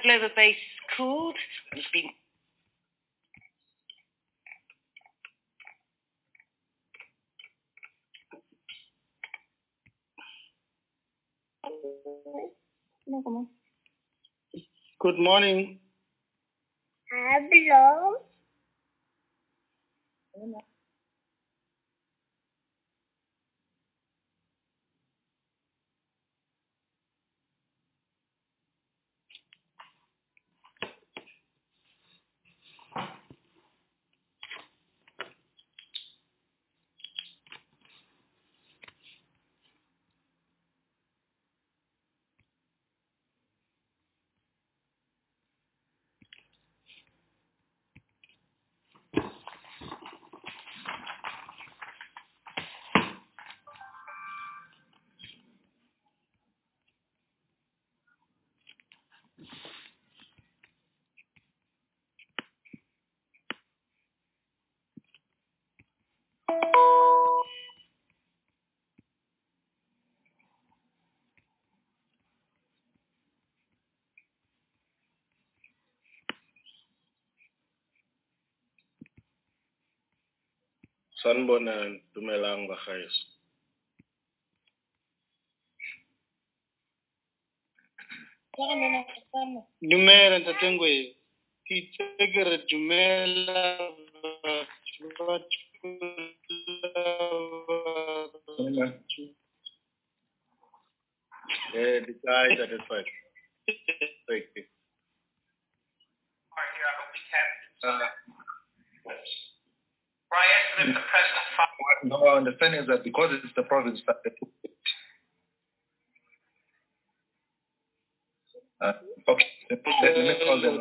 Glover base is cooled. It's been Good morning. Hello. Sanibonani, Dumelang bagayosi. Dumela ntatengwe. Ke itsekere dumela the guys at the side. Thank you. Right here, I hope we can. Brian, if the president. No, my understanding is that because it's the province that they put it. Okay, let me call them.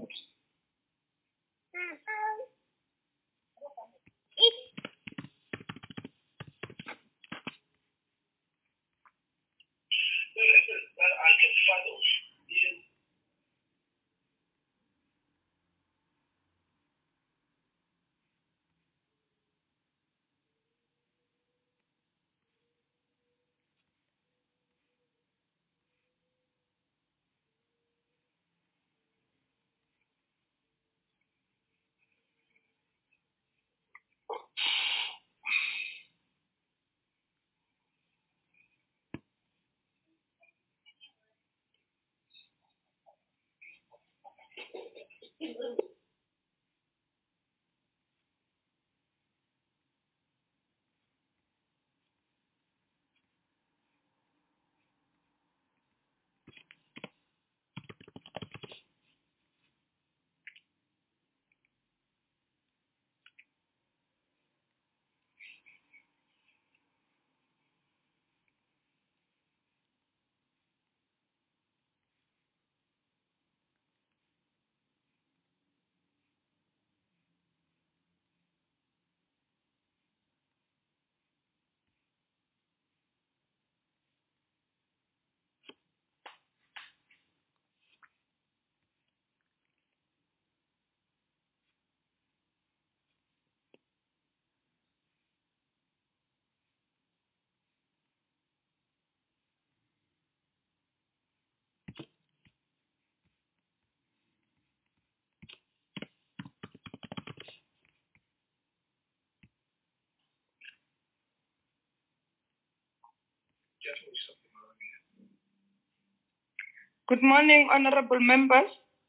Good morning, honorable members.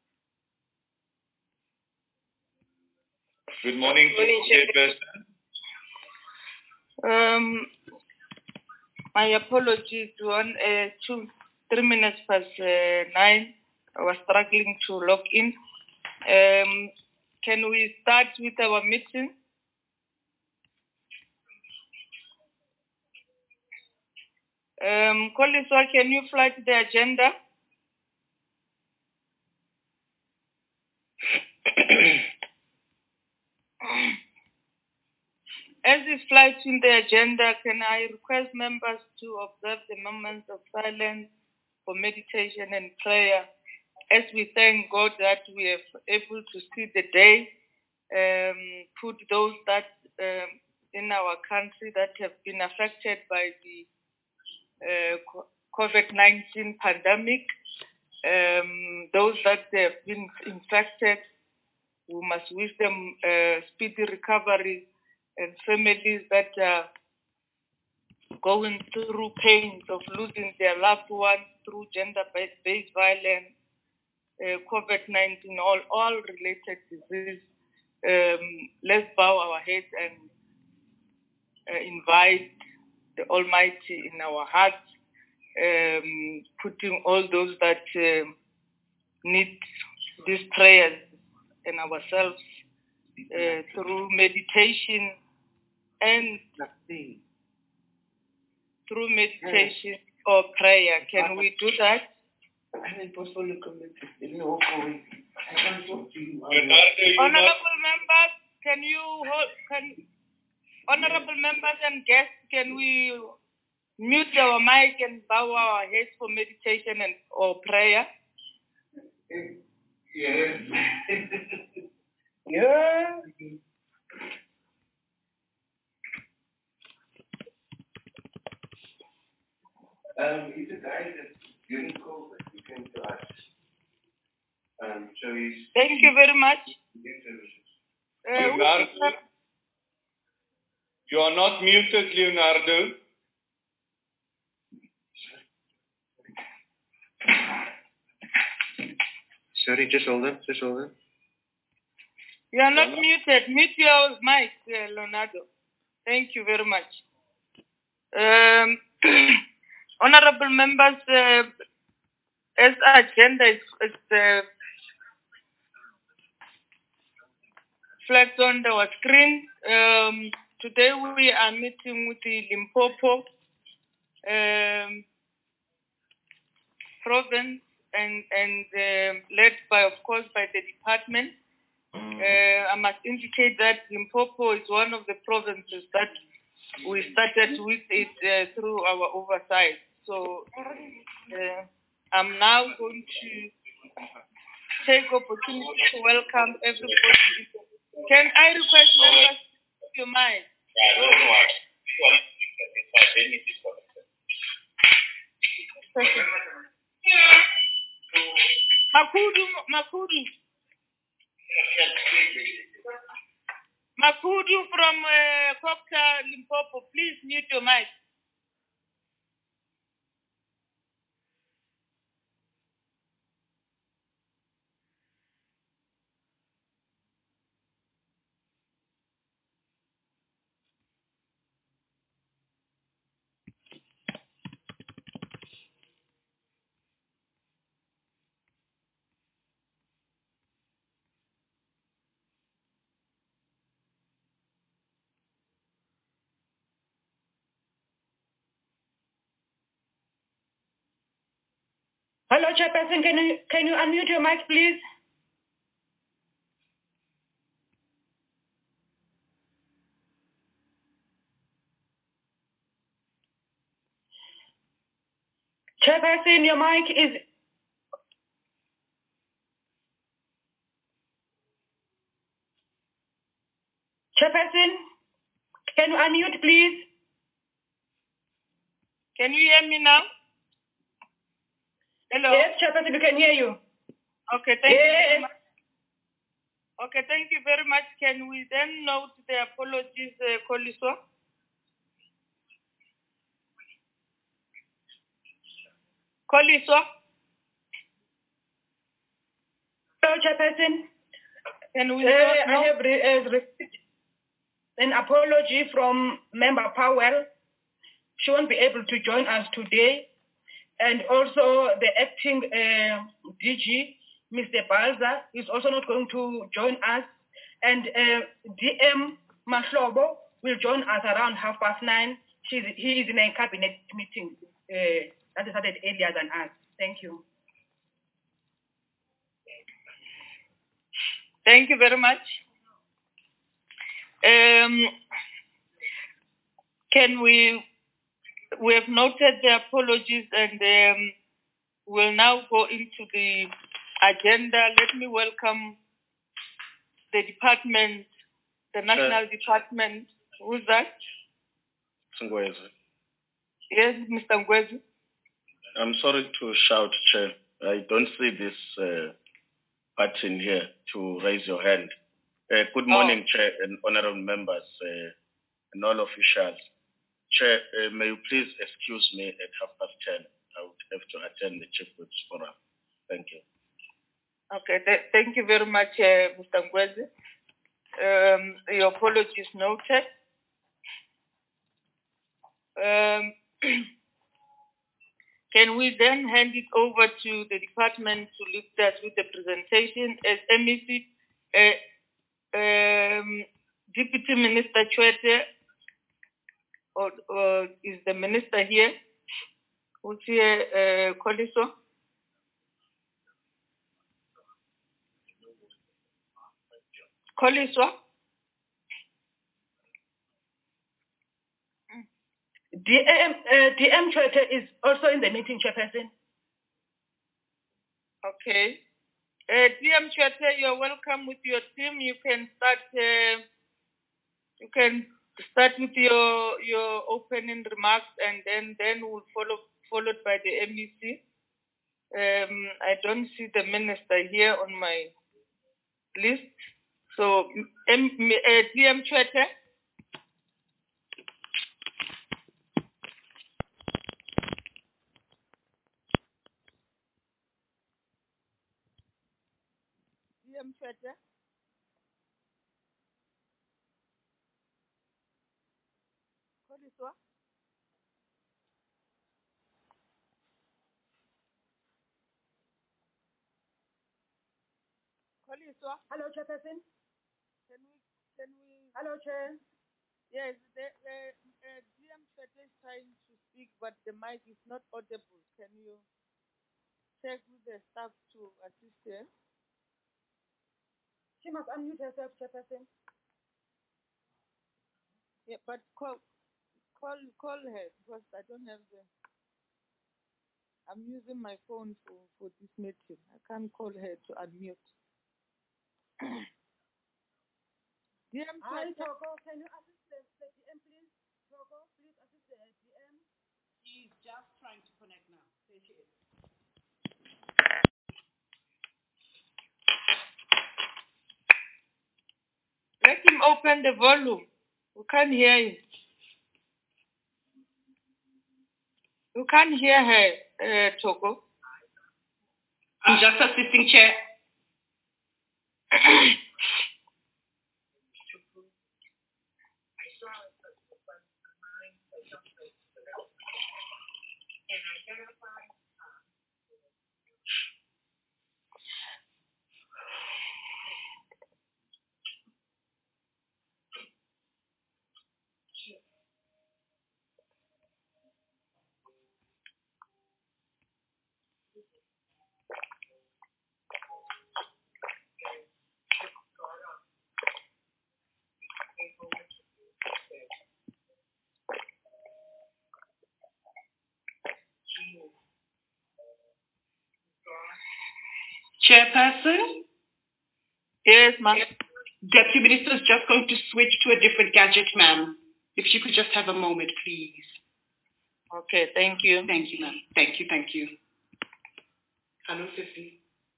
Good morning, Chairperson. My apologies. 3 minutes past 9. I was struggling to log in. Can we start with our meeting? Koliswa, can you flag the agenda? As is flagged in the agenda, can I request members to observe the moments of silence for meditation and prayer as we thank God that we are able to see the day, put those that in our country that have been affected by the COVID-19 pandemic, Those that have been infected, we must wish them speedy recovery, and families that are going through pains of losing their loved ones through gender-based violence, COVID-19, all related disease. Let's bow our heads and invite the Almighty in our hearts, putting all those that need these prayers and ourselves through meditation and through meditation or prayer. Can we do that? Honorable members, honorable members and guests, can we mute our mic and bow our heads for meditation and or prayer? Yeah. Yeah. It's a guy that's during COVID, he came to us. So he's... Thank you very much. Leonardo, you are not muted, Leonardo. Sorry, just hold on. You are not muted. Mute your mic, Leonardo. Thank you very much. Honorable members, as agenda is flagged on our screen, today we are meeting with the Limpopo province and led by, of course, by the department. I must indicate that Limpopo is one of the provinces that we started with it through our oversight. So I'm now going to take opportunity to welcome everybody. Can I request members to your mind? Makudu from Kokta, Limpopo, please mute your mic. Hello, Chairperson. Can you unmute your mic, please? Chairperson, your mic is... Chairperson, can you unmute, please? Can you hear me now? Hello? Yes, Chairperson, we can hear you. Okay, thank you very much. Okay, thank you very much. Can we then note the apologies, Koliswa? Koliswa? Hello, Chairperson. Can we I have received an apology from Member Powell. She won't be able to join us today. And also the acting DG, Mr. Balza, is also not going to join us. And DM Mahlobo will join us around 9:30. He is in a cabinet meeting that started earlier than us. Thank you. Thank you very much. We have noted the apologies and we'll now go into the agenda. Let me welcome the department, the national department. Who's that? Ngwezi. Yes, Mr. Ngwezi. I'm sorry to shout, Chair. I don't see this button here to raise your hand. Good morning, Chair and honorable members and all officials. Chair, may you please excuse me at 10:30. I would have to attend the Chief Whip's forum. Thank you. Okay, thank you very much, Mr. Ngwezi. Your apology is noted. Can we then hand it over to the department to lift us with the presentation as MEC? Deputy Minister Chwete, or is the minister here? Who's here, Koliso? Koliso? DM Chwete is also in the meeting, Chairperson. Okay. DM Chwete, you're welcome with your team. You can start. With your opening remarks, and then we'll followed by the MEC. I don't see the minister here on my list. So, DM Chwete. DM Chwete. Koliswa? Hello, Chairperson. Can we? Hello, Chair. Yes, the DM Chwete is trying to speak, but the mic is not audible. Can you check with the staff to assist her? She must unmute herself, Chairperson. Yeah, but call her because I don't have the. I'm using my phone for this meeting. I can't call her to unmute. DM Hi, Chwete. Togo. Can you assist the DM, please? Togo, please assist the DM. She's just trying to connect now. There she is. Let him open the volume. We can't hear him. You can't hear her, Togo. I'm just assisting, Chair. Chairperson? Yes, ma'am. Deputy Minister is just going to switch to a different gadget, ma'am. If she could just have a moment, please. Okay, thank you. Thank you, ma'am. Thank you. Hello, Sissy.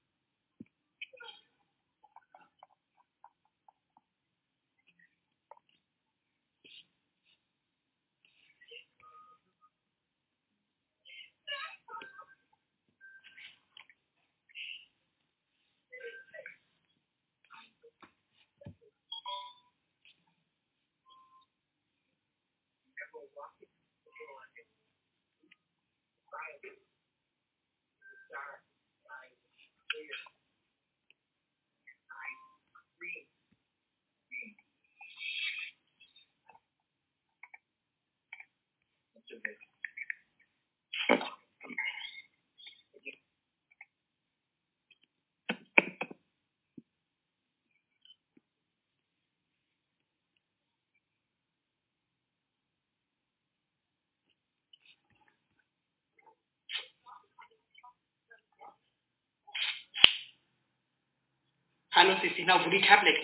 Hello, Sissy. Now, would you tablet?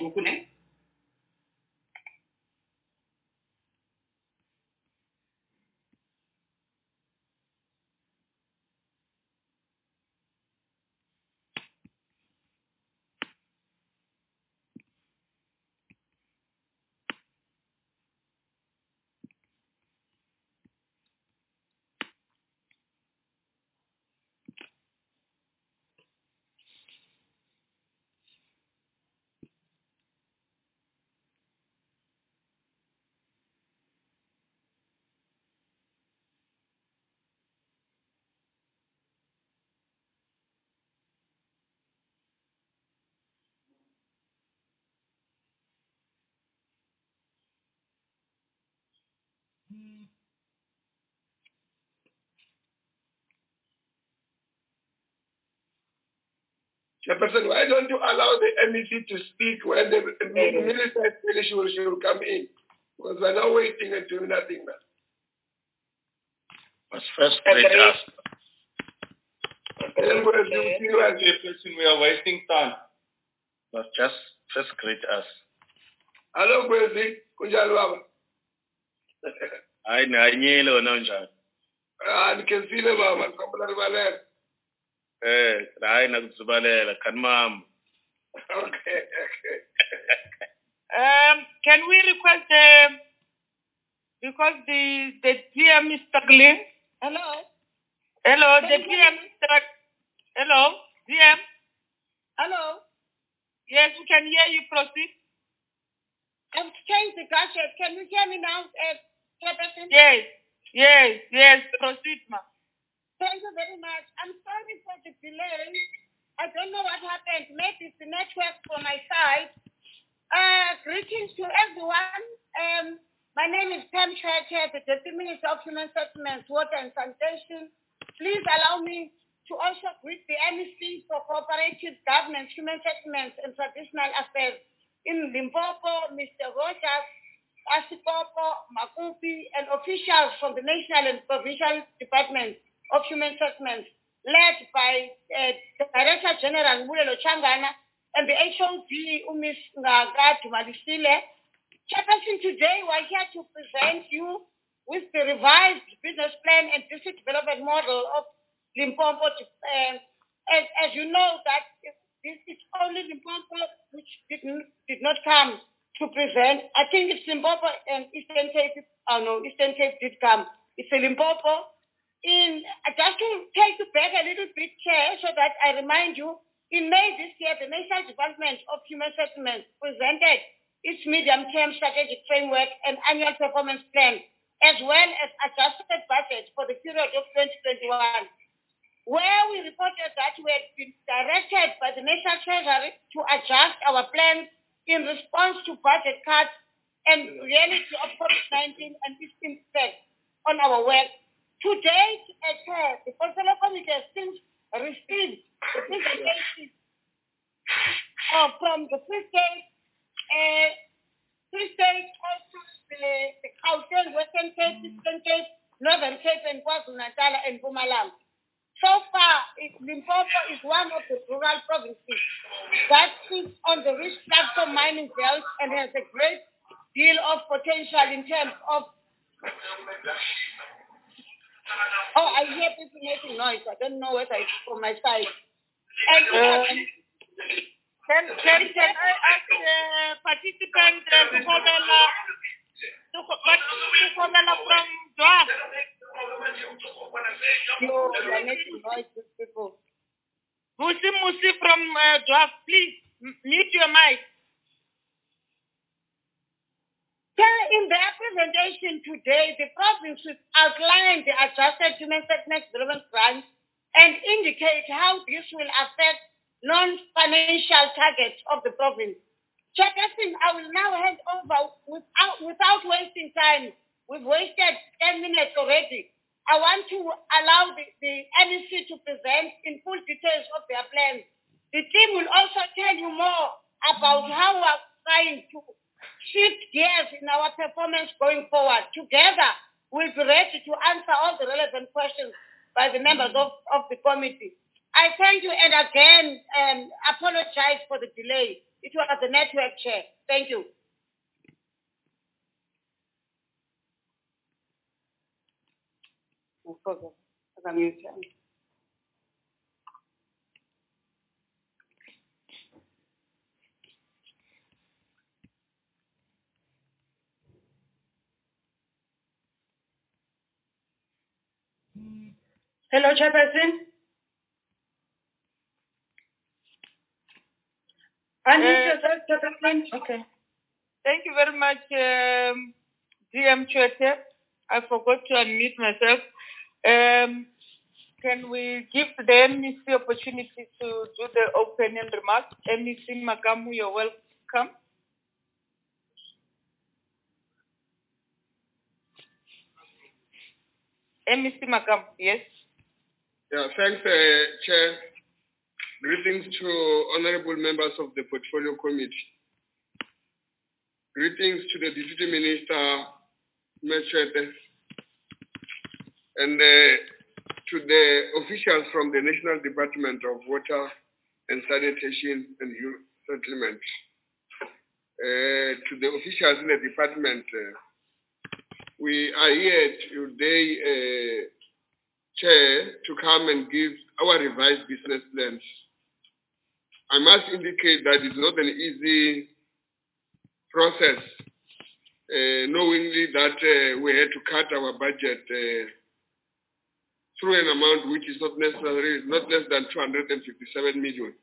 Chairperson, why don't you allow the MEC to speak when the minister is finished? She will come in. Because we're not waiting and doing nothing now. Must first greet us. Chairperson, we are wasting time. Must just first greet us. Hello, Kwezi. Kunjalo baba. Hayi nanyile wena unjani? Nikenzile baba, ngikhumbula rivalela. Hayi nakuzibalela kanimama. Okay. Can we request because the GM is struggling? Hello? Hello, the GM is struggling. Hello, GM? Hello? Yes, we can hear you. Proceed. I've changed the gadget. Can you hear me now, Chairperson? Yes. Proceed, ma. Thank you very much. I'm sorry for the delay. I don't know what happened. Maybe it's the network from my side. Greetings to everyone. My name is Pam Church, the Deputy Minister of Human Settlements, Water and Sanitation. Please allow me to also greet the MEC for Cooperative Government, Human Settlements and Traditional Affairs in Limpopo, Mr. Rogers, Asikopo, Makupi, and officials from the National and Provincial Department of Human Settlements, led by Director General Mulelo Changana and the HOD, Ms. Ngagatu Malisile. Chairperson, today we're here to present you with the revised business plan and district development model of Limpopo. As you know, that it's only Limpopo which did not come to present. I think it's Limpopo and Eastern Cape. Eastern Cape did come. It's a Limpopo. Just to take you back a little bit, Chair, so that I remind you, in May this year, the National Department of Human Settlements presented its medium-term strategic framework and annual performance plan, as well as adjusted budget for the period of 2021, where we reported that we had been directed by the National Treasury to adjust our plans in response to budget cuts and reality of COVID-19 and its impact on our work. To date, the Council Committee has since received the presentation from the Free State, also the Gauteng, Western Cape, Eastern Cape, Northern Cape, and KwaZulu-Natal and Mpumalanga. So far, Limpopo is one of the rural provinces that sits on the rich platform mining belt and has a great deal of potential in terms of. Oh, I hear people making noise. I don't know whether it's from my side. And can I ask the participant to from Dwaf? No, they are making noise with people. Musi from Dwaf, please mute your mic. In their presentation today, the provinces outlined the adjusted human settlement development plan and indicate how this will affect non-financial targets of the province. Chairperson, I will now hand over without wasting time. We've wasted 10 minutes already. I want to allow the MEC to present in full details of their plans. The team will also tell you more about how we're trying to shift gears in our performance going forward. Together, we'll be ready to answer all the relevant questions by the members of the committee. I thank you and again apologize for the delay. It was the network, Chair. Thank you. No problem. Hello, Chairperson. Unmute yourself, Chairperson. Okay. Thank you very much, GM Chwete. I forgot to unmute myself. Can we give the MEC opportunity to do the opening remarks? MEC Makamu, you're welcome. MEC Makamu, yes. Yeah, thanks, Chair. Greetings to honorable members of the Portfolio Committee. Greetings to the Deputy Minister, Mechete, and to the officials from the National Department of Water and Sanitation and Youth Settlement. To the officials in the department, we are here today, Chair, to come and give our revised business plans. I must indicate that it's not an easy process, knowingly that we had to cut our budget through an amount which is not necessary, not less than 257 million.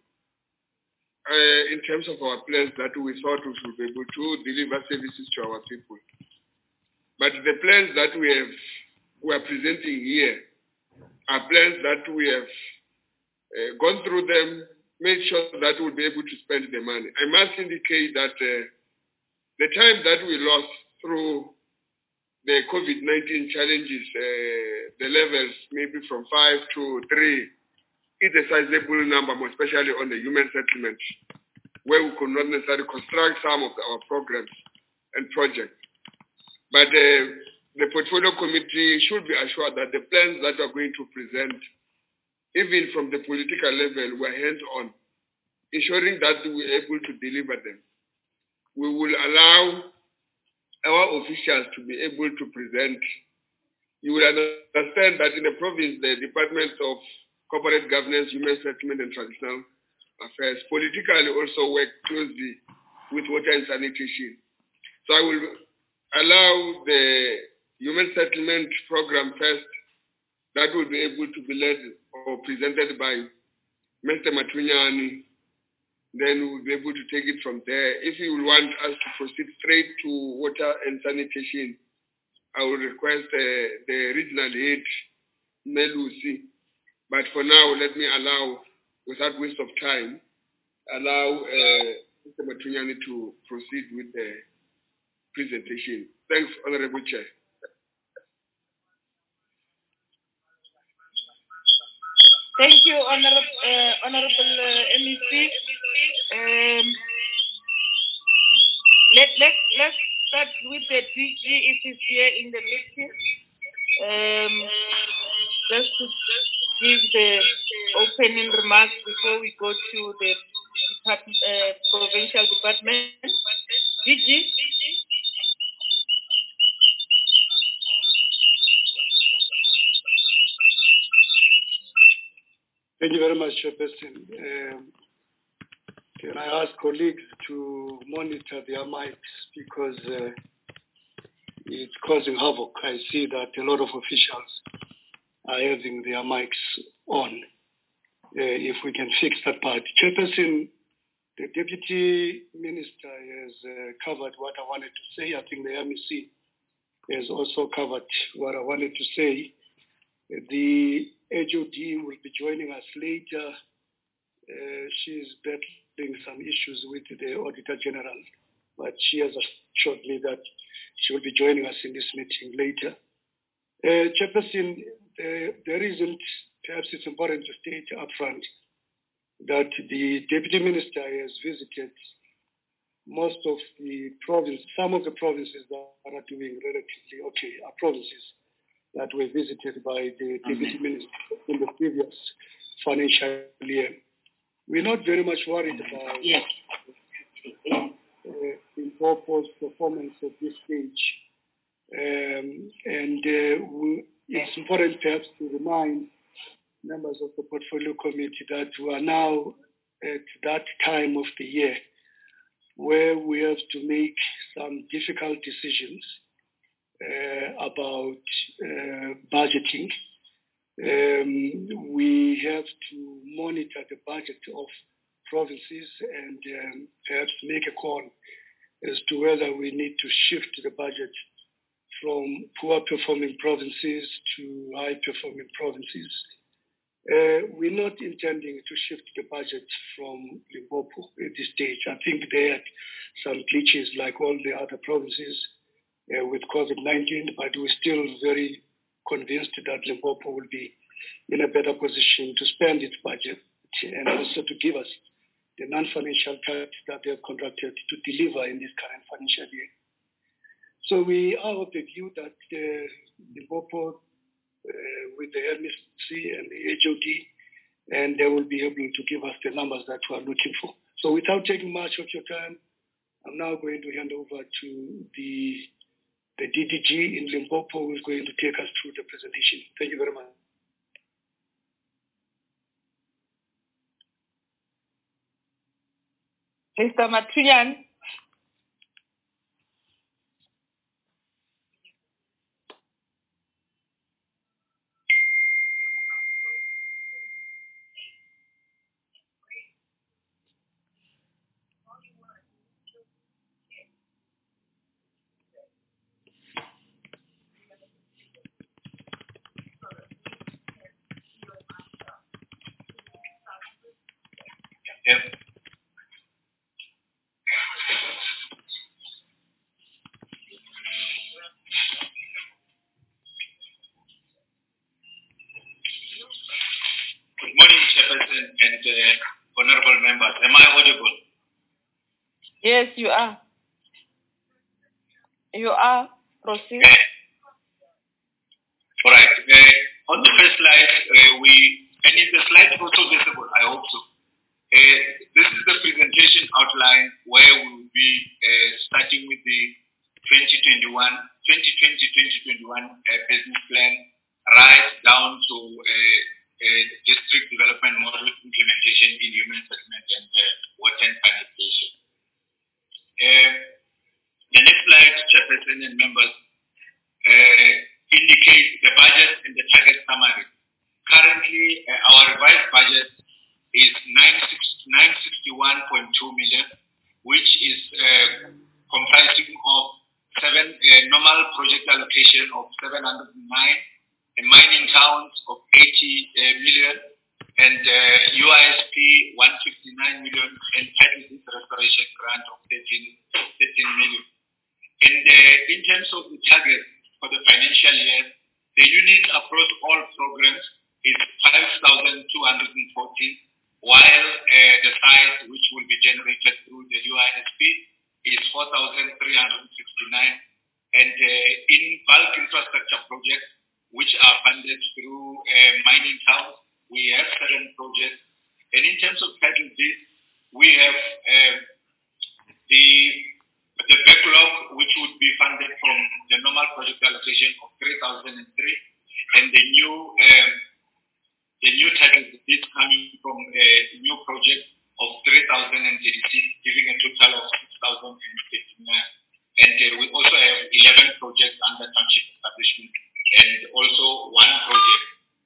In terms of our plans that we thought we should be able to deliver services to our people. But the plans that we are presenting here are plans that we have gone through them, made sure that we'll be able to spend the money. I must indicate that the time that we lost through the COVID-19 challenges, the levels maybe from 5 to 3, is a sizable number, more especially on the human settlement, where we could not necessarily construct some of our programs and projects. But the Portfolio Committee should be assured that the plans that we're going to present, even from the political level, we're hands-on, ensuring that we're able to deliver them. We will allow our officials to be able to present. You will understand that in the province, the Department of Corporate Governance, Human Settlement and Traditional Affairs politically also work closely with water and sanitation. So I will allow the Human Settlement Program first, that will be able to be led or presented by Mr. Matunyani. Then we'll be able to take it from there. If you want us to proceed straight to water and sanitation, I will request the regional head, Melusi. But for now, let me allow, without waste of time, allow Mr. Matunyani to proceed with the presentation. Thanks, Honorable Chair. Thank you, Honorable MEC. Let's start with the DG. It is here in the meeting. Just to give the opening remarks before we go to the provincial department. DG. Thank you very much, Chairperson. Can I ask colleagues to monitor their mics because it's causing havoc. I see that a lot of officials are having their mics on. If we can fix that part. Chairperson, the Deputy Minister has covered what I wanted to say. I think the MEC has also covered what I wanted to say. The HOD will be joining us later. She's battling some issues with the Auditor General, but she has assured me that she will be joining us in this meeting later. Chairperson, there isn't, perhaps it's important to state upfront that the Deputy Minister has visited most of the provinces, some of the provinces that are doing relatively okay, are provinces that were visited by the Deputy Minister in the previous financial year. We're not very much worried about Limpopo's performance at this stage. It's important perhaps to remind members of the Portfolio Committee that we are now at that time of the year where we have to make some difficult decisions about budgeting. We have to monitor the budget of provinces and perhaps make a call as to whether we need to shift the budget from poor performing provinces to high performing provinces. We're not intending to shift the budget from Limpopo at this stage. I think they had some glitches like all the other provinces with COVID-19, but we're still very convinced that Limpopo will be in a better position to spend its budget and also to give us the non-financial tasks that they have contracted to deliver in this current financial year. So we are of the view that the Limpopo with the MEC and the HOD, and they will be able to give us the numbers that we are looking for. So without taking much of your time, I'm now going to hand over to the DDG in Limpopo, who is going to take us through the presentation. Thank you very much. Mr. Matuyan. Yes. Good morning, Chairperson and honorable members. Am I audible? Yes, you are. You are. Proceed. All right. On the first slide, and is the slide also visible? I hope so. This is the presentation outline where we will be starting with the 2020-2021 business plan, right down to district development model implementation in human settlement and water and sanitation. The next slide, Chairperson and members, indicate the budget and the target summary. Currently, our revised budget is 961.2 million, which is comprising of normal project allocation of 709, a mining towns of 80 million, and UISP 159 million, and title restoration grant of 13 million. And in terms of the target for the financial year, the unit across all programs is 5,214, while the size which will be generated through the UISP is 4,369. And in bulk infrastructure projects, which are funded through mining towns, we have 7 projects. And in terms of title deeds, we have the backlog, which would be funded from the normal project allocation of 3,003, and the new title deeds coming from a new project of 3,036, giving a total of 6,059. And we also have 11 projects under township establishment, and also 1 project,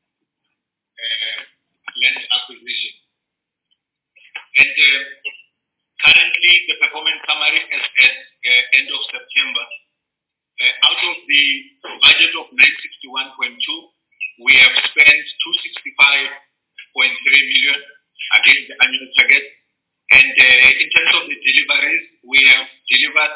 land acquisition. And currently, the performance summary is at end of September. Out of the budget of 961.2, we have spent 265.3 million against the annual target. And in terms of the deliveries, we have delivered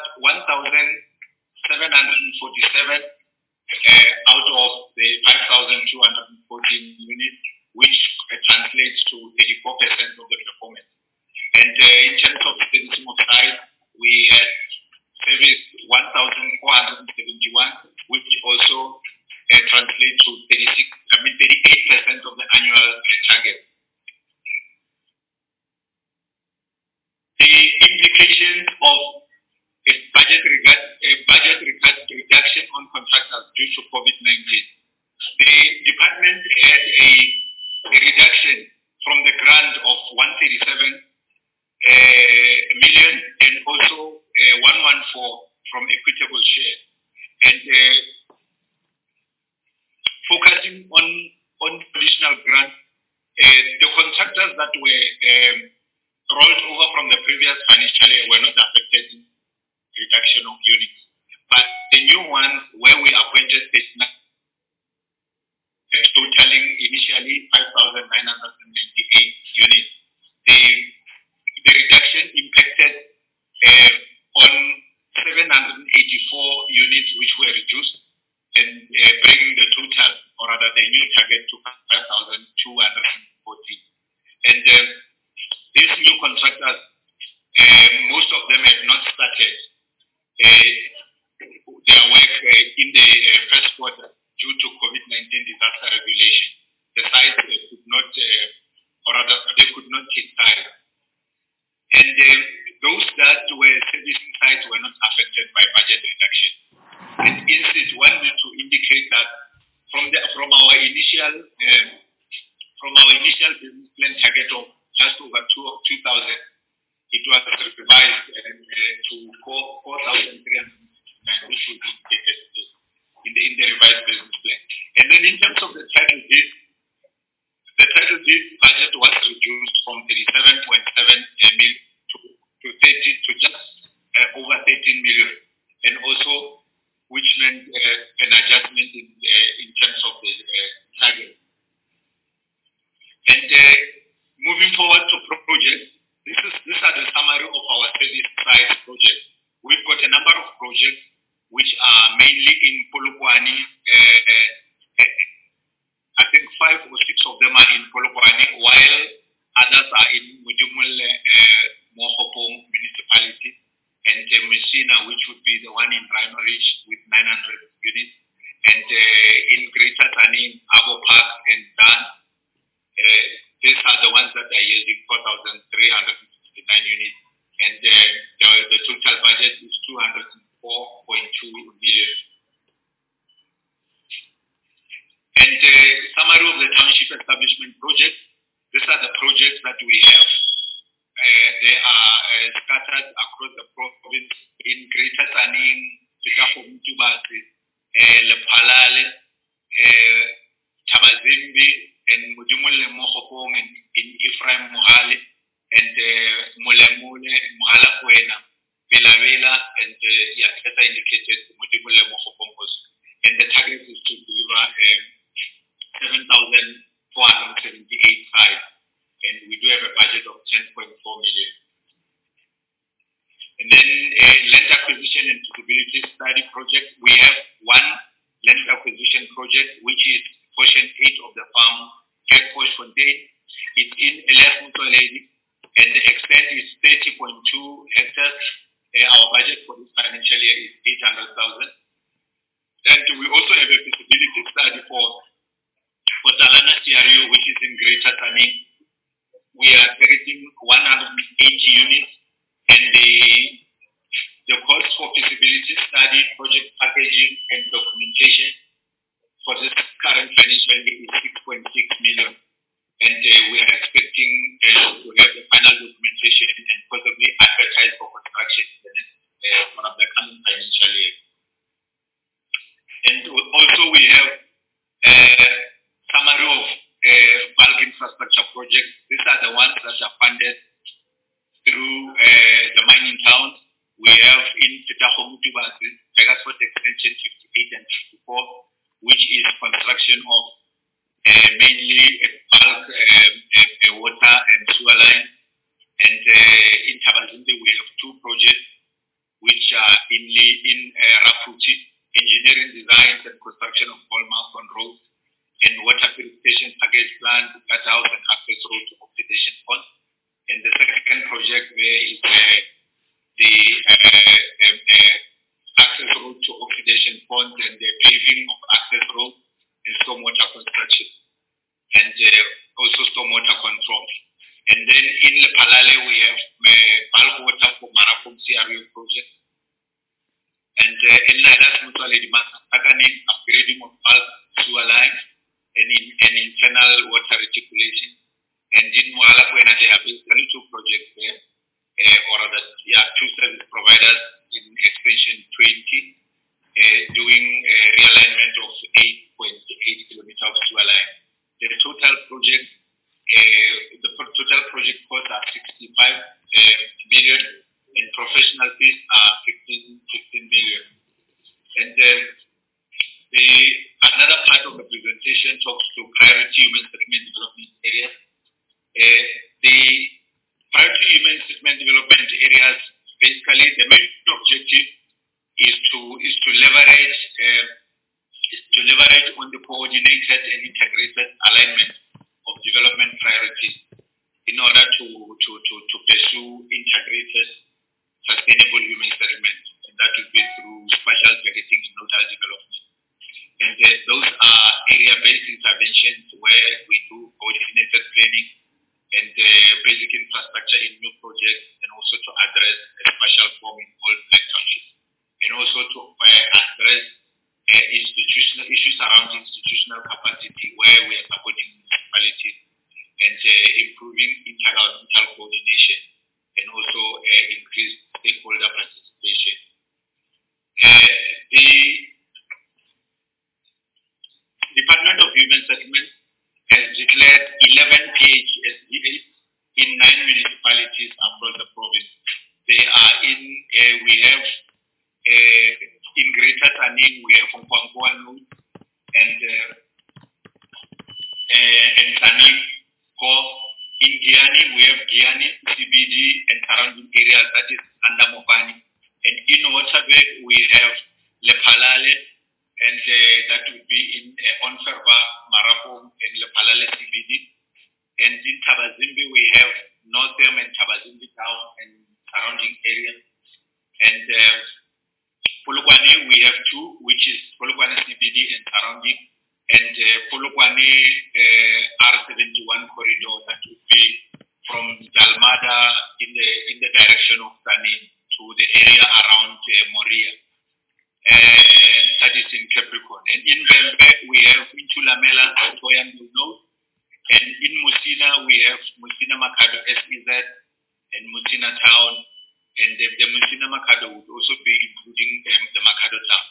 1,747 out of the 5,214 units, which translates to 34% of the performance. And in terms of the decimal size, we had serviced 1,471, which also translates to 38% of the annual target. The implications of a budget reduction on contractors due to COVID-19. The department had a reduction from the grant of 137 million, and also 114 from equitable share. And focusing on additional grants, the contractors that were rolled over from the previous financial year were not affected in reduction of units. But the new ones, where we appointed totaling initially 5,998 units, the reduction impacted on 784 units which were reduced, and bringing the total, or rather the new target, to 5,214. And these new contractors, most of them have not started their work in the first quarter due to COVID-19 disaster regulation. The sites could not, or rather, they could not take sites. And those that were servicing sites were not affected by budget reduction. And instead, one need to indicate that from our initial business plan target of just over 2,000, it was revised to 4,309, which will be indicated in the revised business plan. And then in terms of the title deed, the title deed budget was reduced from 37.7 million to just over 13 million, and also which meant an adjustment in terms of the target. And moving forward to projects, these are the summary of our service side projects. We've got a number of projects which are mainly in Polokwane. I think 5 or 6 of them are in Polokwane, while others are in Mujumule, Mohopong municipality, and Messina, which would be the one in Rhino Ridge with 900 units, and in Greater Tanin, Abo Park, and Dan. These are the ones that are yielding 4,369 units, and the total budget is 204.2 million. And summary of the township establishment project. These are the projects that we have. They are scattered across the province in Greater Tanin, Chittagong, Tubasi, Lephalale, Thabazimbi, and Mujumule Mohopong, and in Ephraim Mohale, and Mulemule, Mohalakwena, Vela, and as I indicated, Mujumule Mohopong also. And the target is to deliver 7,478 sites, and we do have a budget of 10.4 million. And then land acquisition and feasibility study project. We have one land acquisition project, which is portion 8 of the farm, Fontaine. It's in Elias Mutwaledi, and the extent is 30.2 hectares. Our budget for this financial year is 800,000. And we also have a feasibility study for Talana CRU, which is in Greater Tanin. We are targeting 180 units, and the cost for feasibility study, project packaging, and documentation for this current financial year is 6.6 million. And we are expecting to have the final documentation and possibly advertise for construction for the coming financial year. And also we have a summary of bulk infrastructure projects. These are the ones that are funded through the mining towns. We have in Chittagong, Tubasi, Vegasford Extension 58 and 54, which is construction of mainly bulk water and sewer line. And in Thabazimbi, we have 2 projects which are in Raputi, engineering designs and construction of all milestone roads, and water purification package plant, gutter house, and access road to oxidation pond. And the second project there is the access road to oxidation pond and the paving of access road and stormwater construction, and also stormwater control. And then in Lephalale, we have bulk water for Marapong CRU project. And in Elias Mutwaledi, upgrading of bulk sewer lines and internal water reticulation. And in Mohalakwena, there are basically 2 projects there, or rather, 2 service providers in extension 20, doing realignment of 8.8 kilometers of sewer line. The total project costs are 65 million, and professional fees are 15 million. And another part of the presentation talks to priority human settlement development areas. The priority human settlement development areas, basically the main objective is to leverage on the coordinated and integrated alignment of development priorities in order to pursue integrated sustainable human settlement, and that will be through spatial targeting and nodal development. And those are area-based interventions where we do coordinated planning and basic infrastructure in new projects, and also to address spatial form in all black townships, and also to address institutional issues around institutional capacity where we are supporting municipalities and improving intergovernmental coordination, and also increased stakeholder participation. The Department of Human Settlement has declared 11 PHSDAs in 9 municipalities across the province. They are we have in Greater Taning, we have Nkwankwa Node, and Taning. In Giani, we have Giani, CBD, and surrounding areas, that is under Mopani. And in Waterberg, we have Lephalale, and that would be in Onferva, Marapong, and Lephalale CBD. And in Tabazimbi, we have Northam and Tabazimbi Town and surrounding areas. And Polokwane, we have 2, which is Polokwane CBD and surrounding. And Polokwane R71 corridor, that would be from Dalmada in the direction of Tanin to the area around Moria. And that is in Capricorn. And in Bembe, we have Intulamela, Toyan Node. And in Musina, we have Musina Makado SEZ and Musina Town. And the Musina Makado would also be including the Makado Town.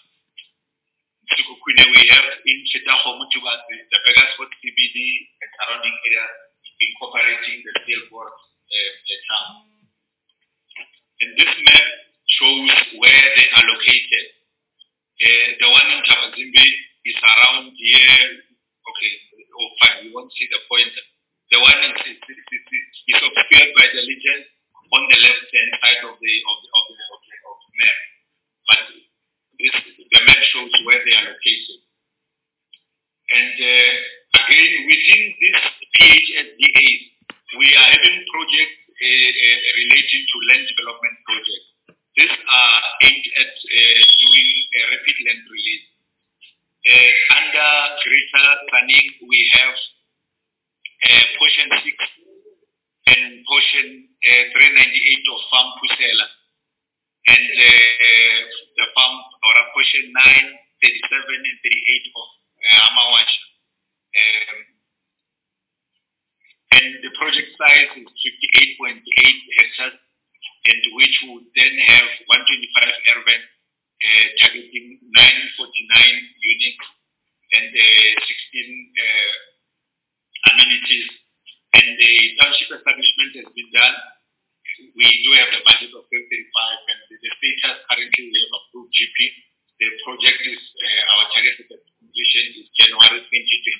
We have in Chitaho, the Vegasford CBD and surrounding areas incorporating the Steelport town. And this map shows where they are located. The one in Tabazimbi is around here. Okay, fine, you won't see the pointer. The one is obscured by the legend on the left-hand side of the map. But the map shows where they are located. And again, within this PHSDAs, we are having projects relating to land development projects. These are aimed at doing a rapid land release. Under Greater Taning, we have portion 6 and portion 398 of Farm Pusela. And the farm, or portion 9, 37, and 38 of Amawash. And the project size is 58.8 hectares, and which would then have 125 urban, targeting 949 units and 16 amenities. And the township establishment has been done. We do have a budget of 35, and the status currently we have approved GP. The project is, our targeted completion is January 2021.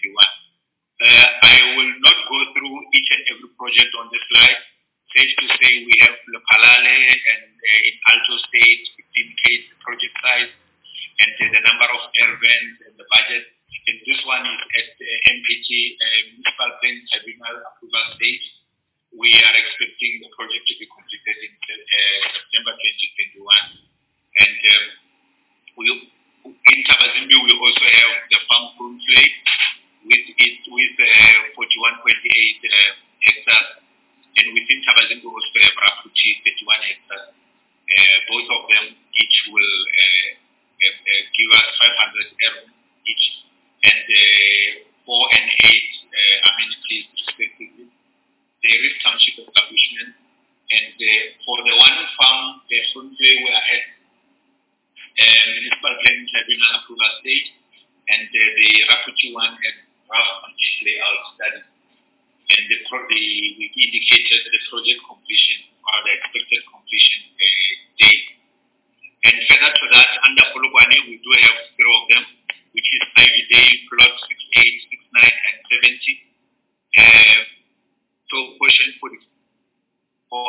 I will not go through each and every project on the slide. Safe to say we have Lephalale and in Alto State, 15K project size, and the number of urban and the budget. And this one is at MPT, Municipal Plan Tribunal approval stage. We are expecting the project to be completed in September 2021. And in Tabazimbi, we also have the farm prune play with 41.8 hectares. And within Tabazimbi, we also have Raputi, 31 hectares. Both of them each will give us 500 urban each, and 4 and 8 amenities respectively. The Rift Township establishment, and for the one farm, the Sunday we are at Municipal Planning Tribunal approval stage, and the Raputi one at rough layout study. And we indicated the project completion or the expected completion date. And further to that, under Polokwane, we do have 3 of them, which is Ivy Day, plot 68, 69, and 70. So question 44,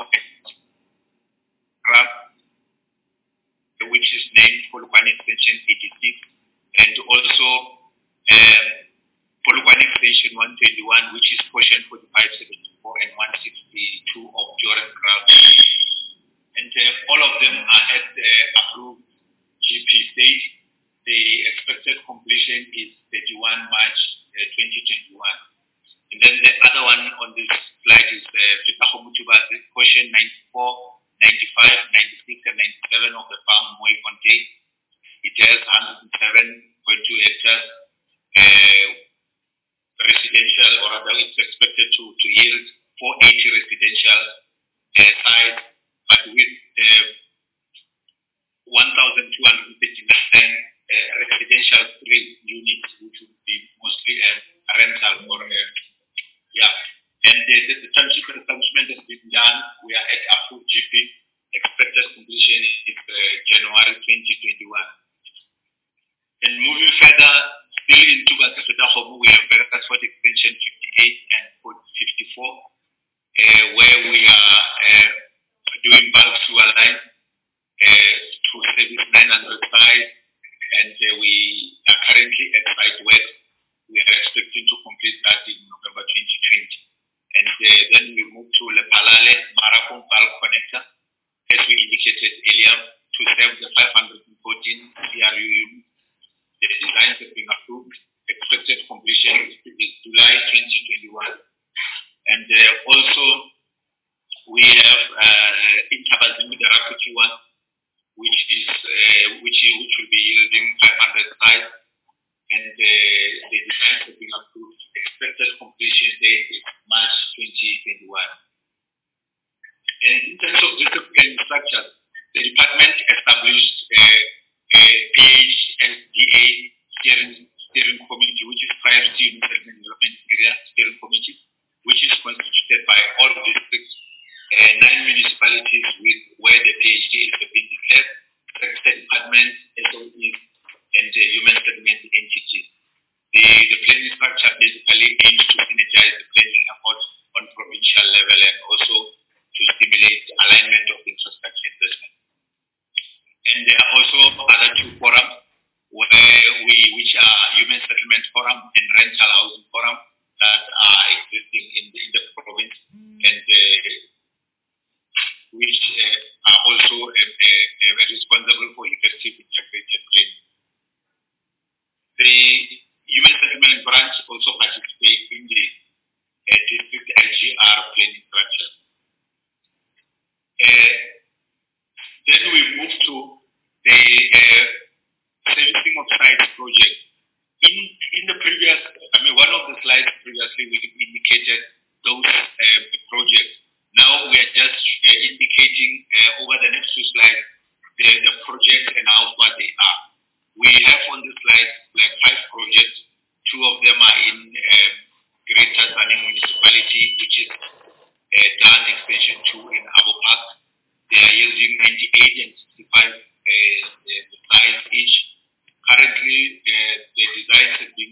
which is named Polokwane Extension 86, and also Polokwane Extension extension 121, which is portion 4574 and 162 of Joran Ground. And all of them are at the approved GP stage. The expected completion is 31 March 2021. And then the other one on this slide is Fetaho Mutubase, portion 94, 95, 96, and 97 of the farm Moi Conte. It has 107.2 hectares residential, or rather it's expected to yield 480 residential sites, but with 1,259 residential street units, which would be mostly rental or And the transshipment has been done. We are at approved GP. Expected completion is January 2021. And moving further, still into Basafetahomu, we have Beresford extension 58 and 54, where we are doing bulk sewer lines to service 900 sites, and we are currently at site work. We are expecting to complete that in November 2020. And then we move to Lepalale Marathon Bulk Connector, as we indicated earlier, to serve the 514 CRU units. The designs have been approved. Expected completion is July 2021. And also, we have Intabazimi, the Rakuti one, which will be yielding 500 sites. And the designs have been approved. Expected completion date is March 2021. And in terms of discipline structures, the department established a PHSDA steering committee, which is Priority Unit Development Area Steering Committee, which is constituted by all districts, 9 municipalities where the PHDAs have been declared, sector departments, SOEs, and human settlement entities. The planning structure basically aims to synergize the planning efforts on provincial level and also to stimulate alignment of infrastructure investment. And there are also other two forums which are Human Settlement Forum and Rental Housing Forum that are existing in the province, and which are also responsible for effective integrated planning. The Human Settlement Branch also participates in the district IGR planning structure. Then we move to the servicing of sites project. In the previous, one of the slides previously we indicated those projects. Now we are just indicating over the next two slides the projects and how far they are. We have on this slide like 5 projects. 2 of them are in Greater Taning Municipality, which is Dan Extension 2 in Abo Park. They are yielding 98 and 65 sites each. Currently, the designs have been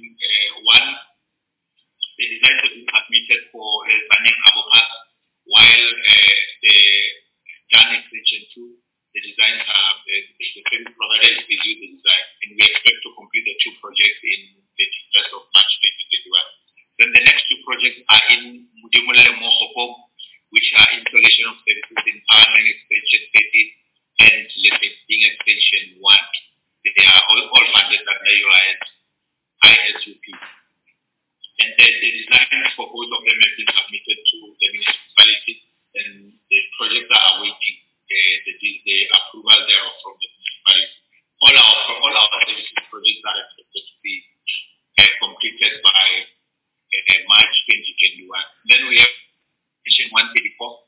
submitted for Taning Abo Park, while the Dan Extension 2, the designs are, the service provider is busy with the design, and we expect to complete the 2 projects in the 1st of March 2021. Then the next 2 projects are in Mudimule Mohopom, which are installation of services in Parang Extension 30 and Leseting Extension 1. They are all funded under ISUP. And the designs for both of them have been submitted to the municipality, and the projects are awaiting the approval thereof from the municipality. All our services projects are expected to be completed by March 2021. Then we have Section 134.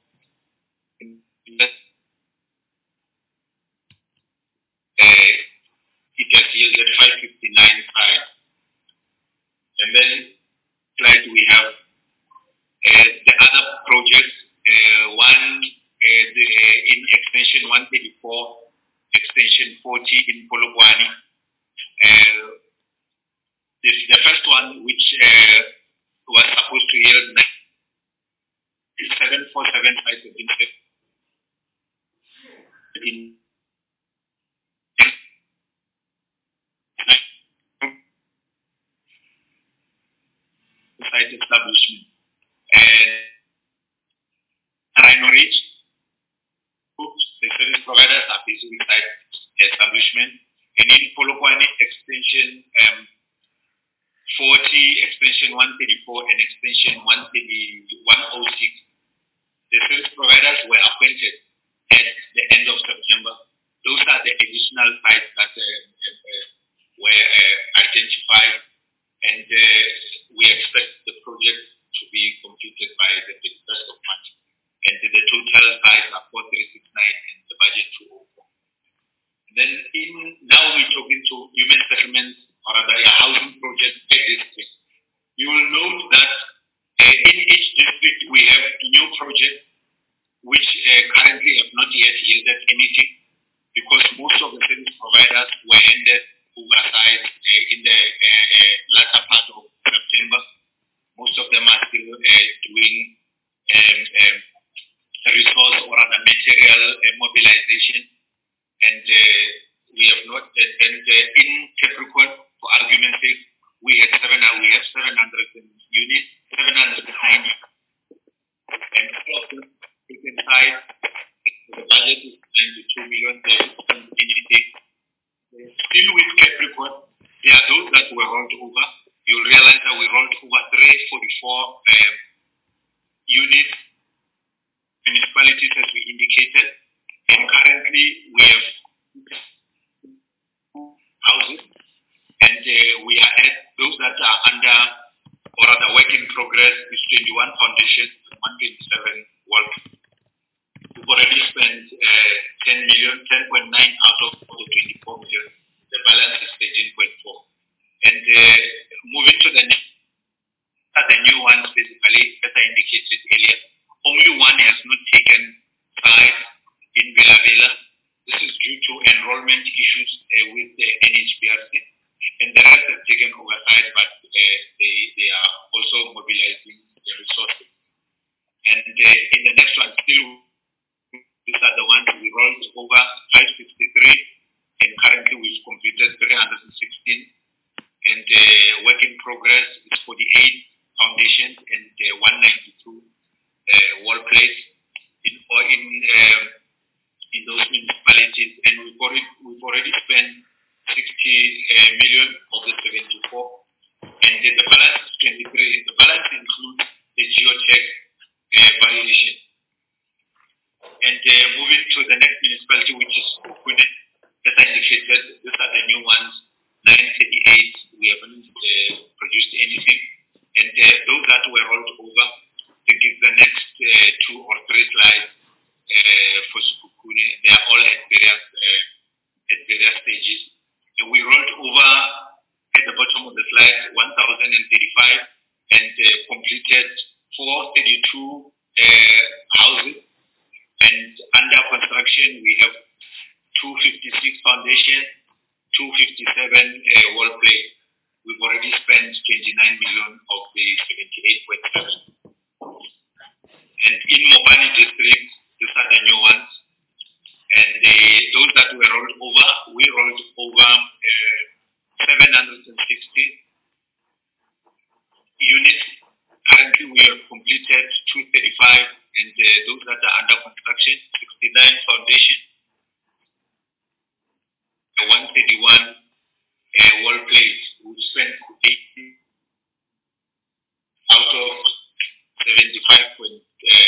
It has yielded 559 sites. And then slide we have the other projects. One in extension 134, extension 40 in Polokwane. The first one, which was supposed to yield 747 sites have been set. site establishment. And Rhino Ridge, the service providers are busy with site establishment. And in Polokwane extension 40, extension 134, and extension 106, the service providers were appointed at the end of September. Those are the additional sites that were identified, and we expect the project to be completed by the 31st of March. And the total sites are 4369 and the budget 204. Then now we're talking to human settlements or other housing projects per district. You will note that in each district we have new projects which currently have not yet yielded anything, because most of the service providers were handed oversight in the latter part of September. Most of them are still doing resource or other material mobilization, and we have not. And in Capricorn, for argument's sake, we have 700 units, 790, and all of them taken side. The budget is 92 million. There isn't anything. Still with Capricorn, there are those that were rolled over. You'll realize that we rolled over 344 units, municipalities as we indicated, and currently we have houses, and we are at those that are under or rather work in progress is 21 foundations and 127 work. We've already spent 10.9 out of the 24 million. The balance is 13.4. And moving to the next, the new ones basically, as I indicated earlier, only one has not taken side in Villa Villa. This is due to enrollment issues with the NHBRC, and the rest have taken oversight, but they are also mobilizing the resources. And in the next one, still, these are the ones we rolled over 563, and currently we've completed 316, and work in progress is 48 foundations and 192 wall plates in those municipalities, and we've already spent 60 million of the 74, and the balance is 23. The balance includes the geotech variation. And moving to the next municipality, which is Okune, as I indicated, these are the new ones, 938. We haven't produced anything, and those that were rolled over, I think it's the next 2 or 3 slides for Sekhukhune. They are all at various stages. And we rolled over at the bottom of the slide 1,035 and completed 432 houses. And under construction, we have 256 foundations, 257 wall plates. We've already spent 29 million of the 78.7. And in Mopani district, these are the new ones. And those that were rolled over, we rolled over 760 units. Currently, we have completed 235, and those that are under construction, 69 foundations, 131 wall plates. We spent 80 out of 75.5.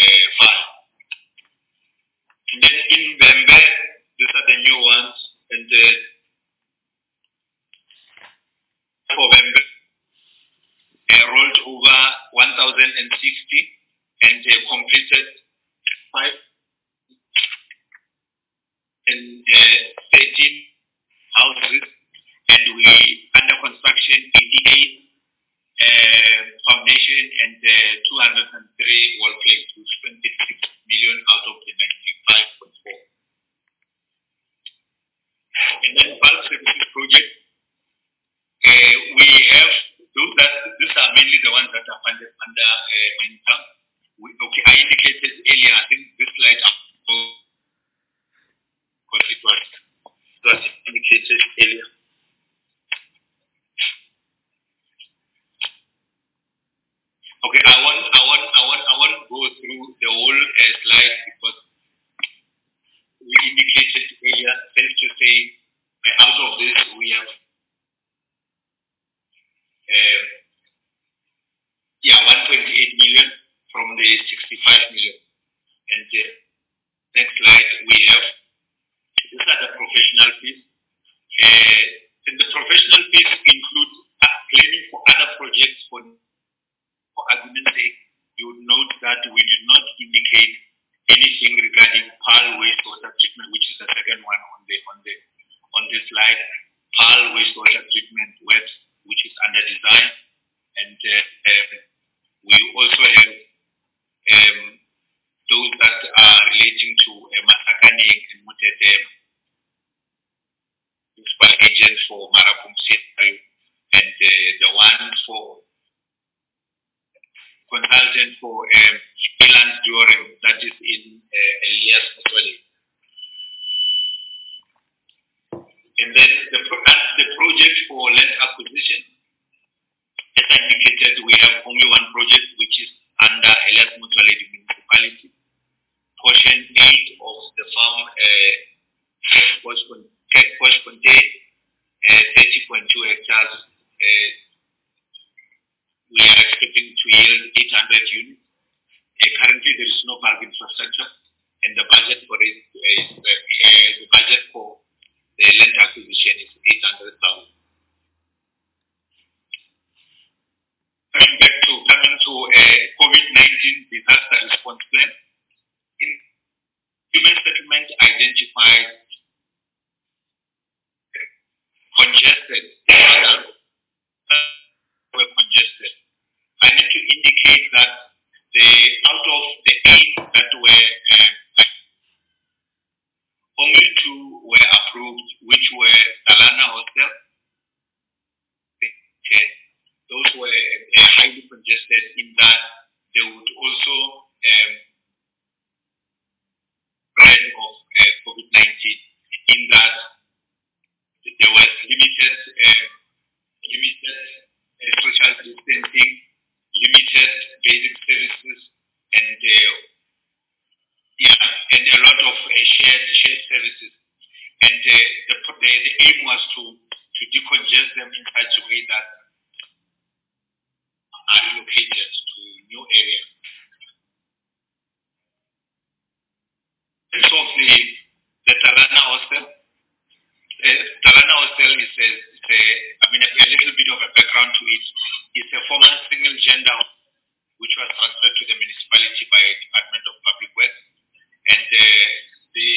And then in Bembe, these are the new ones, and for Bembe, rolled over 1,060 and completed 5 and 13 houses, and we under construction 88 foundation and 203 wall plates. We spent 6 million out of the 95.4. And then bulk services project, we have those that these are mainly the ones that are funded under income. Okay, I indicated earlier. I think this slide because it was indicated earlier. Okay, I won't go through the whole slide because we indicated earlier, safe to say, out of this we have 1.8 million from the 65 million. And next slide we have, these are the professional fees. And the professional fees include claiming for other projects. For argument's sake, you would note that we did not indicate anything regarding PAL wastewater treatment, which is the second one on this slide. PAL wastewater treatment works, which is under design, and we also have those that are relating to Masakani and Mutete, principal agent for Marapum City, and the one for consultant for Elands Durham, that is in Elias Motwale. And then the project for land acquisition, as I indicated, we have only one project which is under Elias Motwale municipality. Portion 8 of the farm Cape contain 30.2 hectares. We are expecting to yield 800 units. Currently, there is no park infrastructure, and the budget for it is the budget for the land acquisition is 800,000. Coming to COVID-19 disaster response plan. In human settlement identified congested. Were congested. I need to indicate that out of the 8 that were only 2 were approved, which were Talana Hostel. 10. Those were highly congested in that they would also spread of COVID-19, in that there was limited social distancing, limited basic services, and a lot of shared services. And the aim was to decongest them in such a way that are relocated to new areas. In terms of the Talana Hostel, Talana Hostel is a little bit of a background to it. It's a former single gender which was transferred to the municipality by Department of Public Works, and the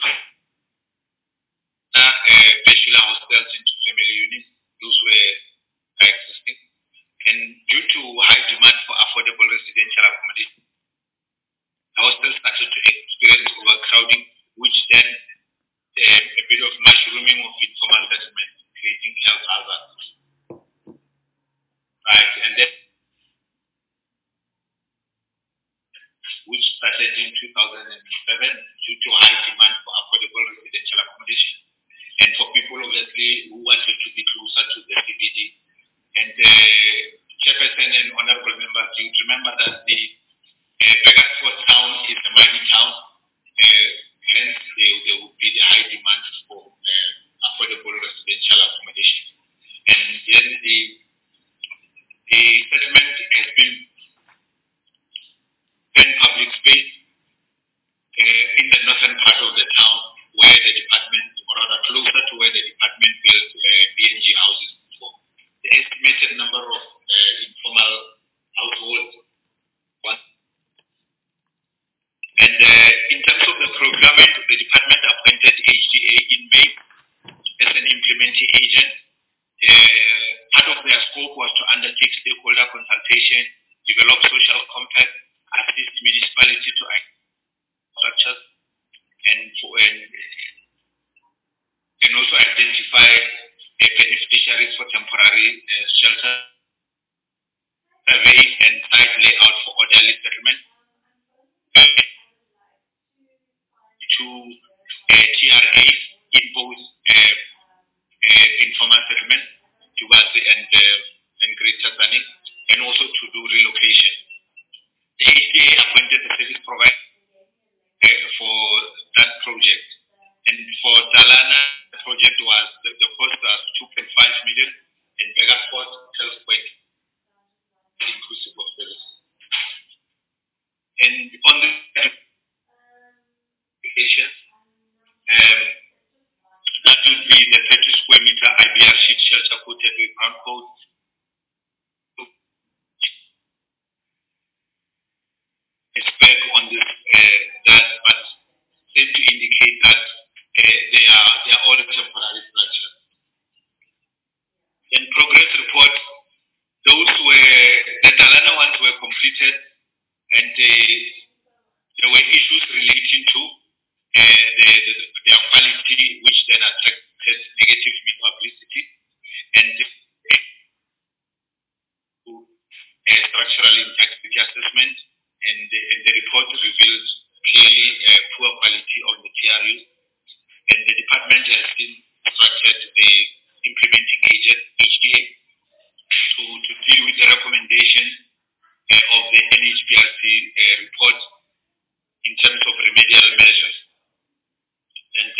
bachelor hostels into family units. Those were existing, and due to high demand for affordable residential accommodation, the hostels started to experience overcrowding, which then a bit of mushrooming of informal settlement, creating health hazards. Right, and then which started in 2007 due to high demand for affordable residential accommodation, and for people obviously who wanted to be closer to the CBD. And Chairperson and honorable members, you remember that the Beggarford town is a mining town, hence there will be the high demand for affordable residential accommodation. And then the settlement has been in public space in the northern part of the town, where the department, or rather closer to where the department built BNG houses before. The estimated number of informal households was. And in terms of the programming, the department appointed HDA in May as an implementing agent. Part of their scope was to undertake stakeholder consultation, develop social compact, assist municipality to structures, and also identify beneficiaries for temporary shelter, survey and site layout for orderly settlement, to TRAs in both informal settlement, Tubasi and Greater Sani, and also to do relocation. The HDA appointed the service provider for that project. And for Talana, the project was, the cost was 2.5 million, and Vegasport 12.8, inclusive of service. And on the applications, that would be the 30 square meter IBR sheet shelter coated with ground coat. Spec on this, but seem to indicate that they are all temporary structures. In progress report, the Talana ones were completed, and there were issues relating to their quality, which then attracted negative publicity, and structural integrity assessment, and the report reveals clearly poor quality of the TRUs, and the department has instructed the implementing agent, HDA, to deal with the recommendations of the NHPRC report in terms of remedial measures. And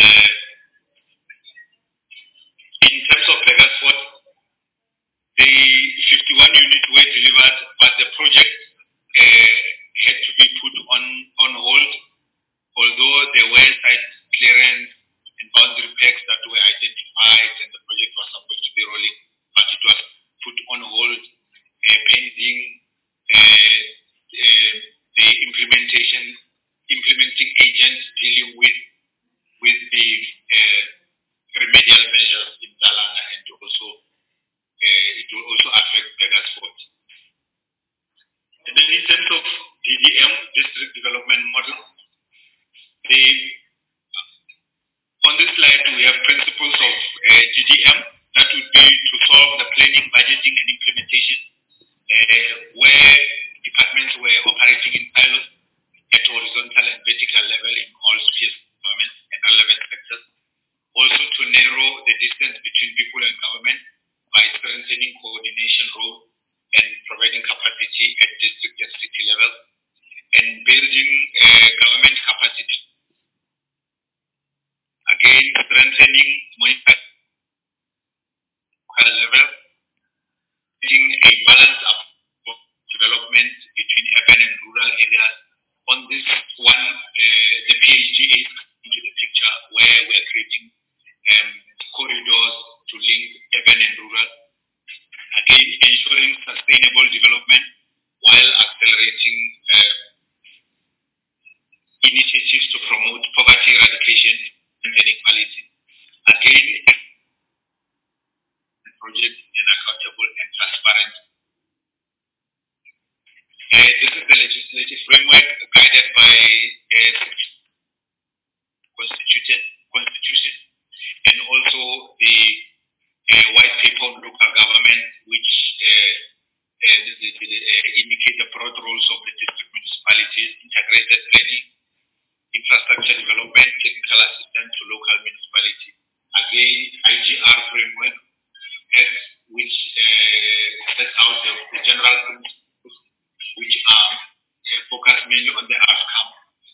in terms of Vegasport, the 51 units were delivered, but the project had to be put on hold, although there were site clearance and boundary packs that were identified, and the project was supposed to be rolling, but it was put on hold pending the implementing agents dealing with the remedial measures in Talana, and also it will also affect Vegasport. And then in terms of DDM, District Development Model, on this slide we have principles of DDM. That would be to solve the planning, budgeting, and implementation, where departments were operating in silos at horizontal and vertical level in all spheres of government and relevant sectors. Also to narrow the distance between people and government by strengthening coordination role and providing capacity at district and city level, and building government capacity. Again, strengthening monitoring level, getting a balance of development between urban and rural areas. On this one, the PHDA is into the picture, where we're creating corridors to link urban and rural. Again, ensuring sustainable development while accelerating initiatives to promote poverty eradication and inequality. Again, project and accountable and transparent. This is the legislative framework guided by Constitution, and also the white paper on local government, which indicate the broad roles of the district municipalities, integrated planning, infrastructure development, technical assistance to local municipalities. Again, IGR framework, which sets out the general principles, which are focused mainly on the outcome,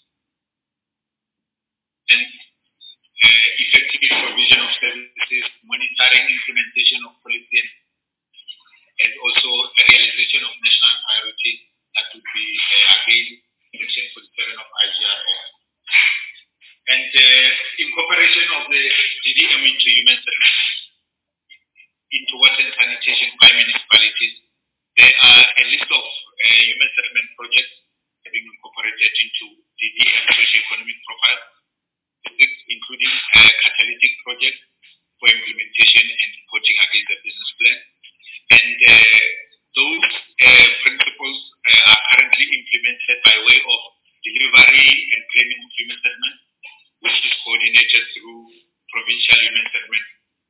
and effective provision of services, monitoring implementation of policy, and also the realization of national priorities. That would be again section 47 of IGR. And incorporation of the DDM into human settlements, into water and sanitation by municipalities. There are a list of human settlement projects being incorporated into DDM socio-economic profile, including catalytic projects for implementation and reporting against the business plan. And those principles are currently implemented by way of delivery and planning of human settlement, which is coordinated through provincial human settlement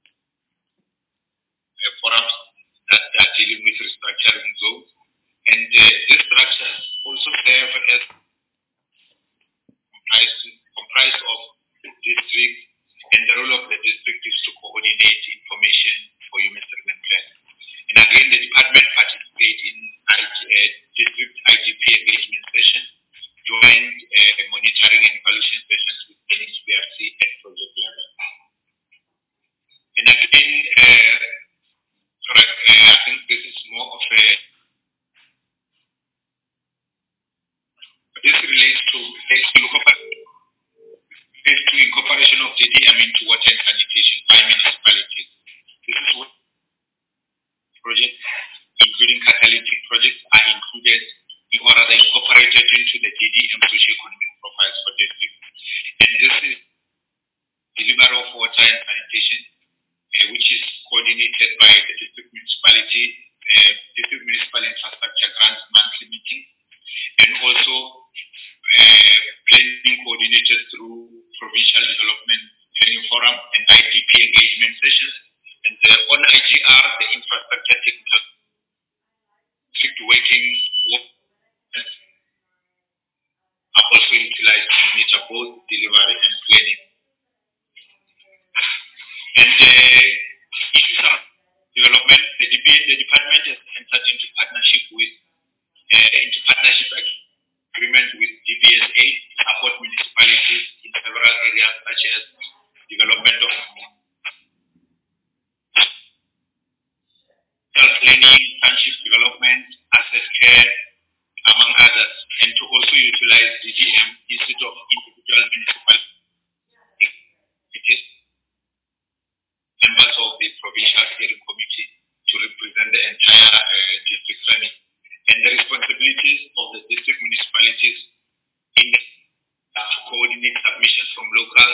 forums that are dealing with restructuring zones. And these structures also serve as comprised of districts, and the role of the district is to coordinate information for human settlement plan. And again, the department participates in phase 2 incorporation of DDM into water and sanitation by municipalities. This is what projects, including catalytic projects, are included or rather incorporated into the DDM socio-economic profiles for districts. And this is delivery of water and sanitation, which is coordinated by the district municipality, district municipal infrastructure grants monthly meeting, and also planning coordinated through provincial development training forum and IDP engagement sessions. And on IGR, the infrastructure technical district working are also utilized to monitor both delivery and planning. And issues of development, the department has entered into partnership agreement with DBSA to support municipalities in several areas such as development of planning, township development, asset care, among others, and to also utilize DGM instead of individual municipal members of the provincial steering committee to represent the entire district family. And the responsibilities of the district municipalities in to coordinate submissions from local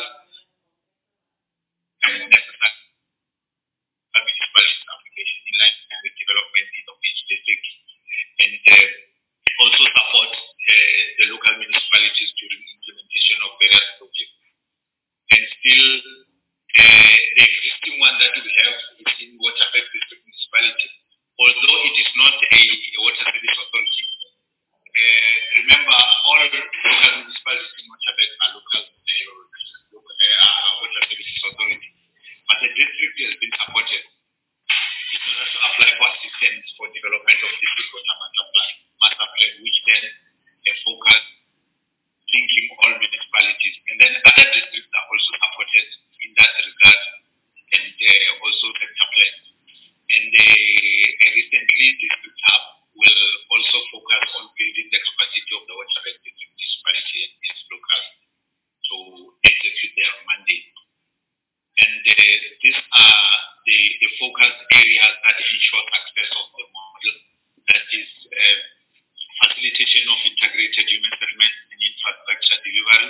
and national municipalities application in line with development needs of each district, and also support the local municipalities during implementation of various projects. And still, the existing one that we have is in Waterberg District Municipality, although it is not a water service authority. Remember, all local municipalities in Waterberg are local water services authority, but the district has been supported in order to apply for assistance for development of district water master plan, which then focus linking all municipalities, and then other districts are also supported in that regard, and also sector plans. And recently, District Hub will also focus on building the capacity of the Waterberg District Municipality and its locals to execute their mandate. And these are the focus areas that ensure success of the model, that is facilitation of integrated human settlement and infrastructure delivery.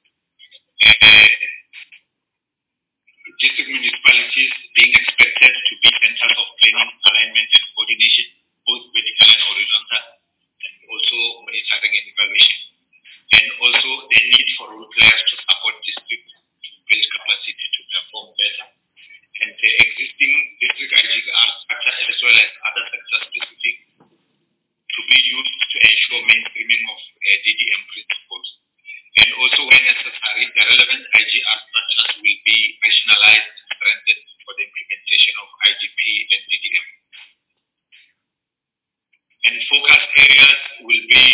District municipalities being expected to be centers of planning, alignment, and coordination, both vertical and horizontal, and also monitoring and evaluation. And also the need for role players to support districts to build capacity to perform better. And the existing district IGR structure, as well as other sector-specific, to be used to ensure mainstreaming of DDM principles. And also, when necessary, the relevant IGR structures will be rationalized and strengthened for the implementation of IGP and DDM. And focus areas will be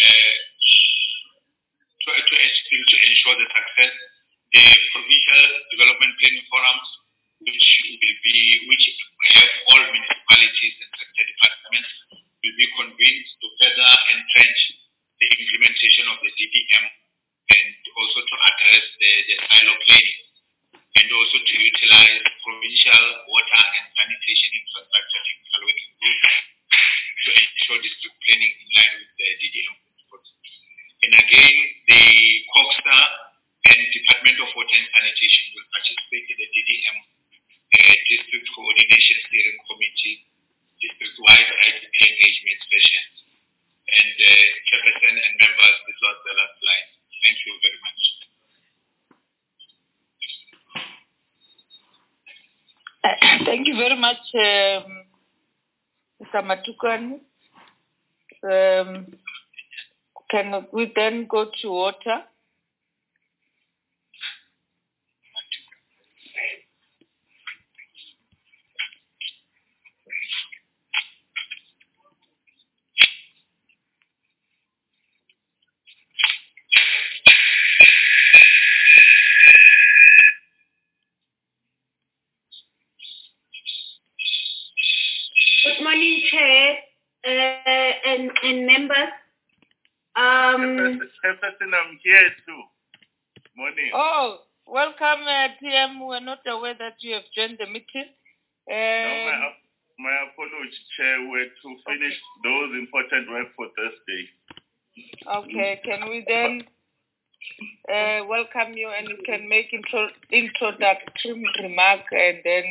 to ensure the success. The provincial development planning forums, which have all municipalities and sector departments, will be convened to further entrench the implementation of the DDM, and also to address the silo planning, and also to utilize provincial water and sanitation infrastructure technical working groups to ensure district planning in line with the DDM principles. And again, the COGSTA and Department of Water and Sanitation will participate in the DDM District Coordination Steering Committee, district-wide IDP engagement sessions. And Chairperson and members, this was the last slide. Thank you very much. Thank you very much, Mr. Matukan. Can we then go to water? Good morning, Chair and members. Chairperson, I'm here too. Morning. Oh, welcome, TM. We're not aware that you have joined the meeting. No, my apology, Chair. We're to finish those important work for Thursday. Okay, can we then welcome you and you can make introductory remark and then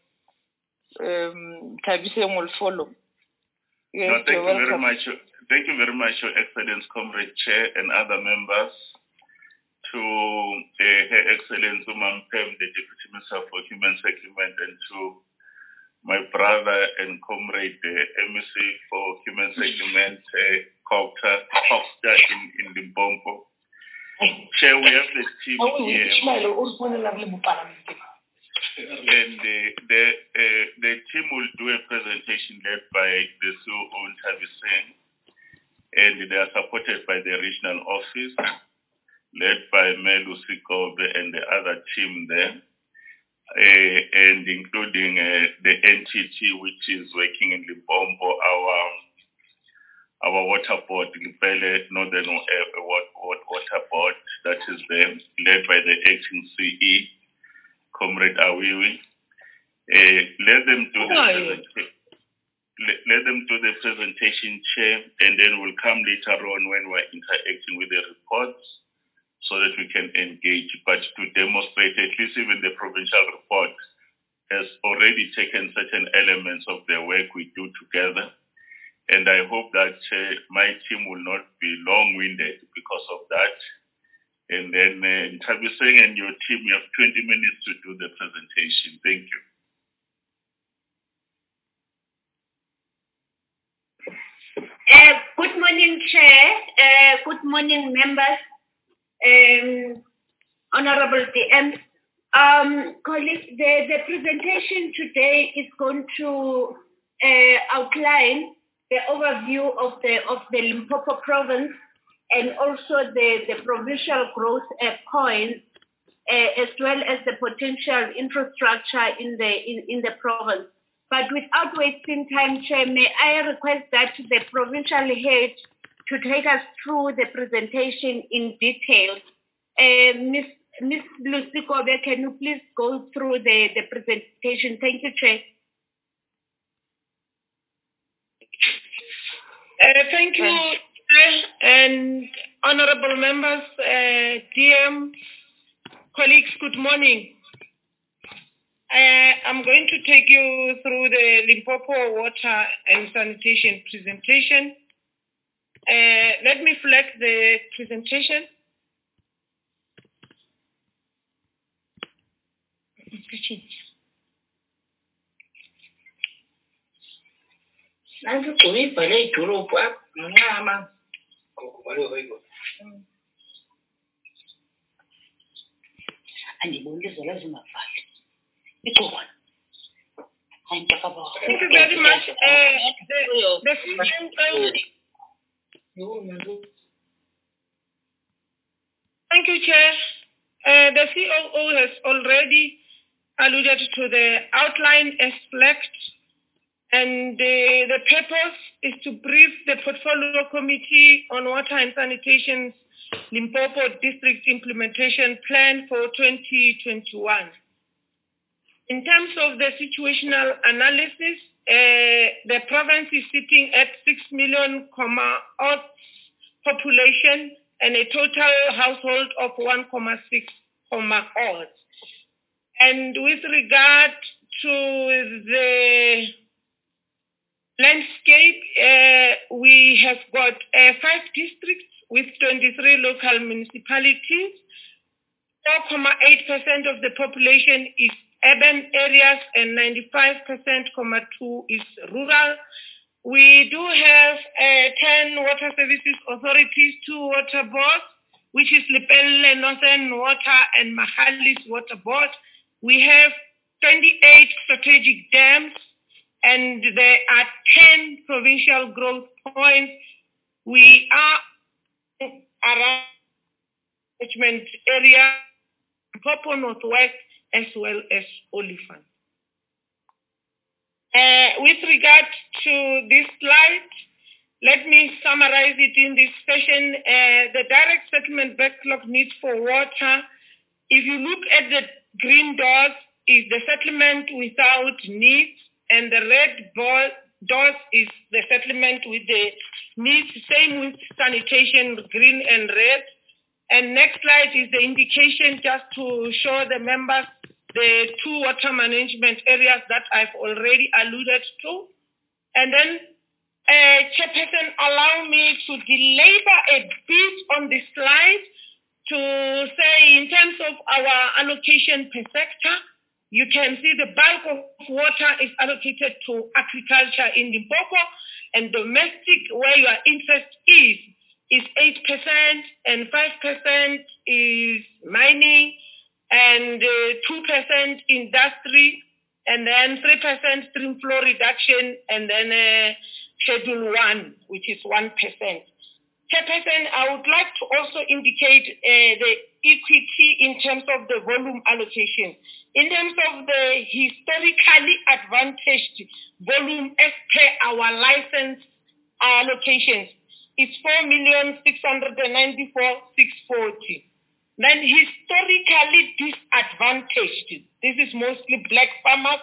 Tabiseng will follow. Yes, no, thank you very much. Thank you very much, Your Excellency, Comrade Chair and other members, to Her Excellency Umam Pem, the Deputy Minister for Human Settlement, and to my brother and comrade, MEC for Human Settlement, Coxter in Limpopo. Chair, we have the team here. And the team will do a presentation led by the CEO Tabiseng, and they are supported by the regional office, led by Melu Sikobe and the other team there, and including the NTT, which is working in Limpopo, our water board, Lipele Northern Water Board, that is there, led by the acting CE, Comrade Awiwi. Let them do the presentation. Let them do the presentation, Chair, and then we'll come later on when we're interacting with the reports so that we can engage. But to demonstrate, at least even the provincial report has already taken certain elements of the work we do together. And I hope that my team will not be long-winded because of that. And then Tabiseng and your team, you have 20 minutes to do the presentation. Thank you. Good morning, Chair. Good morning, members. Honorable DM. Colleagues, the presentation today is going to outline the overview of the Limpopo province and also the provincial growth points, as well as the potential infrastructure in the province. But without wasting time, Chair, may I request that the provincial head to take us through the presentation in detail. Ms. Lucy Kobe, can you please go through the presentation? Thank you, Chair. Thank you, and honorable members, DM, colleagues, good morning. I'm going to take you through the Limpopo water and sanitation presentation. Let me flag the presentation. Thank you very much. Thank you, Chair. The COO has already alluded to the outline as flagged, and the purpose is to brief the Portfolio Committee on Water and Sanitation's Limpopo District Implementation Plan for 2021. In terms of the situational analysis, the province is sitting at 6 million odd population and a total household of 1.6 odd. And with regard to the landscape, we have got 5 districts with 23 local municipalities. 4.8% of the population is urban areas and 95.2% is rural. We do have 10 water services authorities, 2 water boards, which is Lepelle Northern Water and Mahalis Water Board. We have 28 strategic dams, and there are 10 provincial growth points. We are around catchment area, Limpopo Northwest, as well as Oliphant. With regard to this slide, Let me summarize it in this session. The direct settlement backlog needs for water. If you look at the green dots, is the settlement without needs, and the red dots is the settlement with the needs. Same with sanitation, green and red. And next slide is the indication just to show the members the 2 water management areas that I've already alluded to. And then, Chairperson, allow me to belabor a bit on this slide to say in terms of our allocation per sector, you can see the bulk of water is allocated to agriculture in Limpopo, and domestic, where your interest is 8%, and 5% is mining, and 2% industry, and then 3% stream flow reduction, and then Schedule 1, which is 1%. Chairperson, I would like to also indicate the equity in terms of the volume allocation. In terms of the historically advantaged volume as per our license allocations, it's 4,694,640. Then historically disadvantaged, this is mostly black farmers,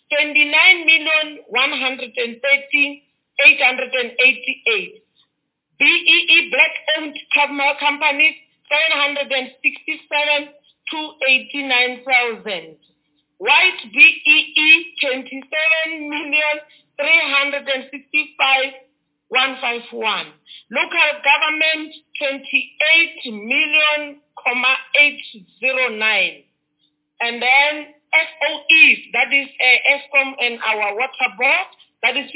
29,130,888. BEE black-owned companies, 767,289,000. White BEE, 27,365,151. Local government, 28,000,809. And then SOEs, that is ESCOM and our water board, that is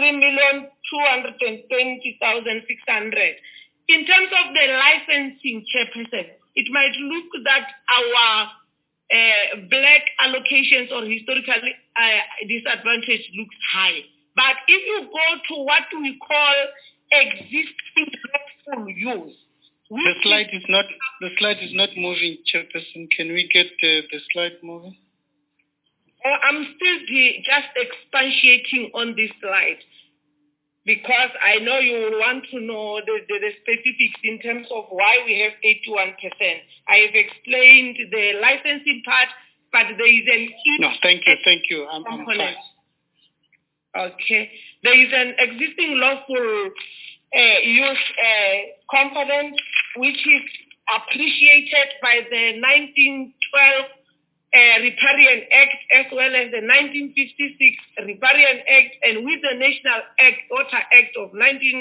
53,220,600. In terms of the licensing, Chairperson, it might look that our black allocations or historically disadvantage looks high. But if you go to what we call existing lawful use, the slide is not moving, Chairperson. Can we get the slide moving? I'm still just expatiating on this slide because I know you will want to know the specifics in terms of why we have 81%. I have explained the licensing part, but there is an... No, thank you. I'm fine. Okay. There is an existing lawful use component which is appreciated by the 1912 Riparian Act as well as the 1956 Riparian Act, and with the National Water Act of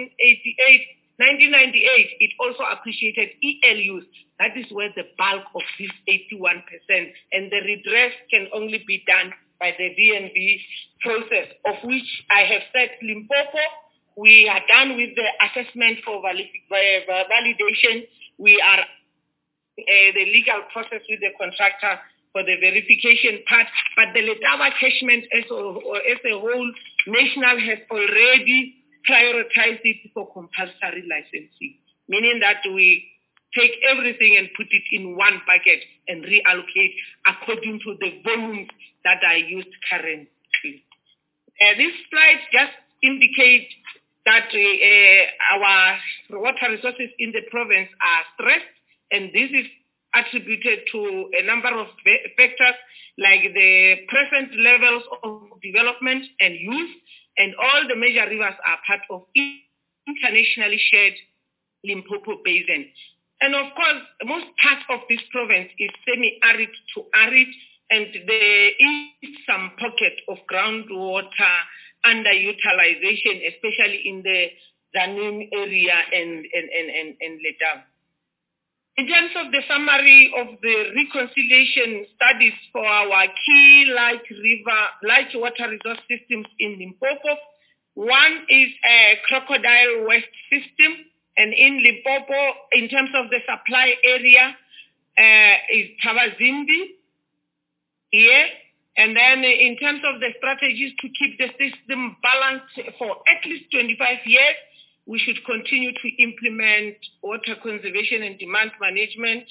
1998, it also appreciated ELUs. That is where the bulk of this 81%, and the redress can only be done by the VNB process, of which I have said Limpopo, we are done with the assessment for validation. We are the legal process with the contractor for the verification part, but the Letaba catchment as a whole, National has already prioritized it for compulsory licensing, meaning that we take everything and put it in one bucket and reallocate according to the volumes that are used currently. This slide just indicates that our water resources in the province are stressed, and this is attributed to a number of factors like the present levels of development and use, and all the major rivers are part of internationally shared Limpopo Basin. And of course, most parts of this province is semi-arid to arid, and there is some pocket of groundwater underutilization, especially in the Zanin area and Letaba. In terms of the summary of the reconciliation studies for our key large water resource systems in Limpopo, one is a Crocodile West system, and in Limpopo, in terms of the supply area, is Thabazimbi here. And then in terms of the strategies to keep the system balanced for at least 25 years, we should continue to implement water conservation and demand management.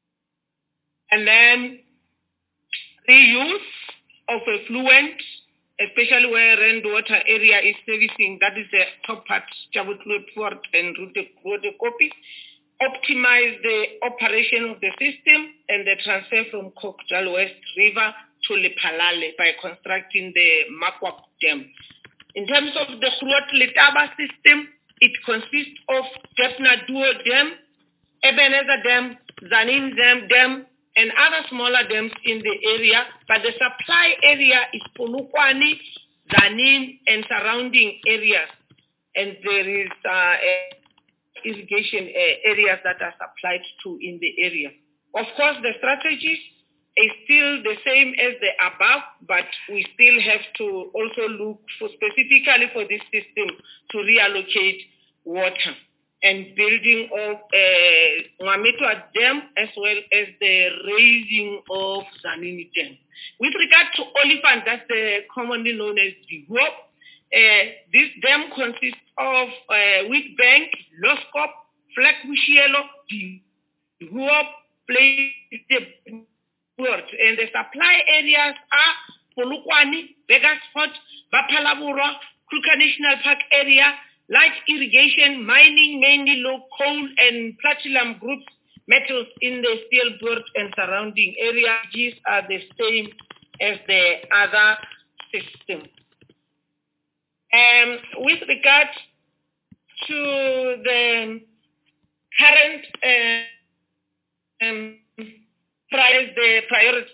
And then reuse of effluent especially where Rand Water area is servicing, that is the top part, Chabutlu Port and Route Kopi, optimize the operation of the system and the transfer from Kokjal West River to Lephalale by constructing the Makwap Dam. In terms of the Groote Letaba system, it consists of Defna Duo Dam, Ebenezer Dam, Zanin Dam, and other smaller dams in the area, but the supply area is Polokwane, Zanin, and surrounding areas. And there is irrigation areas that are supplied to in the area. Of course, the strategy is still the same as the above, but we still have to also look for specifically for this system to reallocate water and building of Nwamitwa Dam as well as the raising of Zanini Dam. With regard to Oliphant, that's commonly known as the Hoop, this dam consists of Wheatbank, Loskop, Flag Bushielo, the Hoop, and the supply areas are Polokwane, Vegasfort, Bapalabura, Kruger National Park area, light irrigation, mining, mainly low coal and platinum groups, metals in the Steelbelt and surrounding areas. These are the same as the other system. With regard to the current prioritize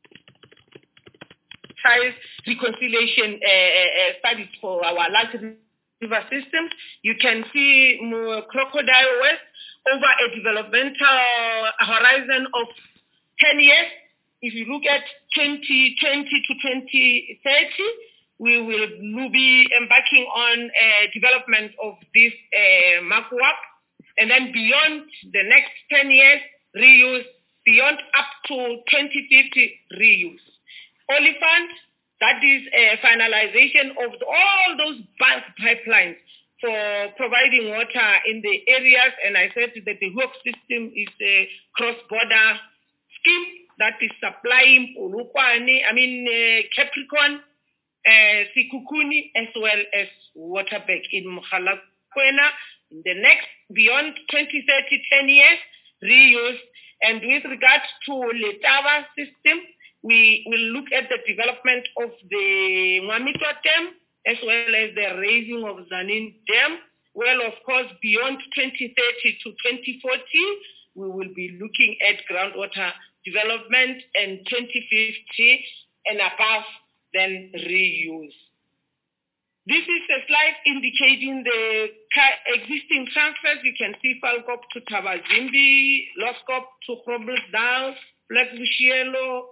reconciliation studies for our large river system, you can see Crocodile West over a developmental horizon of 10 years. If you look at 2020 to 2030, we will be embarking on development of this MACWAP, and then beyond the next 10 years, reuse, beyond up to 2050, reuse. Oliphant, that is a finalization of all those bulk pipelines for providing water in the areas, and I said that the Hook system is a cross-border scheme that is supplying Polokwane, Capricorn, Sikukuni, as well as Waterberg in Mogalakwena. In the next, beyond 2030, 10 years, reuse. And with regards to Letaba system, we will look at the development of the Nwamitwa Dam, as well as the raising of Zanin Dam. Well, of course, beyond 2030 to 2040, we will be looking at groundwater development, and 2050 and above, then reuse. This is a slide indicating the existing transfers. You can see Falkop to Tabazimbi, Loskop to Groblersdal, Flag Bushielo,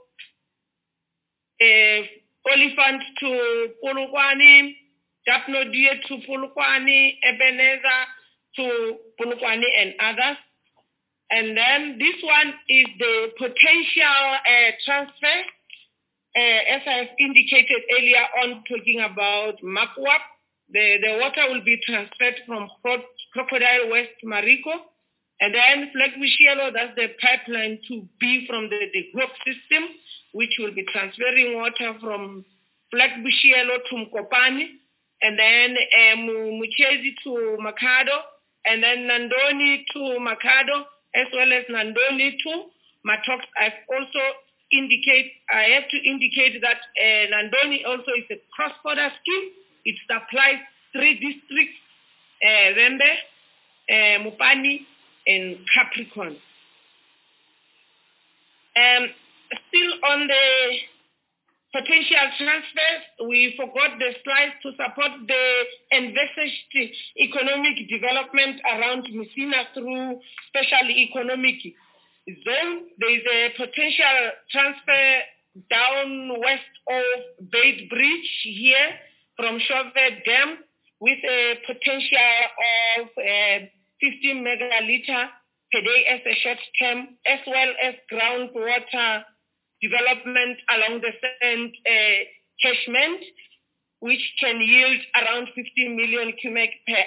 Oliphant to Polokwane, Dapnodie to Polokwane, Ebenezer to Polokwane, and others. And then this one is the potential transfer. As I've indicated earlier on, talking about MACWAP, the water will be transferred from Crocodile West to Mariko, and then Flag Bushielo, that's the pipeline to be from the Hook system, which will be transferring water from Flag Bushielo to Mkopani, and then Muchezi to Makado, and then Nandoni to Makado, as well as Nandoni to Matox. I have to indicate that Nandoni also is a cross-border scheme. It supplies 3 districts, Rembe, Mupani, and Capricorn. Still on the potential transfers, we forgot the slides to support the envisaged economic development around Messina through special economic zone. There is a potential transfer down west of Bait Bridge here from Chauvet Dam with a potential of 15 megaliter per day as a short term, as well as groundwater development along the sand catchment, which can yield around 15 million cubic per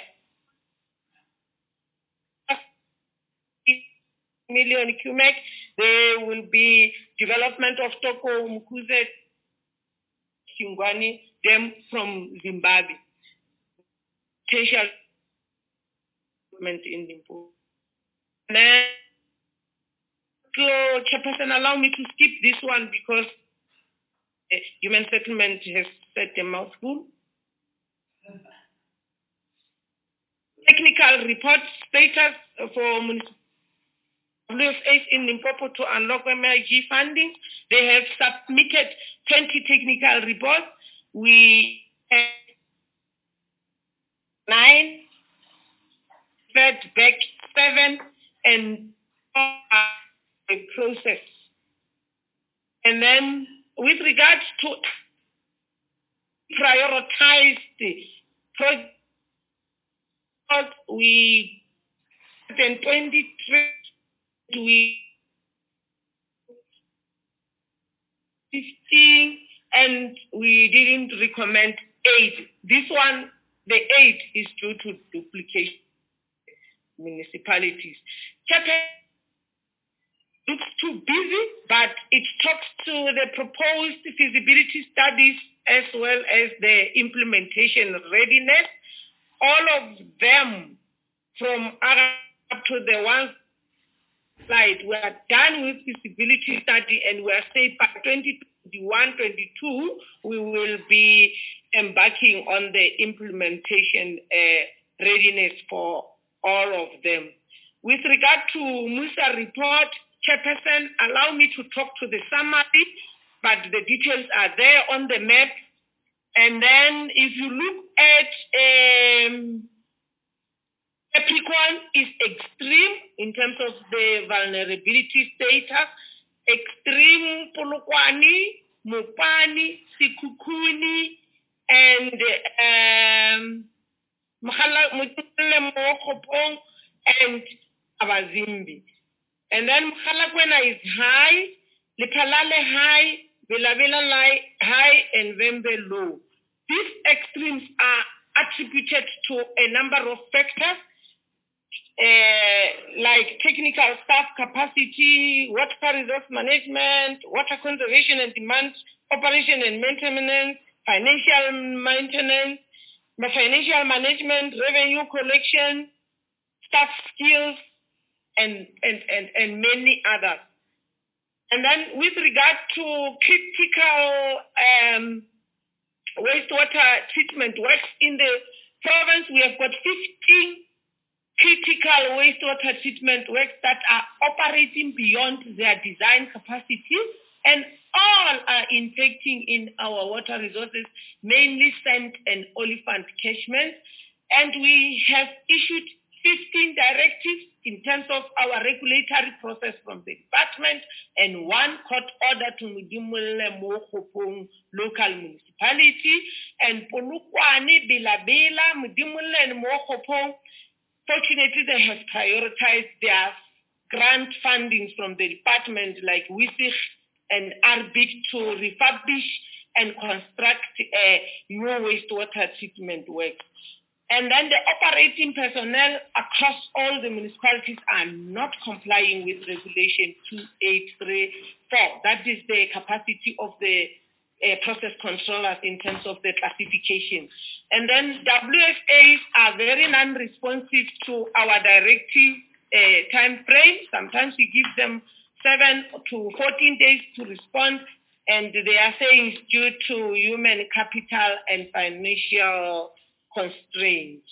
million cubic. There will be development of Toko, Mkuze, Kingwani them from Zimbabwe. Potential in Limpopo. And then, Chairperson, allow me to skip this one because Human Settlement has said a mouthful. Technical report status for WFAs in Limpopo to unlock MIG funding. They have submitted 20 technical reports. We have 9, fed back 7, and a process. And then with regards to prioritize the project, we 23 we 15 and we didn't recommend 8. This one, the 8 is due to duplication municipalities. Chapter looks too busy, but it talks to the proposed feasibility studies as well as the implementation readiness. All of them from up to the one slide, we are done with feasibility study and we are saying by 2021-22, we will be embarking on the implementation readiness for all of them. With regard to Musa report, Chairperson, allow me to talk to the summary, but the details are there on the map. And then if you look at Capricorn is extreme in terms of the vulnerability status, extreme Polokwane, Mopani, Sikukuni, and and Abazimbi. And then Mkhalakwena is high, Lipalale high, Velavela high, and Vembe low. These extremes are attributed to a number of factors, like technical staff capacity, water resource management, water conservation and demand, operation and maintenance, financial maintenance, financial management, revenue collection, staff skills, and many others. And then with regard to critical wastewater treatment works in the province, we have got 15 critical wastewater treatment works that are operating beyond their design capacity, and all are impacting in our water resources, mainly sand and oliphant catchments. And we have issued 15 directives in terms of our regulatory process from the department and 1 court order to Mudimule Mokopong local municipality, and Polokwane, Bilabela, Mudimule and Mokopong. Fortunately, they have prioritized their grant fundings from the department like WISIG and ARBIC to refurbish and construct new wastewater treatment works. And then the operating personnel across all the municipalities are not complying with Regulation 2834. That is the capacity of the process controllers in terms of the classification. And then WFAs are very non-responsive to our directive time frame. Sometimes we give them 7 to 14 days to respond, and they are saying it's due to human capital and financial constraints.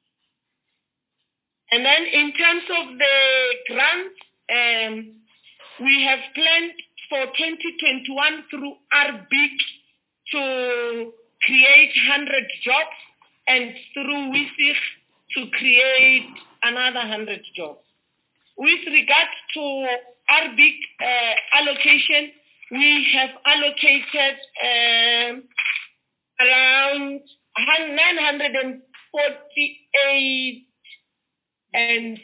And then in terms of the grants, we have planned for 2021 through ARBIC to create 100 jobs, and through WISIG to create another 100 jobs. With regard to ARBIC allocation, we have allocated around 948 and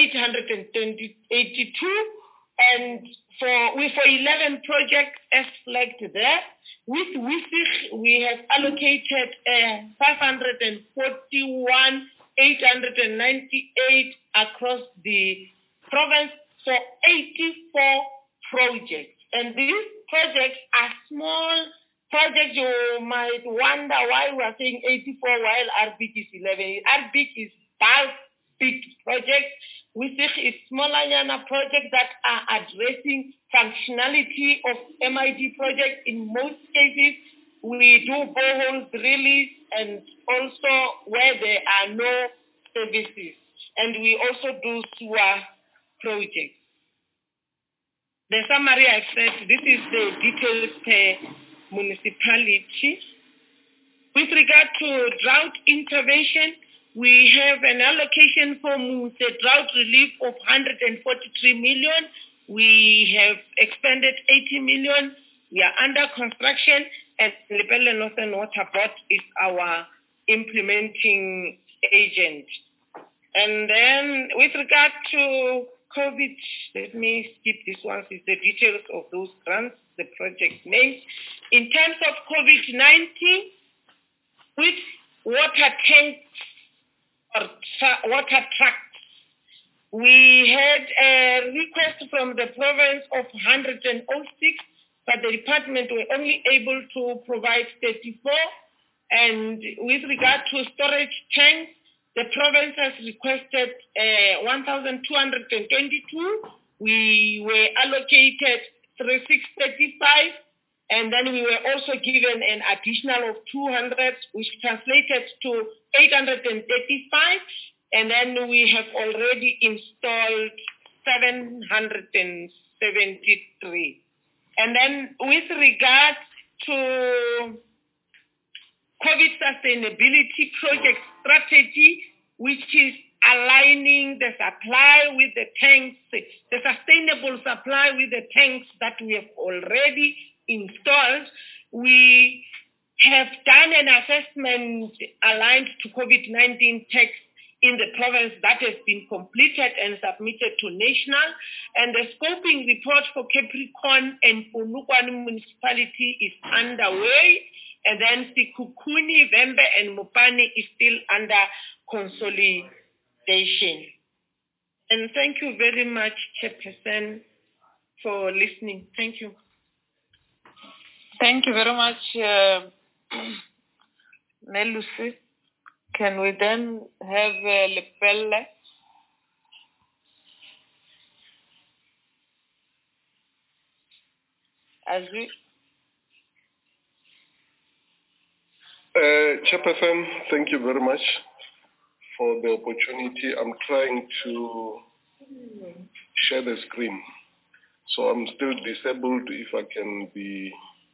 882, and for 11 projects as flagged there. With WISIG, we have allocated 541, 898 across the province for 84 projects. And these projects are small project, you might wonder why we are saying 84 while RBIC is 11. RBIC is big project. We think it's smaller projects that are addressing functionality of MID projects. In most cases, we do borehole drilling and also where there are no services. And we also do sewer projects. The summary I've said, this is the details per municipality. With regard to drought intervention, we have an allocation for the drought relief of 143 million. We have expended 80 million. We are under construction, and Lepelle Northern Water Board is our implementing agent. And then with regard to COVID, let me skip this one. It's the details of those grants, the project names. In terms of COVID-19, with water tanks or water trucks, we had a request from the province of 106, but the department were only able to provide 34. And with regard to storage tanks, the province has requested 1,222. We were allocated 3,635, and then we were also given an additional of 200, which translated to 835, and then we have already installed 773. And then with regard to COVID sustainability project strategy, which is aligning the supply with the tanks, the sustainable supply with the tanks that we have already installed, we have done an assessment aligned to COVID-19 text in the province that has been completed and submitted to national, and the scoping report for Capricorn and Polokwane municipality is underway, and then Sikukuni, Vembe, and Mopane is still under consolidation. And thank you very much, Chairperson, for listening. Thank you. Thank you very much, Melusi. Can we then have Lepelle? As we... Chairperson, thank you very much for the opportunity. I'm trying to share the screen. So I'm still disabled. If I can be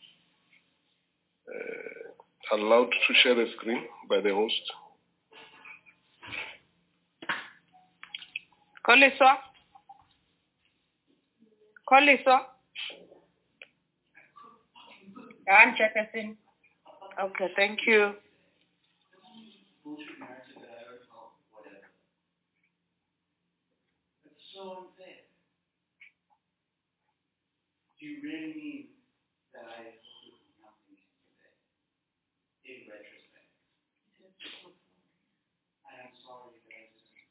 allowed to share the screen by the host. Koliswa? I'm Chairperson. Okay, thank you. It's so unfair. Do you really mean that I told you nothing today? In retrospect. I am sorry that I didn't.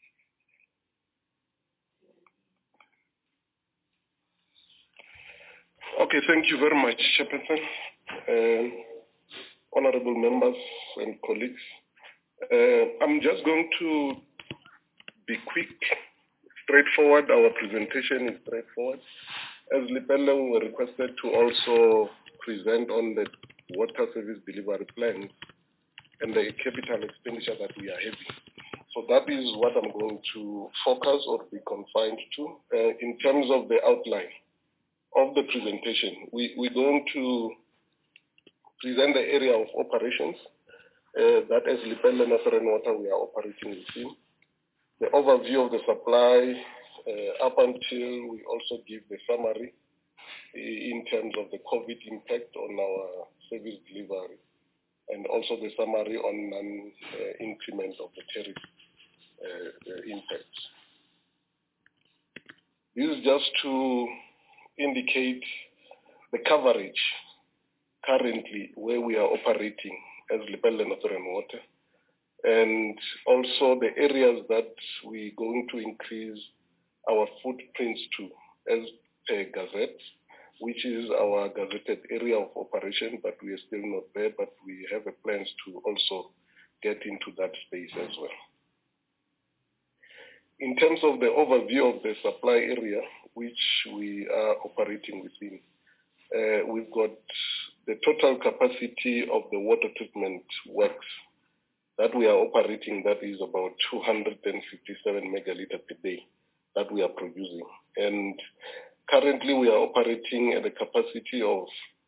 Okay, thank you very much, Chairperson. Honorable members and colleagues, I'm just going to be quick, straightforward. Our presentation is straightforward. As Lepelle, we were requested to also present on the water service delivery plan and the capital expenditure that we are having. So that is what I'm going to focus or be confined to. In terms of the outline of the presentation, we're going to present the area of operations that as Lepelle Northern Water we are operating within. The overview of the supply up until we also give the summary in terms of the COVID impact on our service delivery, and also the summary on increment of the tariff impacts. This is just to indicate the coverage currently where we are operating as Lepelle Northern Water, and also the areas that we're going to increase our footprints to as per Gazette. which is our gazetted area of operation, but we are still not there, but we have plans to also get into that space as well. In terms of the overview of the supply area, which we are operating within, we've got the total capacity of the water treatment works that we are operating, that is about 257 megaliter per day that we are producing. And currently we are operating at a capacity of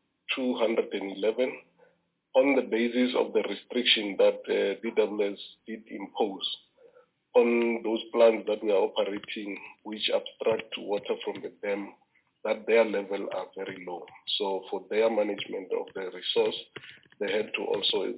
211 on the basis of the restriction that DWS did impose on those plants that we are operating, which abstract water from the dam, that their level are very low. So for their management of the resource, they had to also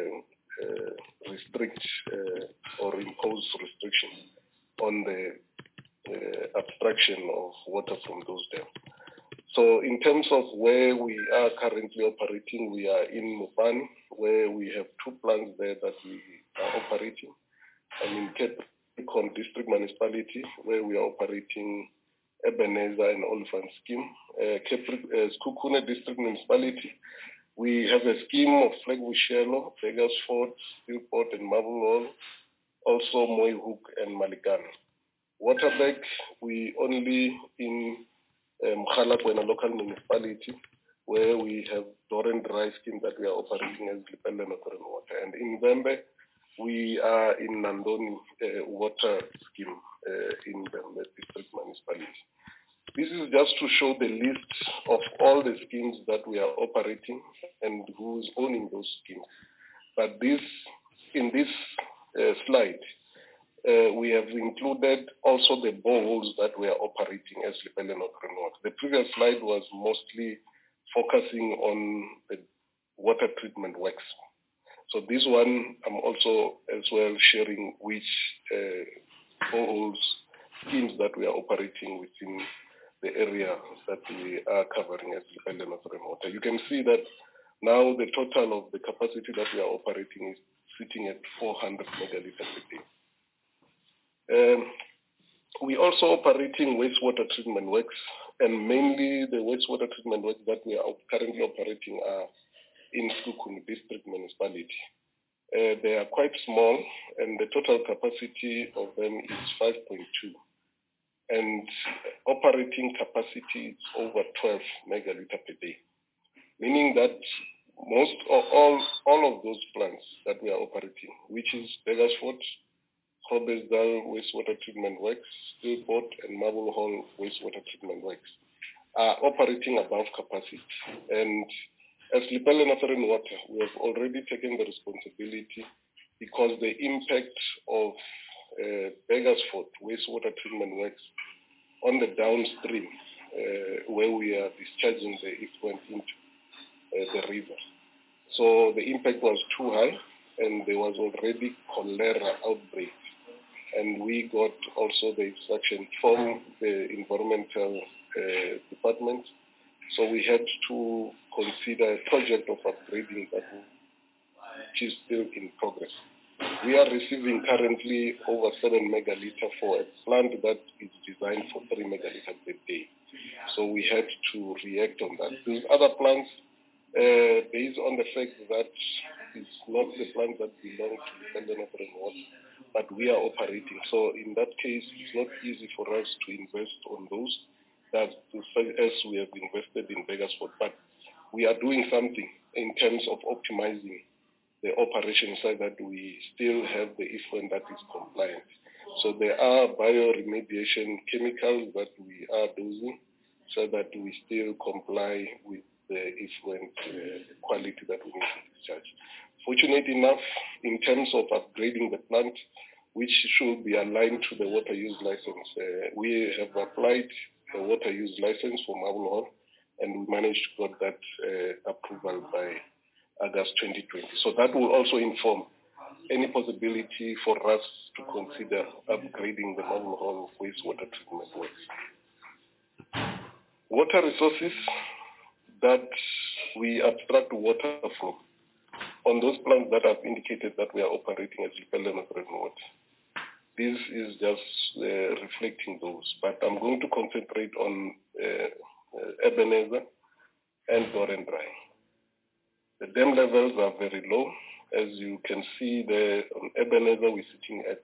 restrict or impose restriction on the abstraction of water from those dams. So in terms of where we are currently operating, we are in Mopani, where we have 2 plants there that we are operating. And in Capricorn District Municipality, where we are operating Ebenezer and Olifant scheme. Sekhukhune District Municipality, we have a scheme of Flegbushelo, Beggersfort, Steelport and Marble Hall, also Mooihoek and Malikana. Waterberg, we only in Mkhalakwena local municipality, where we have Doran Dry scheme that we are operating as Lepelle Northern Water. And in Vembe, we are in Nandoni water scheme in the district municipality. This is just to show the list of all the schemes that we are operating and who's owning those schemes. But in this slide, we have included also the boreholes that we are operating as Lepelle Northern Water. The previous slide was mostly focusing on the water treatment works. So this one, I'm also as well sharing which boreholes schemes that we are operating within the area that we are covering as Lepelle Northern Water. You can see that now the total of the capacity that we are operating is sitting at 400 megaliters per day. We also operating wastewater treatment works, and mainly the wastewater treatment works that we are currently operating are in Sekhukhune District Municipality. They are quite small, and the total capacity of them is 5.2. And operating capacity is over 12 megaliter per day, meaning that most or all of those plants that we are operating, which is Beggersfort, Groblersdal wastewater treatment works, Steelport and Marble Hall wastewater treatment works, are operating above capacity. And as Lepelle Northern Water, we have already taken the responsibility because the impact of Beggersfort wastewater treatment works on the downstream, where we are discharging the effluent into the river. So the impact was too high, and there was already cholera outbreak. And we got also the instruction from the environmental department. So we had to consider a project of upgrading that, which is still in progress. We are receiving currently over 7 megaliter for a plant that is designed for 3 megaliter per day. So we had to react on that. These other plants, based on the fact that it's not the plant that belong to the Northern Water, but we are operating. So in that case, it's not easy for us to invest on those as we have invested in Beggersfort. But we are doing something in terms of optimizing the operation so that we still have the effluent that is compliant. So there are bioremediation chemicals that we are dosing so that we still comply with the effluent quality that we need to discharge. Fortunate enough, in terms of upgrading the plant, which should be aligned to the water use license, we have applied the water use license for Marble Hall, and we managed to get that approval by August 2020. So that will also inform any possibility for us to consider upgrading the Marble Hall wastewater treatment works. Water resources that we abstract water from, on those plants that I've indicated that we are operating as Lepelle Northern Water. This is just reflecting those, but I'm going to concentrate on Ebenezer and Doran Dry. The dam levels are very low. As you can see there on Ebenezer, we're sitting at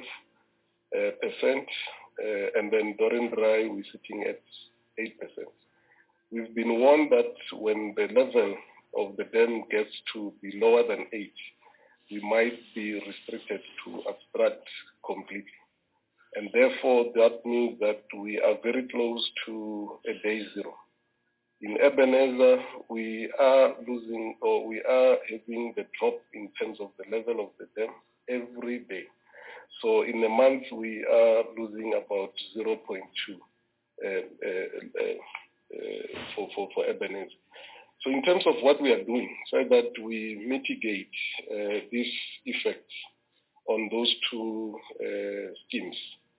12%, and then Doran Dry, we're sitting at 8%. We've been warned that when the level of the dam gets to be lower than 8, we might be restricted to abstract completely. And therefore, that means that we are very close to a day zero. In Ebenezer, we are losing, or we are having the drop in terms of the level of the dam every day. So in a month, we are losing about 0.2 for Ebenezer. So in terms of what we are doing, so that we mitigate this effect on those two schemes,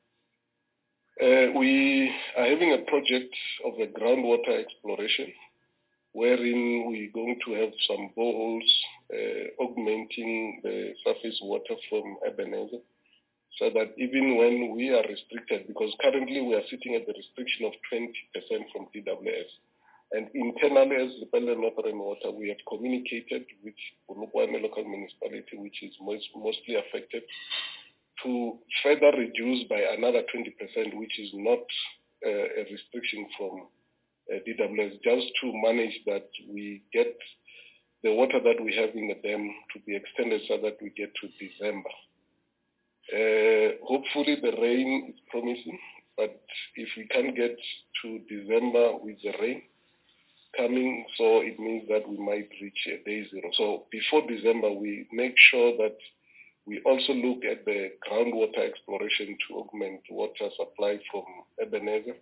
we are having a project of a groundwater exploration, wherein we're going to have some boreholes augmenting the surface water from Ebenezer, so that even when we are restricted, because currently we are sitting at the restriction of 20% from DWS, and internally as the Lepelle Northern Water, we have communicated with Polokwane local municipality, which is mostly affected, to further reduce by another 20%, which is not a restriction from DWS, just to manage that we get the water that we have in the dam to be extended so that we get to December. Hopefully the rain is promising, but if we can get to December with the rain coming, so it means that we might reach a day zero. So before December, we make sure that we also look at the groundwater exploration to augment water supply from Ebenezer.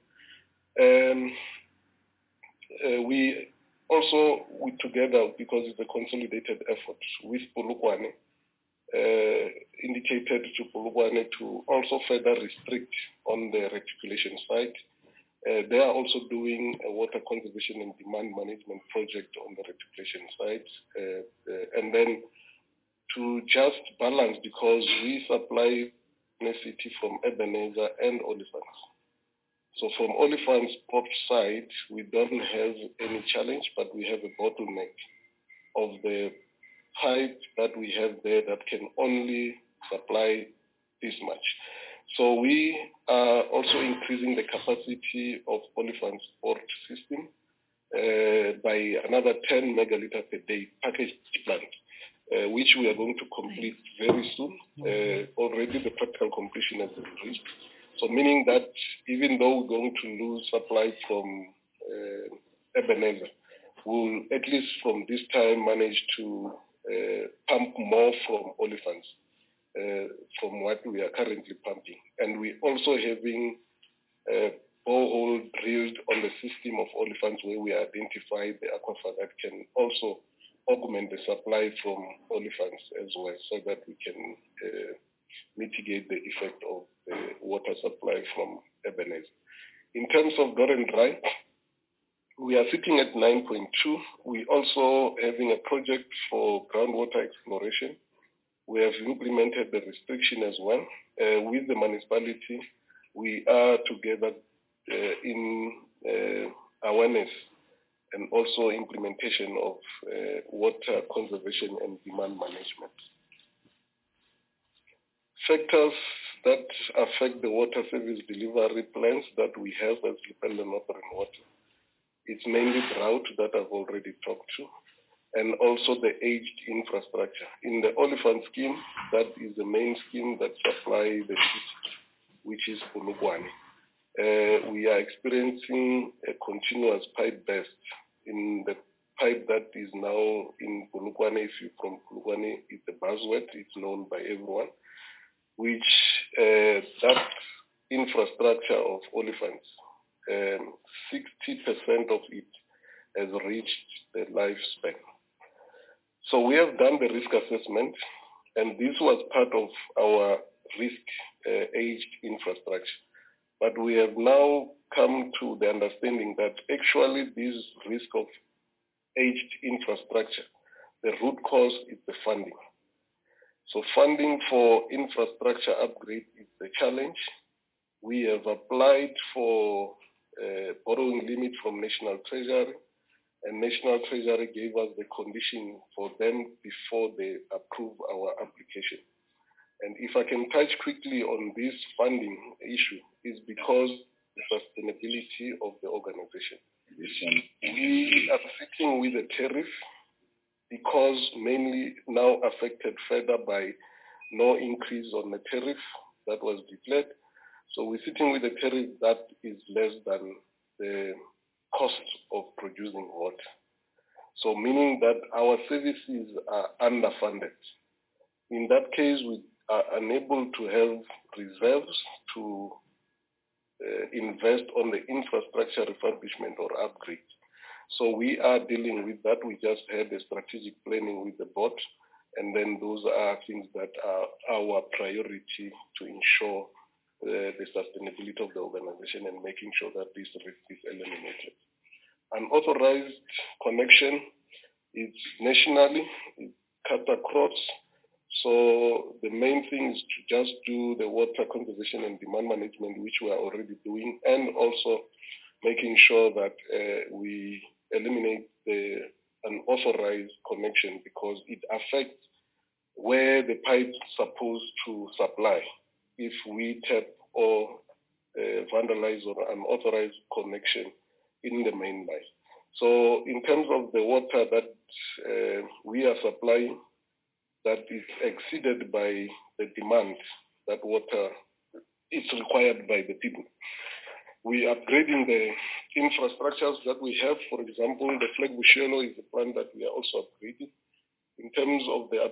We also, together, because it's a consolidated effort with Polokwane, indicated to Polokwane to also further restrict on the reticulation side. They are also doing a water conservation and demand management project on the reticulation side. And then to just balance, because we supply city from Ebenezer and Olifants. So from Olifants port side, we don't have any challenge, but we have a bottleneck of the pipe that we have there that can only supply this much. So we are also increasing the capacity of Olifants port system by another 10 megaliter per day package plant, which we are going to complete very soon. Already the practical completion has been reached. So meaning that even though we're going to lose supply from Ebenezer, we'll at least from this time manage to pump more from Olifants from what we are currently pumping. And we're also having a borehole drilled on the system of Olifants where we identify the aquifer that can also augment the supply from Olifants as well, so that we can mitigate the effect of the water supply from Ebenezer. In terms of Doran Dry, we are sitting at 9.2. We're also having a project for groundwater exploration. We have implemented the restriction as well. With the municipality, we are together in awareness and also implementation of water conservation and demand management. Factors that affect the water service delivery plans that we have as Lepelle Northern Water. It's mainly drought that I've already talked to, and also the aged infrastructure. In the Olifant scheme, that is the main scheme that supplies the city, which is Polokwane. We are experiencing a continuous pipe burst in the pipe that is now in Polokwane. If you from Polokwane, it's a buzzword, it's known by everyone, which that infrastructure of Olifants, 60% of it has reached the lifespan. So we have done the risk assessment, and this was part of our risk aged infrastructure. But we have now come to the understanding that actually this risk of aged infrastructure, the root cause is the funding. So funding for infrastructure upgrade is the challenge. We have applied for borrowing limit from National Treasury, and National Treasury gave us the condition for them before they approve our application. And if I can touch quickly on this funding issue, is because the sustainability of the organization. We are sitting with a tariff because mainly now affected further by no increase on the tariff that was declared. So we're sitting with a tariff that is less than the cost of producing water. So meaning that our services are underfunded. In that case, we are unable to have reserves to invest on the infrastructure refurbishment or upgrade. So we are dealing with that. We just had a strategic planning with the board, and then those are things that are our priority to ensure the sustainability of the organization and making sure that this risk is eliminated. Unauthorized connection is nationally, it's cut across. So the main thing is to just do the water conservation and demand management, which we are already doing, and also making sure that we eliminate the unauthorized connection because it affects where the pipe's supposed to supply if we tap or vandalize or unauthorized connection in the main line. So in terms of the water that we are supplying, that is exceeded by the demand that water is required by the people. We are upgrading the infrastructures that we have. For example, the Flegbushelo is a plant that we are also upgrading. In terms of the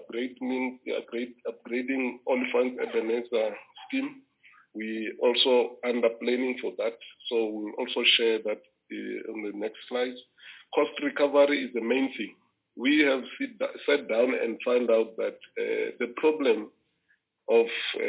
upgrading Olifants Ebenezer scheme, we also under planning for that. So we'll also share that on the next slides. Cost recovery is the main thing. We have sat down and found out that the problem of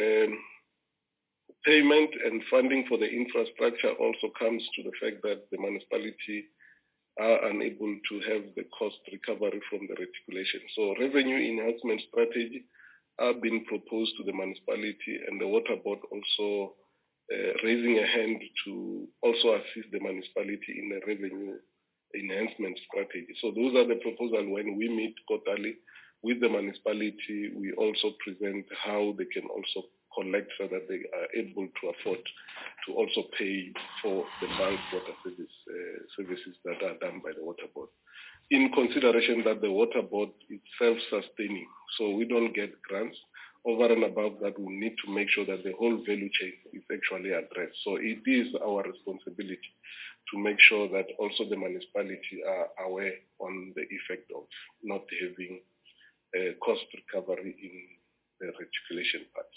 payment and funding for the infrastructure also comes to the fact that the municipality are unable to have the cost recovery from the reticulation. So revenue enhancement strategy are being proposed to the municipality, and the water board also raising a hand to also assist the municipality in the revenue enhancement strategy. So those are the proposals. When we meet quarterly with the municipality, we also present how they can also collect so that they are able to afford to also pay for the bulk water services that are done by the water board. In consideration that the water board is self-sustaining, so we don't get grants. Over and above that, we need to make sure that the whole value chain is actually addressed. So it is our responsibility to make sure that also the municipality are aware on the effect of not having cost recovery in the reticulation parts.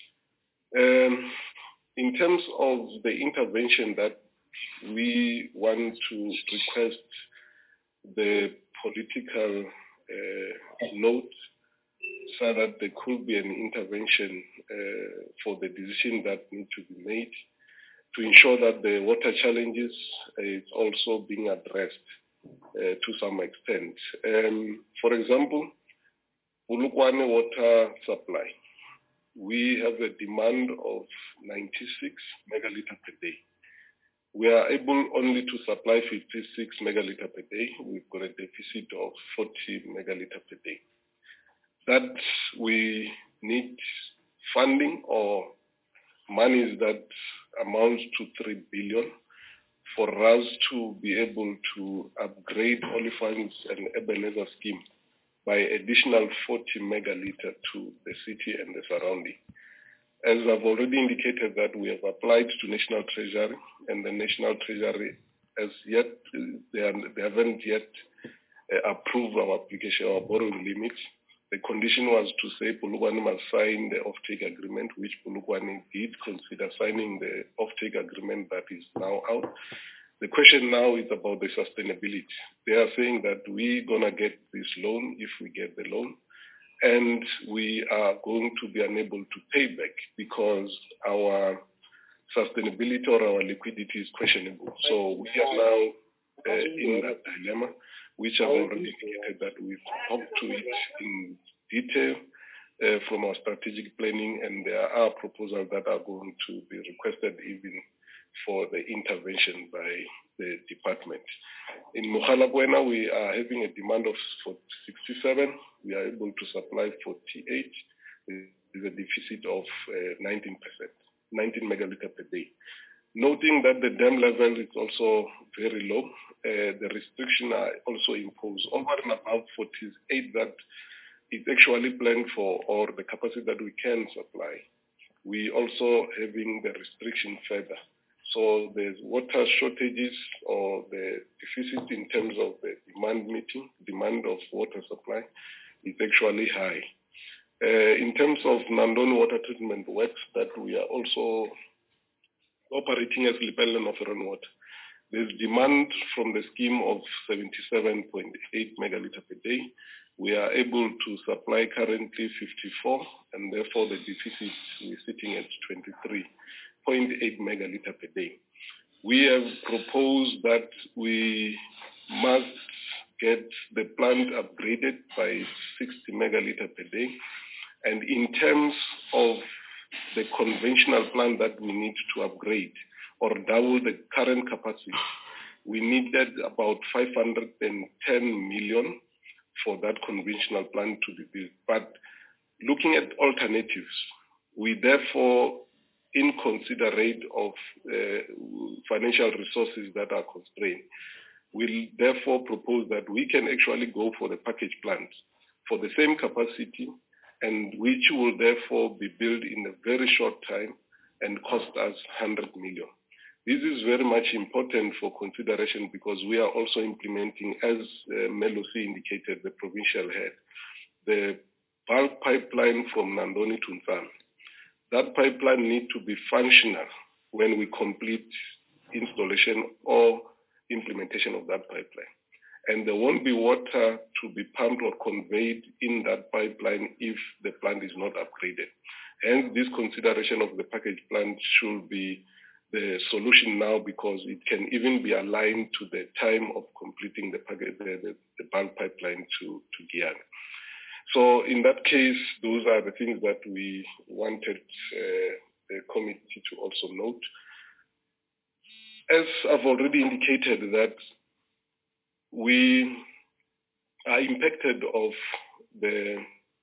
In terms of the intervention that we want to request the political note so that there could be an intervention for the decision that need to be made to ensure that the water challenges is also being addressed to some extent. For example, Polokwane water supply. We have a demand of 96 megaliter per day. We are able only to supply 56 megaliter per day. We've got a deficit of 40 megaliter per day. That we need funding or monies that amounts to 3 billion for us to be able to upgrade Olifants and Ebenezer scheme by additional 40 megaliter to the city and the surrounding. As I've already indicated that we have applied to National Treasury, and the National Treasury has yet, they haven't yet approved our application, our borrowing limits. The condition was to say Polokwane must sign the offtake agreement, which Polokwane did consider signing the offtake agreement that is now out. The question now is about the sustainability. They are saying that we're going to get this loan if we get the loan, and we are going to be unable to pay back because our sustainability or our liquidity is questionable. So we are now in that dilemma, which I've already indicated that we've talked to it in detail from our strategic planning, and there are proposals that are going to be requested even for the intervention by the department. In Mogalakwena, we are having a demand of 67. We are able to supply 48. There is a deficit of 19%, 19 megaliter per day. Noting that the dam level is also very low, the restrictions are also imposed over and above 48 that is actually planned for, or the capacity that we can supply. We also having the restriction further. So there's water shortages or the deficit in terms of the demand of water supply is actually high. In terms of Nandoni water treatment works that we are also operating as Lepelle Northern Water, there's demand from the scheme of 77.8 megaliter per day. We are able to supply currently 54, and therefore the deficit is sitting at 23.8 megaliter per day. We have proposed that we must get the plant upgraded by 60 megaliter per day. And in terms of the conventional plant that we need to upgrade or double the current capacity, we needed about 510 million for that conventional plant to be built. But looking at alternatives, we therefore, in consideration of financial resources that are constrained, will therefore propose that we can actually go for the package plant for the same capacity, and which will therefore be built in a very short time and cost us 100 million. This is very much important for consideration because we are also implementing, as Melosi indicated, the provincial head, the bulk pipeline from Nandoni to Ntsana. That pipeline needs to be functional when we complete installation or implementation of that pipeline. And there won't be water to be pumped or conveyed in that pipeline if the plant is not upgraded. Hence, this consideration of the package plant should be the solution now because it can even be aligned to the time of completing the bulk pipeline to Guyana. So in that case, those are the things that we wanted the committee to also note. As I've already indicated that we are impacted of the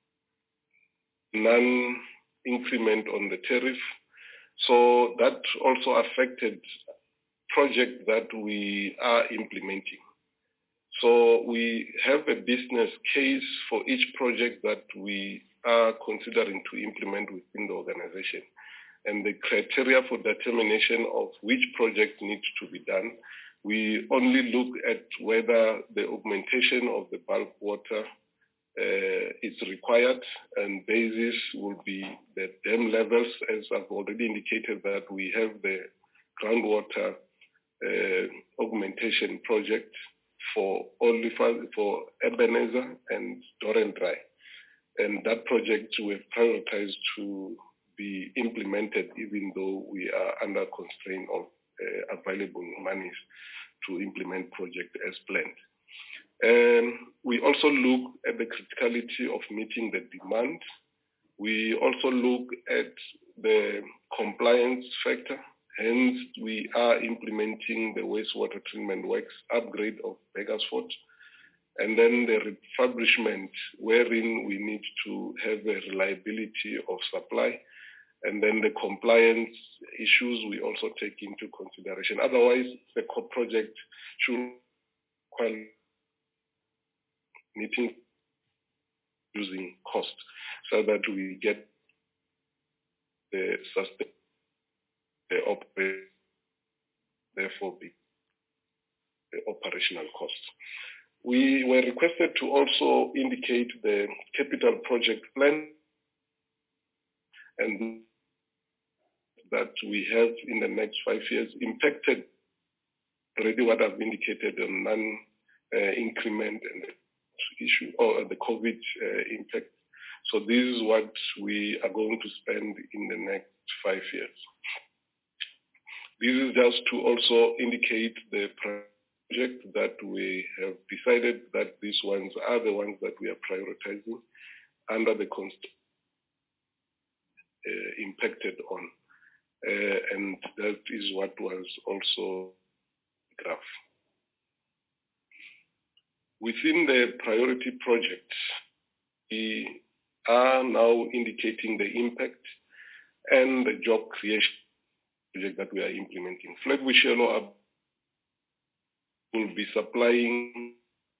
non-increment on the tariff. So that also affected projects that we are implementing. So we have a business case for each project that we are considering to implement within the organization. And the criteria for determination of which project needs to be done, we only look at whether the augmentation of the bulk water is required, and basis will be the dam levels, as I've already indicated that we have the groundwater augmentation project for Ebenezer and Doran Dry. And that project we have prioritized to be implemented even though we are under constraint of available monies to implement project as planned. We also look at the criticality of meeting the demand. We also look at the compliance factor. Hence, we are implementing the wastewater treatment works upgrade of Beggarsford, and then the refurbishment wherein we need to have a reliability of supply, and then the compliance issues we also take into consideration. Otherwise, the project should meeting using cost so that we get the sustain the operate, therefore be the operational costs. We were requested to also indicate the capital project plan and that we have in the next 5 years impacted already what I've indicated on non-increment and the issue or the COVID impact. So this is what we are going to spend in the next 5 years. This is just to also indicate the project that we have decided that these ones are the ones that we are prioritizing under the impacted on. And that is what was also graph. Within the priority project, we are now indicating the impact and the job creation project that we are implementing. Flatbush Yellow will be supplying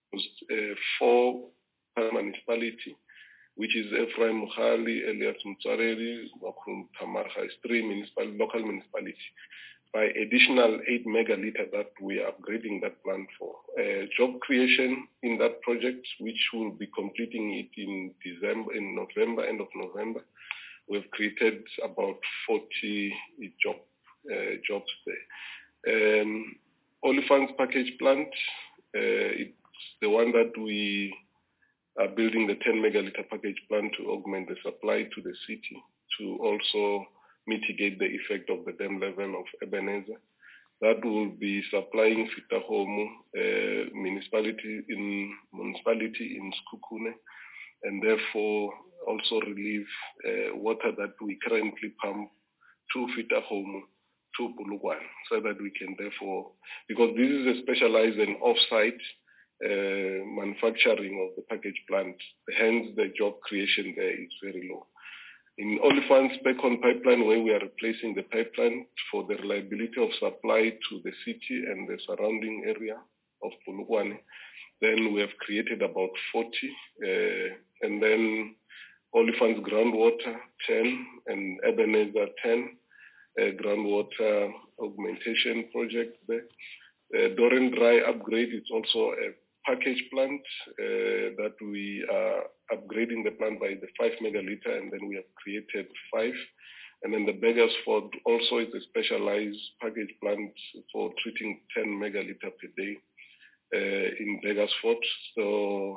4 municipalities, which is Ephraim Mukhali, Elias Mtsareli, Makhum Tamaha, 3 local municipalities, by additional 8 megaliter that we are upgrading that plant for. Job creation in that project, which will be completing it in November, end of November. We've created about 40 jobs there. Olifants package plant, it's the one that we are building, the 10 megaliter package plant to augment the supply to the city, to also mitigate the effect of the dam level of Ebenezer. That will be supplying Fitahomu municipality in Sekhukhune, and therefore also relieve water that we currently pump to Fitahomu to Polokwane, so that we can therefore, because this is a specialized and off-site manufacturing of the package plant, hence the job creation there is very low. In Olifants Bekon pipeline, where we are replacing the pipeline for the reliability of supply to the city and the surrounding area of Polokwane, then we have created about 40, and then Olifants groundwater 10 and Ebenezer 10 groundwater augmentation project there. Doran Dry upgrade is also a package plant that we are upgrading the plant by the 5 megaliter, and then we have created 5. And then the Beggarsford also is a specialized package plant for treating 10 megaliter per day in Beggarsford. So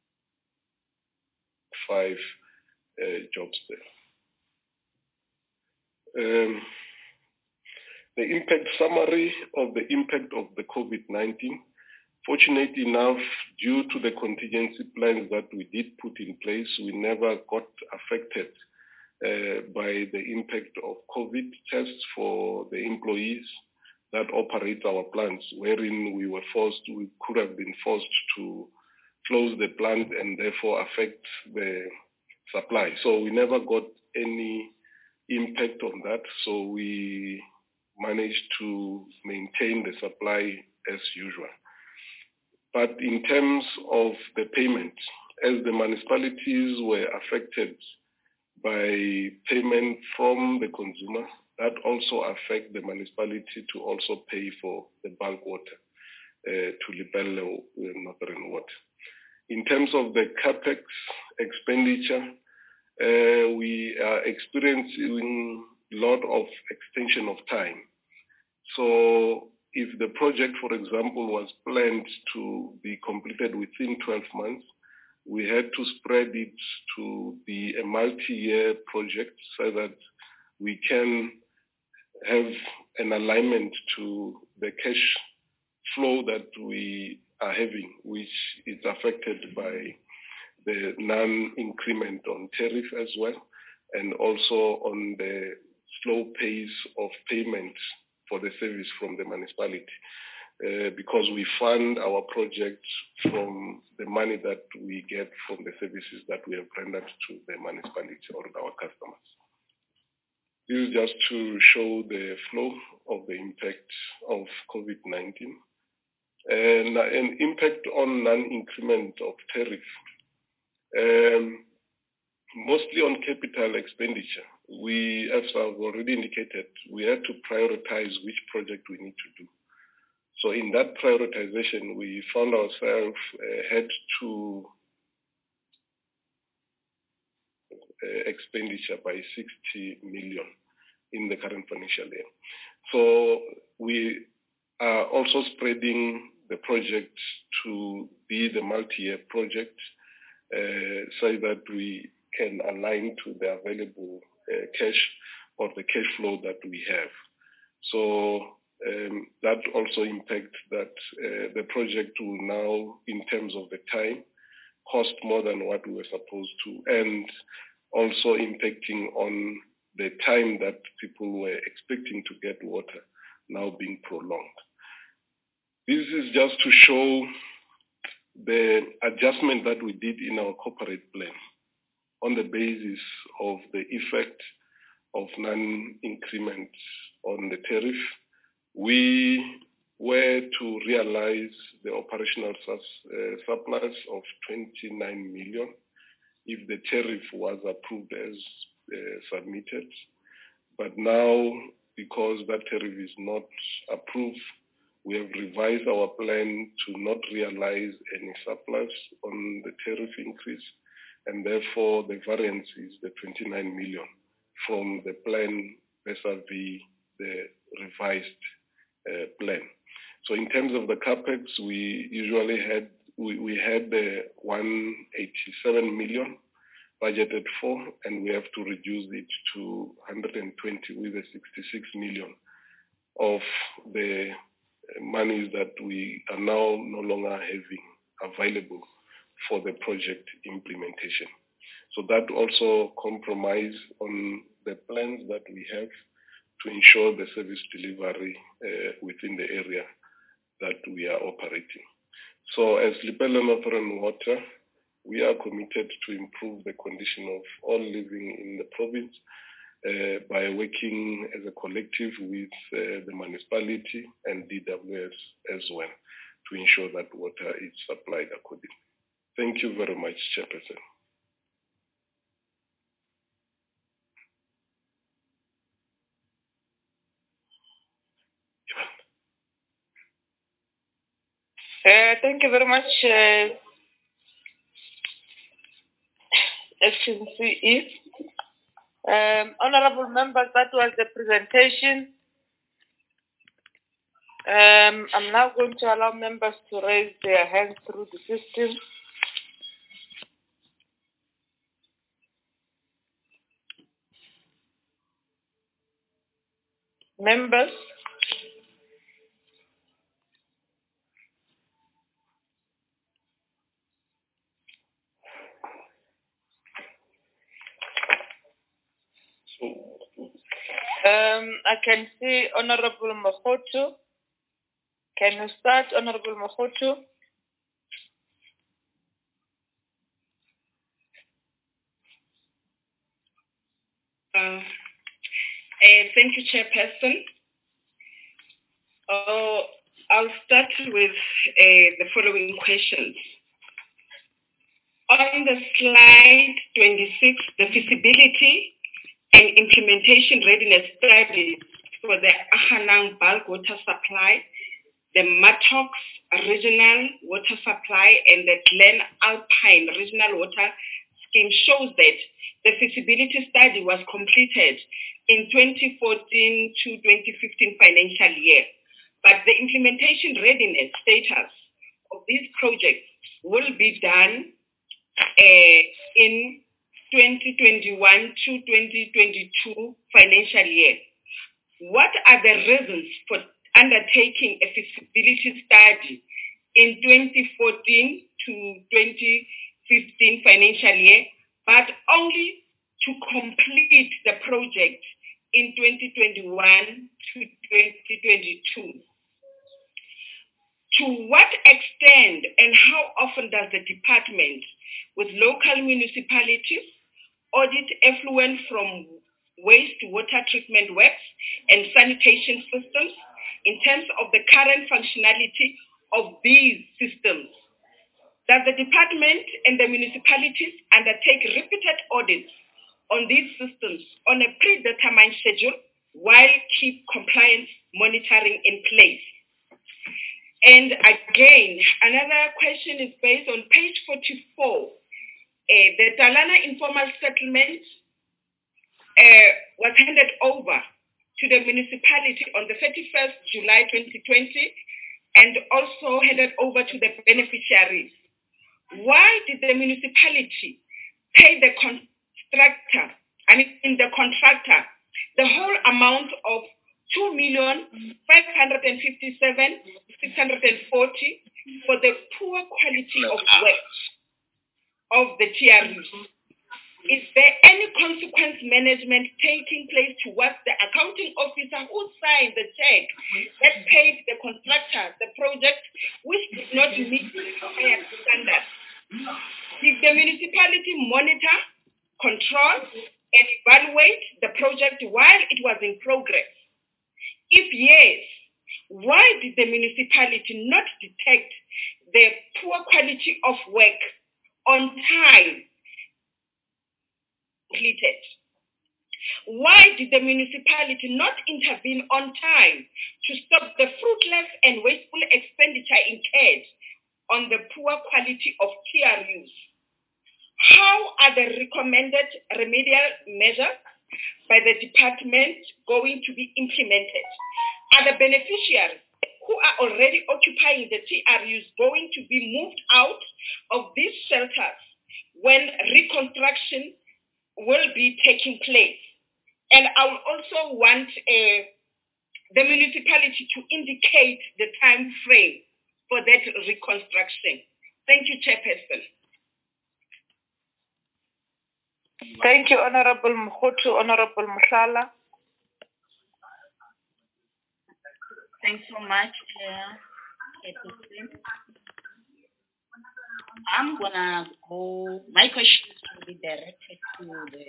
5 jobs there. The impact summary of the impact of the COVID-19. Fortunately enough, due to the contingency plans that we did put in place, we never got affected by the impact of COVID tests for the employees that operate our plants, wherein we could have been forced to close the plant and therefore affect the supply. So we never got any impact on that. So we managed to maintain the supply as usual. But in terms of the payment, as the municipalities were affected by payment from the consumer, that also affects the municipality to also pay for the bulk water to Lepelle Northern Water. In terms of the CapEx expenditure, we are experiencing a lot of extension of time. So if the project, for example, was planned to be completed within 12 months, we had to spread it to be a multi-year project so that we can have an alignment to the cash flow that we are having, which is affected by the non-increment on tariff as well, and also on the slow pace of payment for the service from the municipality, because we fund our project from the money that we get from the services that we have rendered to the municipality or our customers. This is just to show the flow of the impact of COVID-19 and an impact on non-increment of tariff. Mostly on capital expenditure. We, as I've already indicated, we had to prioritize which project we need to do. So in that prioritization, we found ourselves had to expenditure by 60 million in the current financial year. So we are also spreading the project to be the multi-year project so that we can align to the available cash or the cash flow that we have. So that also impacts that the project will now, in terms of the time, cost more than what we were supposed to, and also impacting on the time that people were expecting to get water. now being prolonged. This is just to show the adjustment that we did in our corporate plan on the basis of the effect of non-increment on the tariff. We were to realize the operational surplus of 29 million if the tariff was approved as submitted. But now, because that tariff is not approved, we have revised our plan to not realize any surplus on the tariff increase, and therefore the variance is the 29 million from the plan vis-a-vis the revised plan. So in terms of the capex, we usually had the 187 million budgeted for, and we have to reduce it to 120 with the 66 million of the monies that we are now no longer having available for the project implementation. So that also compromise on the plans that we have to ensure the service delivery within the area that we are operating. So as Lepelle Northern Water, we are committed to improve the condition of all living in the province by working as a collective with the municipality and DWS as well to ensure that water is supplied accordingly. Thank you very much, Chairperson. Thank you very much, Excellency. Honorable members, that was the presentation. I'm now going to allow members to raise their hands through the system. Members. I can see Honorable Mokhoto. Can you start, Honorable Mokhoto? Thank you, Chairperson. I'll start with the following questions. On the slide 26, the feasibility and implementation readiness studies for the Aghanang bulk water supply, the Matox regional water supply, and the Glen Alpine regional water scheme shows that the feasibility study was completed in 2014 to 2015 financial year. But the implementation readiness status of these projects will be done in 2021 to 2022 financial year. What are the reasons for undertaking a feasibility study in 2014 to 2015 financial year, but only to complete the project in 2021 to 2022? To what extent and how often does the department with local municipalities audit effluent from wastewater treatment works and sanitation systems in terms of the current functionality of these systems? Does the department and the municipalities undertake repeated audits on these systems on a predetermined schedule while keep compliance monitoring in place? And again, another question is based on page 44. The Talana informal settlement was handed over to the municipality on the 31st July 2020 and also handed over to the beneficiaries. Why did the municipality pay the contractor the whole amount of 2,557,640 for the poor quality of work of the TRUs? Is there any consequence management taking place towards the accounting officer who signed the check that paid the constructor the project which did not meet the required standards? Did the municipality monitor, control, and evaluate the project while it was in progress? If yes, why did the municipality not detect the poor quality of work on time completed? Why did the municipality not intervene on time to stop the fruitless and wasteful expenditure incurred on the poor quality of TRUs? How are the recommended remedial measures by the department going to be implemented? Are the beneficiaries who are already occupying the TRUs going to be moved out of these shelters when reconstruction will be taking place? And I would also want the municipality to indicate the time frame for that reconstruction. Thank you, Chairperson. Thank you, Honorable Mkhutu. Honorable Mushala. Thanks so much, Chairperson. I'm gonna go. My question will be directed to the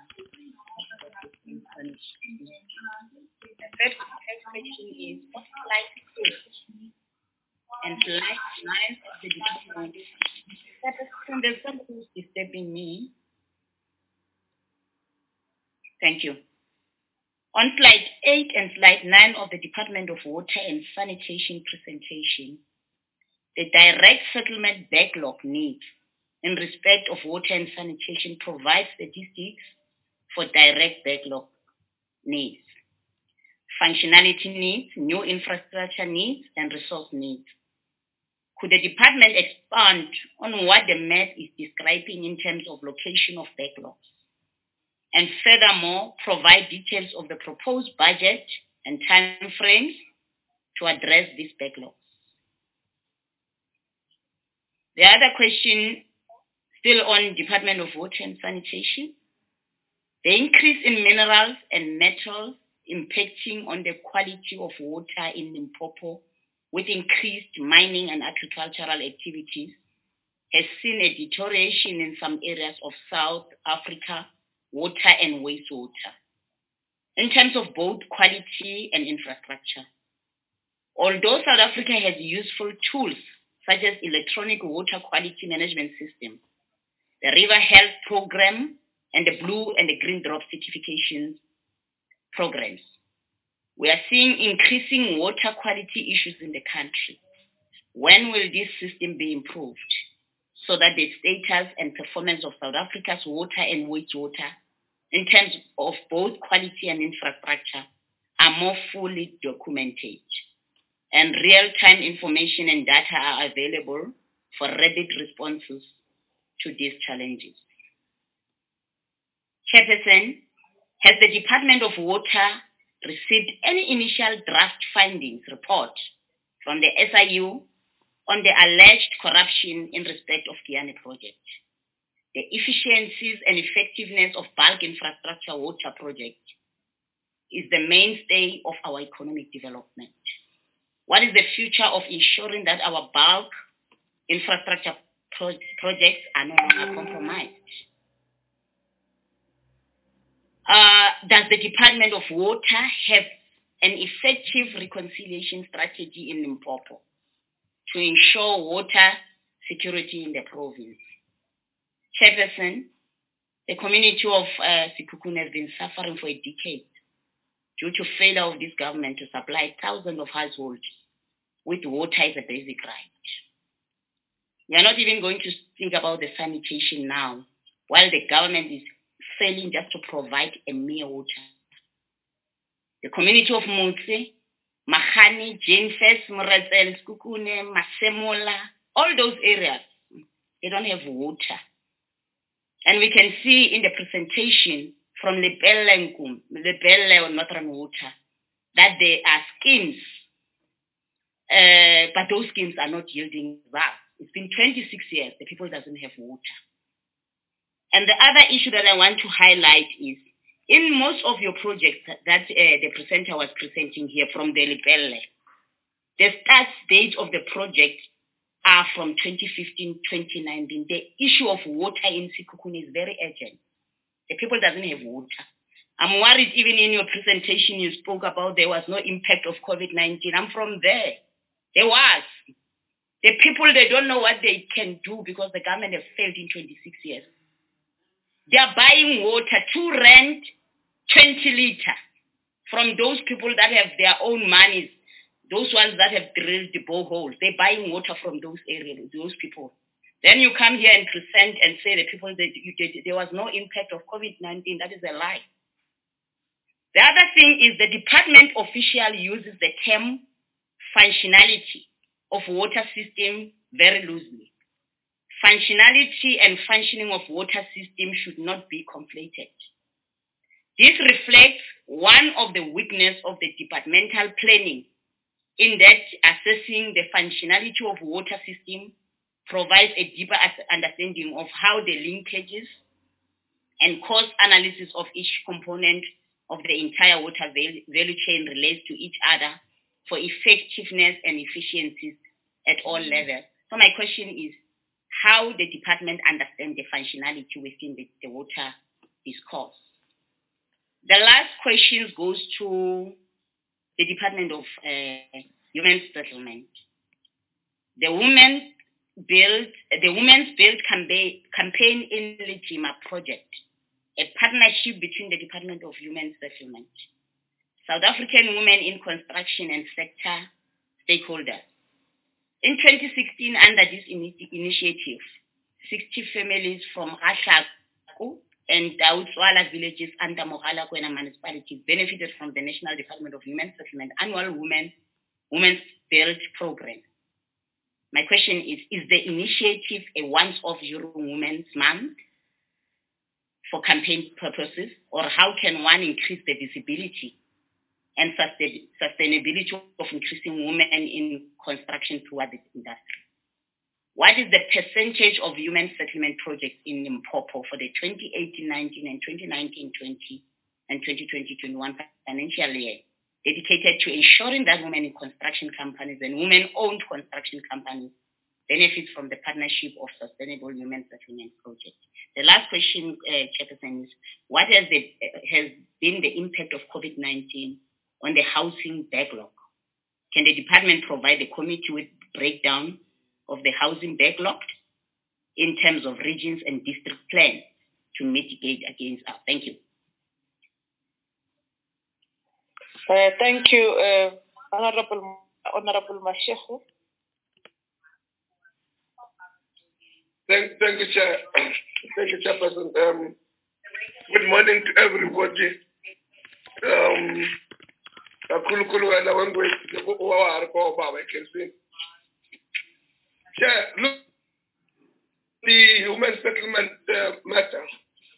first question is what slide 8 and slide 9 of the document. There's somebody who's disturbing me. Thank you. On slide 8 and slide 9 of the Department of Water and Sanitation presentation, the direct settlement backlog needs in respect of water and sanitation provides statistics for direct backlog needs, functionality needs, new infrastructure needs, and resource needs. Could the department expand on what the map is describing in terms of location of backlogs? And furthermore, provide details of the proposed budget and time frames to address these backlogs. The other question, still on Department of Water and Sanitation, the increase in minerals and metals impacting on the quality of water in Limpopo with increased mining and agricultural activities has seen a deterioration in some areas of South Africa water and wastewater in terms of both quality and infrastructure. Although South Africa has useful tools such as electronic water quality management system, the River Health Program, and the Blue and the Green Drop certification programs, we are seeing increasing water quality issues in the country. When will this system be improved so that the status and performance of South Africa's water and wastewater in terms of both quality and infrastructure are more fully documented and real-time information and data are available for rapid responses to these challenges? Chairperson, has the Department of Water received any initial draft findings report from the SIU on the alleged corruption in respect of Giyani project, the efficiencies and effectiveness of bulk infrastructure water project is the mainstay of our economic development? What is the future of ensuring that our bulk infrastructure projects are no longer compromised? Does the Department of Water have an effective reconciliation strategy in Limpopo to ensure water security in the province? Chairperson, the community of Sekhukhune has been suffering for a decade due to failure of this government to supply thousands of households with water as a basic right. We are not even going to think about the sanitation now, while the government is failing just to provide a mere water. The community of Mutse, Mahani, Jenfes, Morazel, Sekhukhune, Masemola, all those areas, they don't have water. And we can see in the presentation from Lepelle or Northern Water that there are schemes, but those schemes are not yielding results. It's been 26 years, the people doesn't have water. And the other issue that I want to highlight is, in most of your projects that the presenter was presenting here from the Lepelle, the start date of the project are from 2015, 2019. The issue of water in Sekhukhune is very urgent. The people doesn't have water. I'm worried even in your presentation you spoke about there was no impact of COVID-19. I'm from there. There was. The people, they don't know what they can do because the government has failed in 26 years. They are buying water, 2 rand, 20 liter from those people that have their own monies, those ones that have drilled the boreholes. They're buying water from those areas, those people. Then you come here and present and say the people that there was no impact of COVID-19. That is a lie. The other thing is the department official uses the term functionality of water system very loosely. Functionality and functioning of water system should not be conflated. This reflects one of the weaknesses of the departmental planning, in that assessing the functionality of water system provides a deeper understanding of how the linkages and cost analysis of each component of the entire water value chain relates to each other for effectiveness and efficiencies at all levels. So my question is, how the department understands the functionality within the water discourse? The last question goes to the Department of Human Settlement. The Women's Build Campaign in Lijima project, a partnership between the Department of Human Settlement, South African Women in Construction and sector stakeholders. In 2016, under this initiative, 60 families from Ashaku and Dautswala villages under Mogalakwena municipality benefited from the National Department of Human Settlement annual Women's Build program. My question is the initiative a once-off Women's Month for campaign purposes, or how can one increase the visibility and sustainability of increasing women in construction throughout this industry? What is the percentage of human settlement projects in Limpopo for the 2018-19 and 2019-20 and 2020-21 financial year dedicated to ensuring that women in construction companies and women-owned construction companies benefit from the partnership of sustainable human settlement projects? The last question, Chairperson, is what has been the impact of COVID-19 on the housing backlog? Can the department provide the committee with breakdown of the housing backlog in terms of regions and district plans to mitigate against us? Thank you. Thank you, Honorable Mashego. Thank you, Chair. Thank you, Chairperson. Good morning to everybody. Chair, look, the human settlement matter.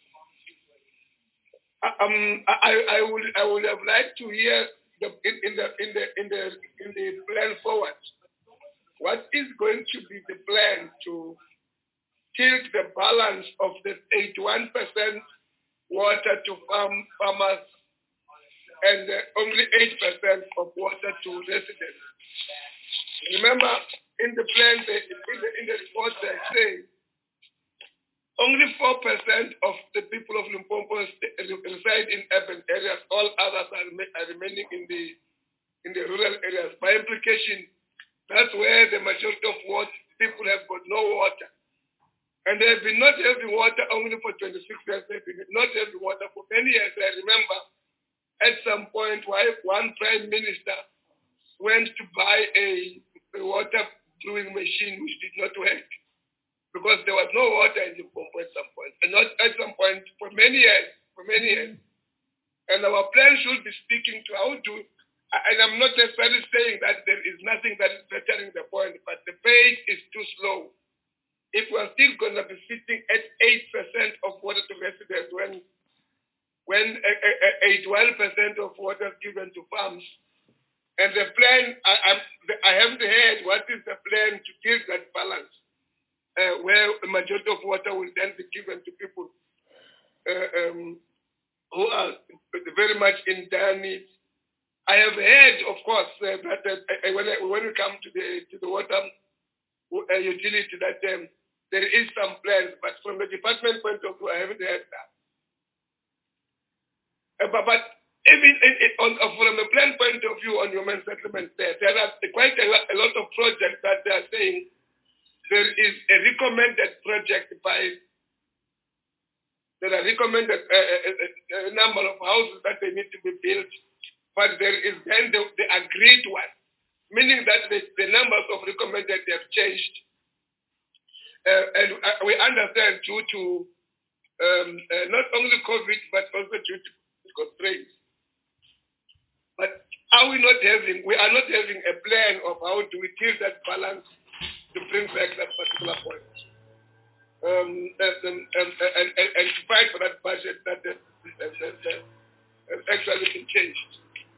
I would have liked to hear in the plan forward. What is going to be the plan to tilt the balance of the 81% water to farmers and only 8% of water to residents? Remember, in the plan, in the report, they say only 4% of the people of Limpopo reside in urban areas. All others are remaining in the rural areas. By implication, that's where the majority of people have got no water. And they have been not having water only for 26 years. They've been not having water for many years. I remember at some point one prime minister went to buy a water brewing machine which did not work because there was no water in Limpopo at some point. And not at some point, for many years. And our plan should be speaking to how to, and I'm not necessarily saying that there is nothing that is bettering the point, but the pace is too slow. If we're still going to be sitting at 8% of water to residents when 81% of water is given to farms, and the plan, I haven't heard what is the plan to give that balance, where the majority of water will then be given to people. who are very much in dire need. I have heard, of course, that when we come to the water utility, that there is some plans, but from the department point of view, I haven't heard that. But even from a plan point of view on human settlement, there are quite a lot of projects that they are saying there is a recommended project there are recommended a number of houses that they need to be built, but there is then the agreed one, meaning that the numbers of recommended have changed. And we understand due to not only COVID, but also due to constraints. But we are not having a plan of how to achieve that balance to bring back that particular point. And to fight for that budget that has actually been changed.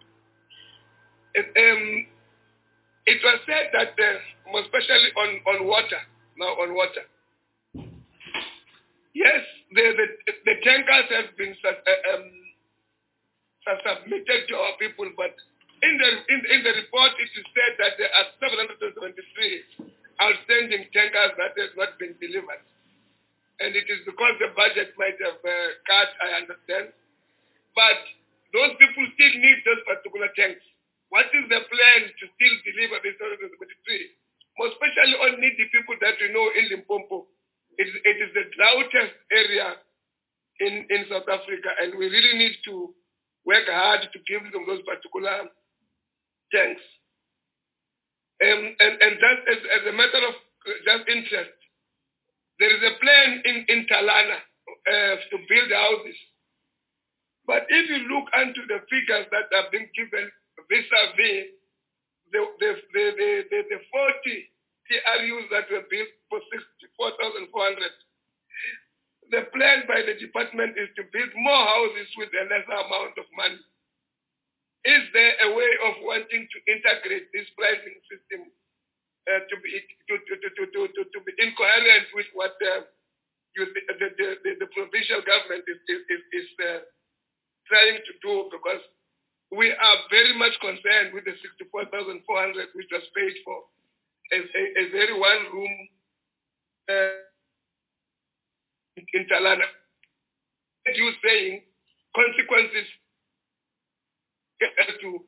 It was said that, especially on water, yes, the tankers have been submitted to our people, but in the report it is said that there are 773 outstanding tankers that have not been delivered. And it is because the budget might have cut, I understand. But those people still need those particular tanks. What is the plan to still deliver the 773? More especially on needy people that we know in Limpopo. It is the droughtiest area in South Africa, and we really need to work hard to give them those particular tanks. And just as a matter of just interest, there is a plan in Talana to build houses. But if you look into the figures that have been given vis-a-vis the 40 TRUs that were built for 64,400, the plan by the department is to build more houses with a lesser amount of money. Is there a way of wanting to integrate this pricing system to be incoherent with what the provincial government is trying to do? Because we are very much concerned with the 64,400 which was paid for a very one-room in Talana. You saying consequences to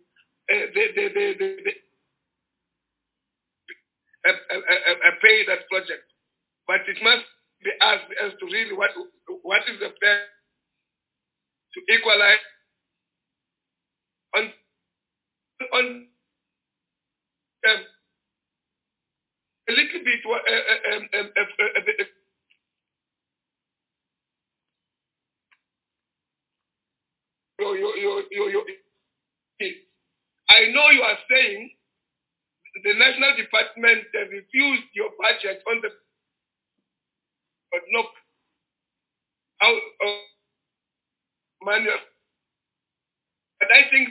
pay that project, but it must be asked as to really what is the plan to equalize on a little bit. I know you are saying the national department refused your budget on the, but no, out of manual. But I think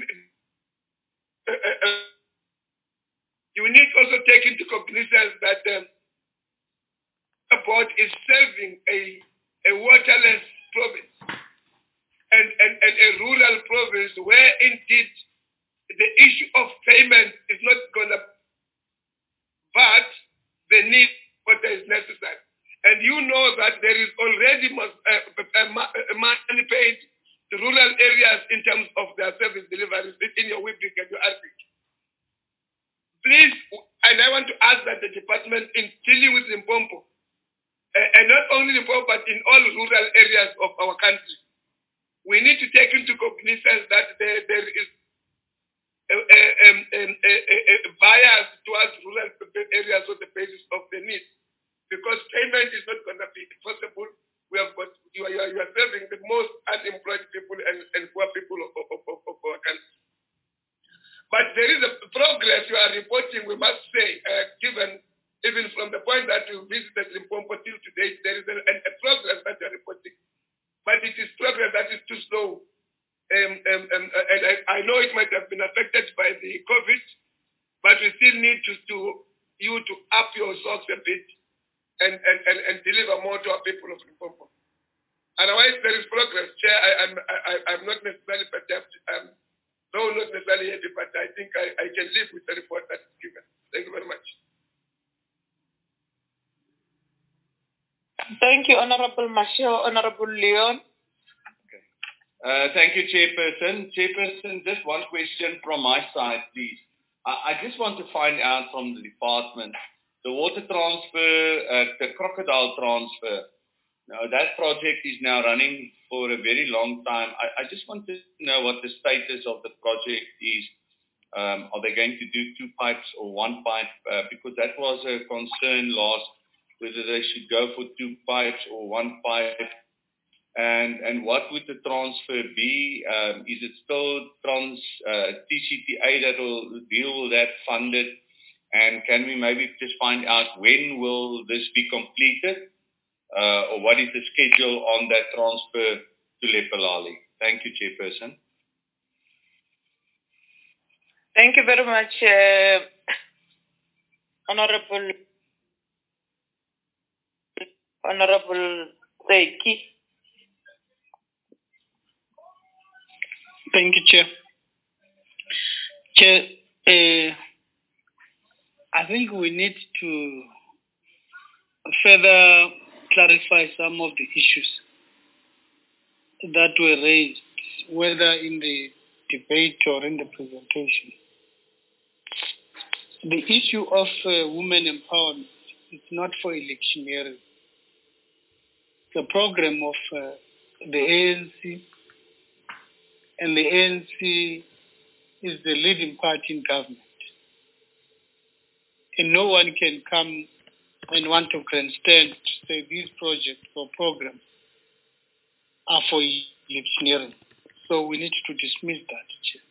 you need also take into cognizance that the board is serving a waterless province and a rural province where indeed the issue of payment is not going to, but the need for what is necessary. And you know that there is already money paid to rural areas in terms of their service deliveries in your WIPIC and your RPIC. Please, and I want to ask that the department in dealing with Limpopo, and not only Limpopo, but in all rural areas of our country, we need to take into cognizance that there is a bias towards rural areas on the basis of the needs, because payment is not going to be possible. We have got you are serving the most unemployed people and poor people of our country. But there is a progress you are reporting, we must say, given even from the point that you visited Limpopo till today, there is a progress that you are reporting. But it is progress that is too slow. And I know it might have been affected by the COVID, but we still need you to up your socks a bit and deliver more to our people of Limpopo. Otherwise, there is progress. Chair, I'm not necessarily perturbed. No, not necessarily happy, but I think I can live with the report that is given. Thank you very much. Thank you, Honorable Mashio. Honorable Leon. Thank you, Chairperson. Chairperson, just one question from my side, please. I just want to find out from the department, the water transfer, the crocodile transfer. Now, that project is now running for a very long time. I just want to know what the status of the project is. Are they going to do 2 pipes or 1 pipe? Because that was a concern last, whether they should go for 2 pipes or 1 pipe. And what would the transfer be? Is it still TCTA that will deal with that funded? And can we maybe just find out when will this be completed? Or what is the schedule on that transfer to Lephalale? Thank you, Chairperson. Thank you very much, Honorable Seki. Thank you, Chair. Chair, I think we need to further clarify some of the issues that were raised, whether in the debate or in the presentation. The issue of women empowerment is not for electioneering. The program of the ANC, and the ANC is the leading party in government. And no one can come and want to grandstand to say these projects or programs are for electioneering. So we need to dismiss that, Chair.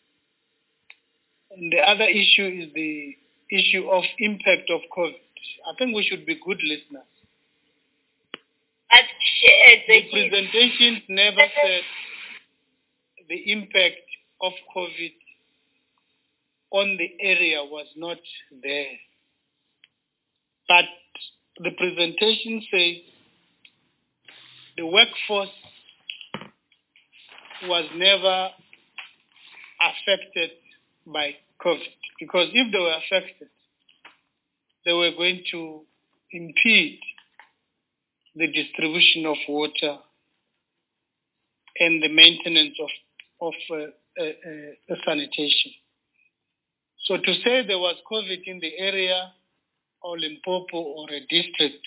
And the other issue is the issue of impact of COVID. I think we should be good listeners. The presentations never said the impact of COVID on the area was not there. But the presentation says the workforce was never affected by COVID, because if they were affected, they were going to impede the distribution of water and the maintenance of sanitation. So to say there was COVID in the area or Limpopo or a district,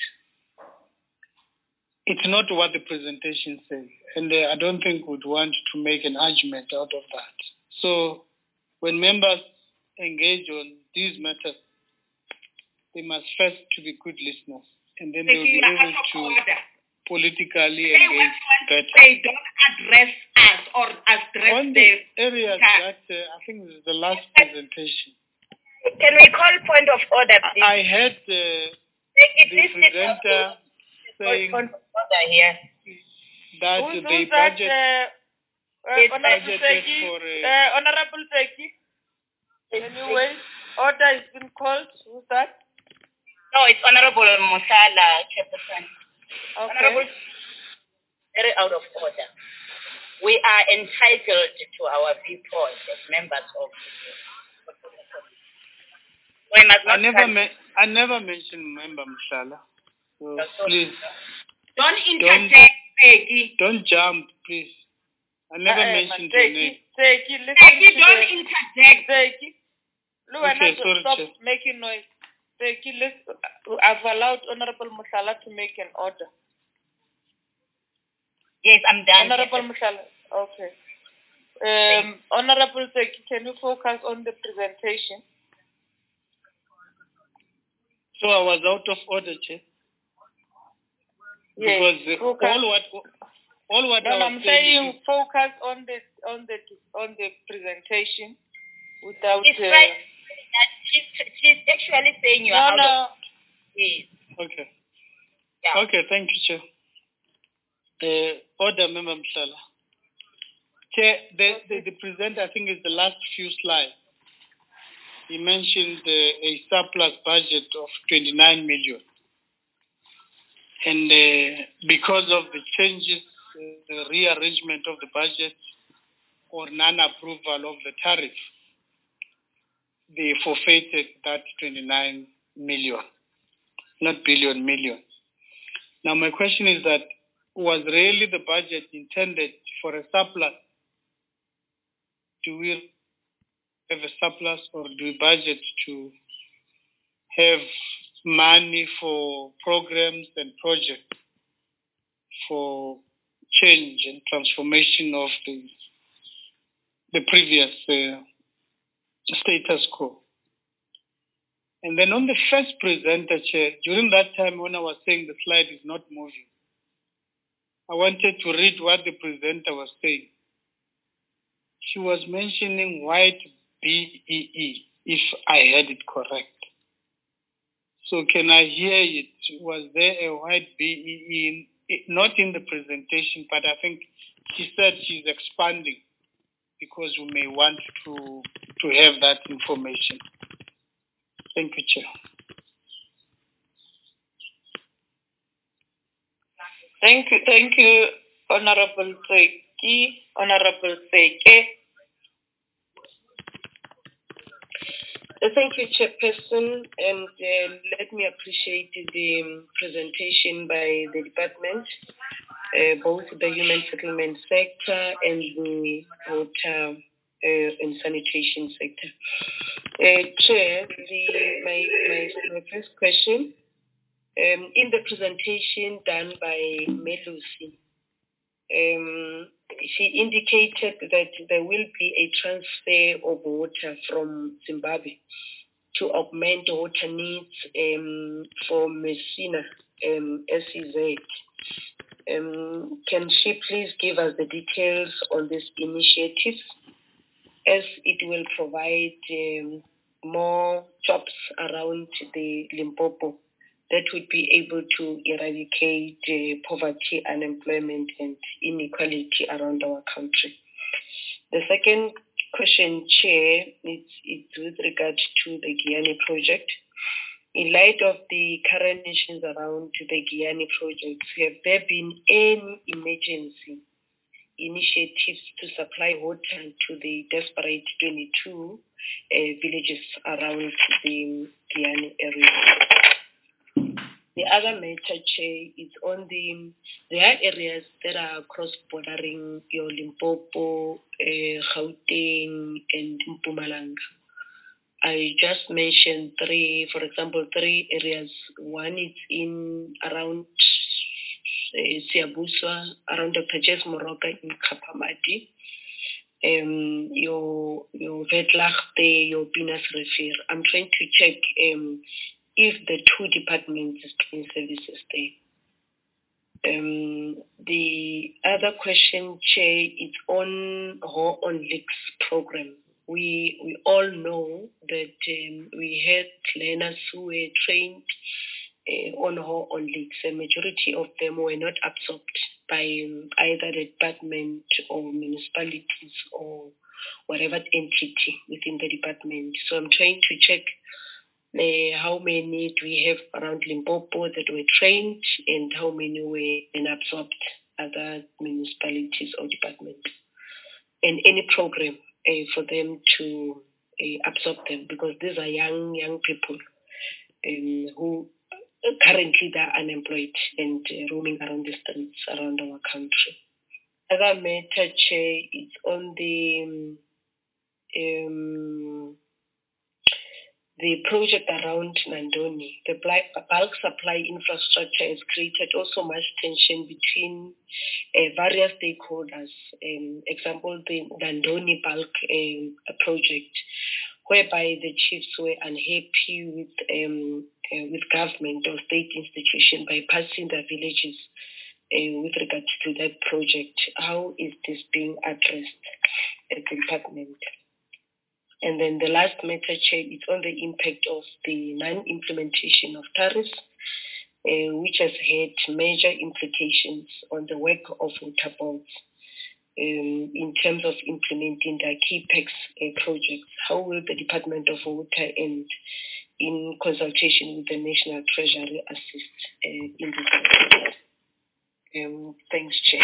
it's not what the presentation says. And I don't think we'd want to make an argument out of that. So when members engage on these matters, they must first to be good listeners, and then they'll be able to politically engage better. They don't address us or address on the areas that I think this is the last presentation. Can we call point of order, please? I heard the presenter saying that they budget for Honorable Seki. Anyway, order has been called. Who's that? No, it's Honorable Mosala, Chairperson. Okay. Honorable, very out of order. We are entitled to our viewpoint as members of we must not I never mentioned Member Mosala. So please. Don't interject, Peggy. Don't jump, please. I never mentioned your name. Peggy, don't interject. Peggy. Look, okay, stop making noise. Peggy, I've allowed Honorable Mosala to make an order. Yes, I'm done. Honorable Mosala. Okay. Honorable Peggy, can you focus on the presentation? So I was out of order, Chair. Yes. Because all what no, I'm saying focus on the presentation without. She's right. She's actually saying you are out of. Yes. Okay. Yeah. Okay. Thank you, Chair. Order, Member Mshala. Chair, the presenter, I think, is the last few slides. He mentioned a surplus budget of 29 million. And because of the changes rearrangement of the budget or non-approval of the tariff, they forfeited that 29 million, not billion, million. Now my question is that, was really the budget intended for a surplus? Do we have a surplus, or do we budget to have money for programs and projects for change and transformation of the previous status quo? And then on the first presenter, Chair, during that time when I was saying the slide is not moving, I wanted to read what the presenter was saying. She was mentioning white BEE, if I had it correct. So can I hear it? Was there a white BEE, not in the presentation, but I think she said she's expanding because we may want to have that information. Thank you, Chair. Thank you, Honorable Seki, Honorable Seke. Thank you, Chairperson, and let me appreciate the presentation by the department, both the human settlement sector and the water and sanitation sector. Chair, my first question, in the presentation done by Melusi, she indicated that there will be a transfer of water from Zimbabwe to augment water needs for Messina, SEZ. Can she please give us the details on this initiative, as it will provide more jobs around the Limpopo that would be able to eradicate poverty, unemployment, and inequality around our country? The second question, Chair, it's with regard to the Giyani project. In light of the current issues around the Giyani project, have there been any emergency initiatives to supply water to the desperate 22 villages around the Giyani area? The other matter, Chair, is on there are areas that are cross-bordering your Limpopo, Gauteng, and Mpumalanga. I just mentioned three areas. One is in around Siabuswa, around Dr. Jess Moroka in Kapamadi. Your Vetlachte, your Pinas Refer. I'm trying to check if the two departments is doing services there. The other question, Chair, is on leaks program. We all know that we had learners who were trained on leaks. A majority of them were not absorbed by either the department or municipalities or whatever entity within the department. So I'm trying to check how many do we have around Limpopo that were trained and how many were absorbed other municipalities or departments, and any program for them to absorb them, because these are young people who currently are unemployed and roaming around the streets around our country. Other matter, Chair, is on the project around Nandoni. The bulk supply infrastructure has created also much tension between various stakeholders. Example, the Nandoni bulk project, whereby the chiefs were unhappy with government or state institution bypassing their villages with regards to that project. How is this being addressed at the department? And then the last matter, Chair, is on the impact of the non-implementation of tariffs, which has had major implications on the work of water boards in terms of implementing their KPEX projects. How will the Department of Water and in consultation with the National Treasury assist in this area? Thanks, Chair.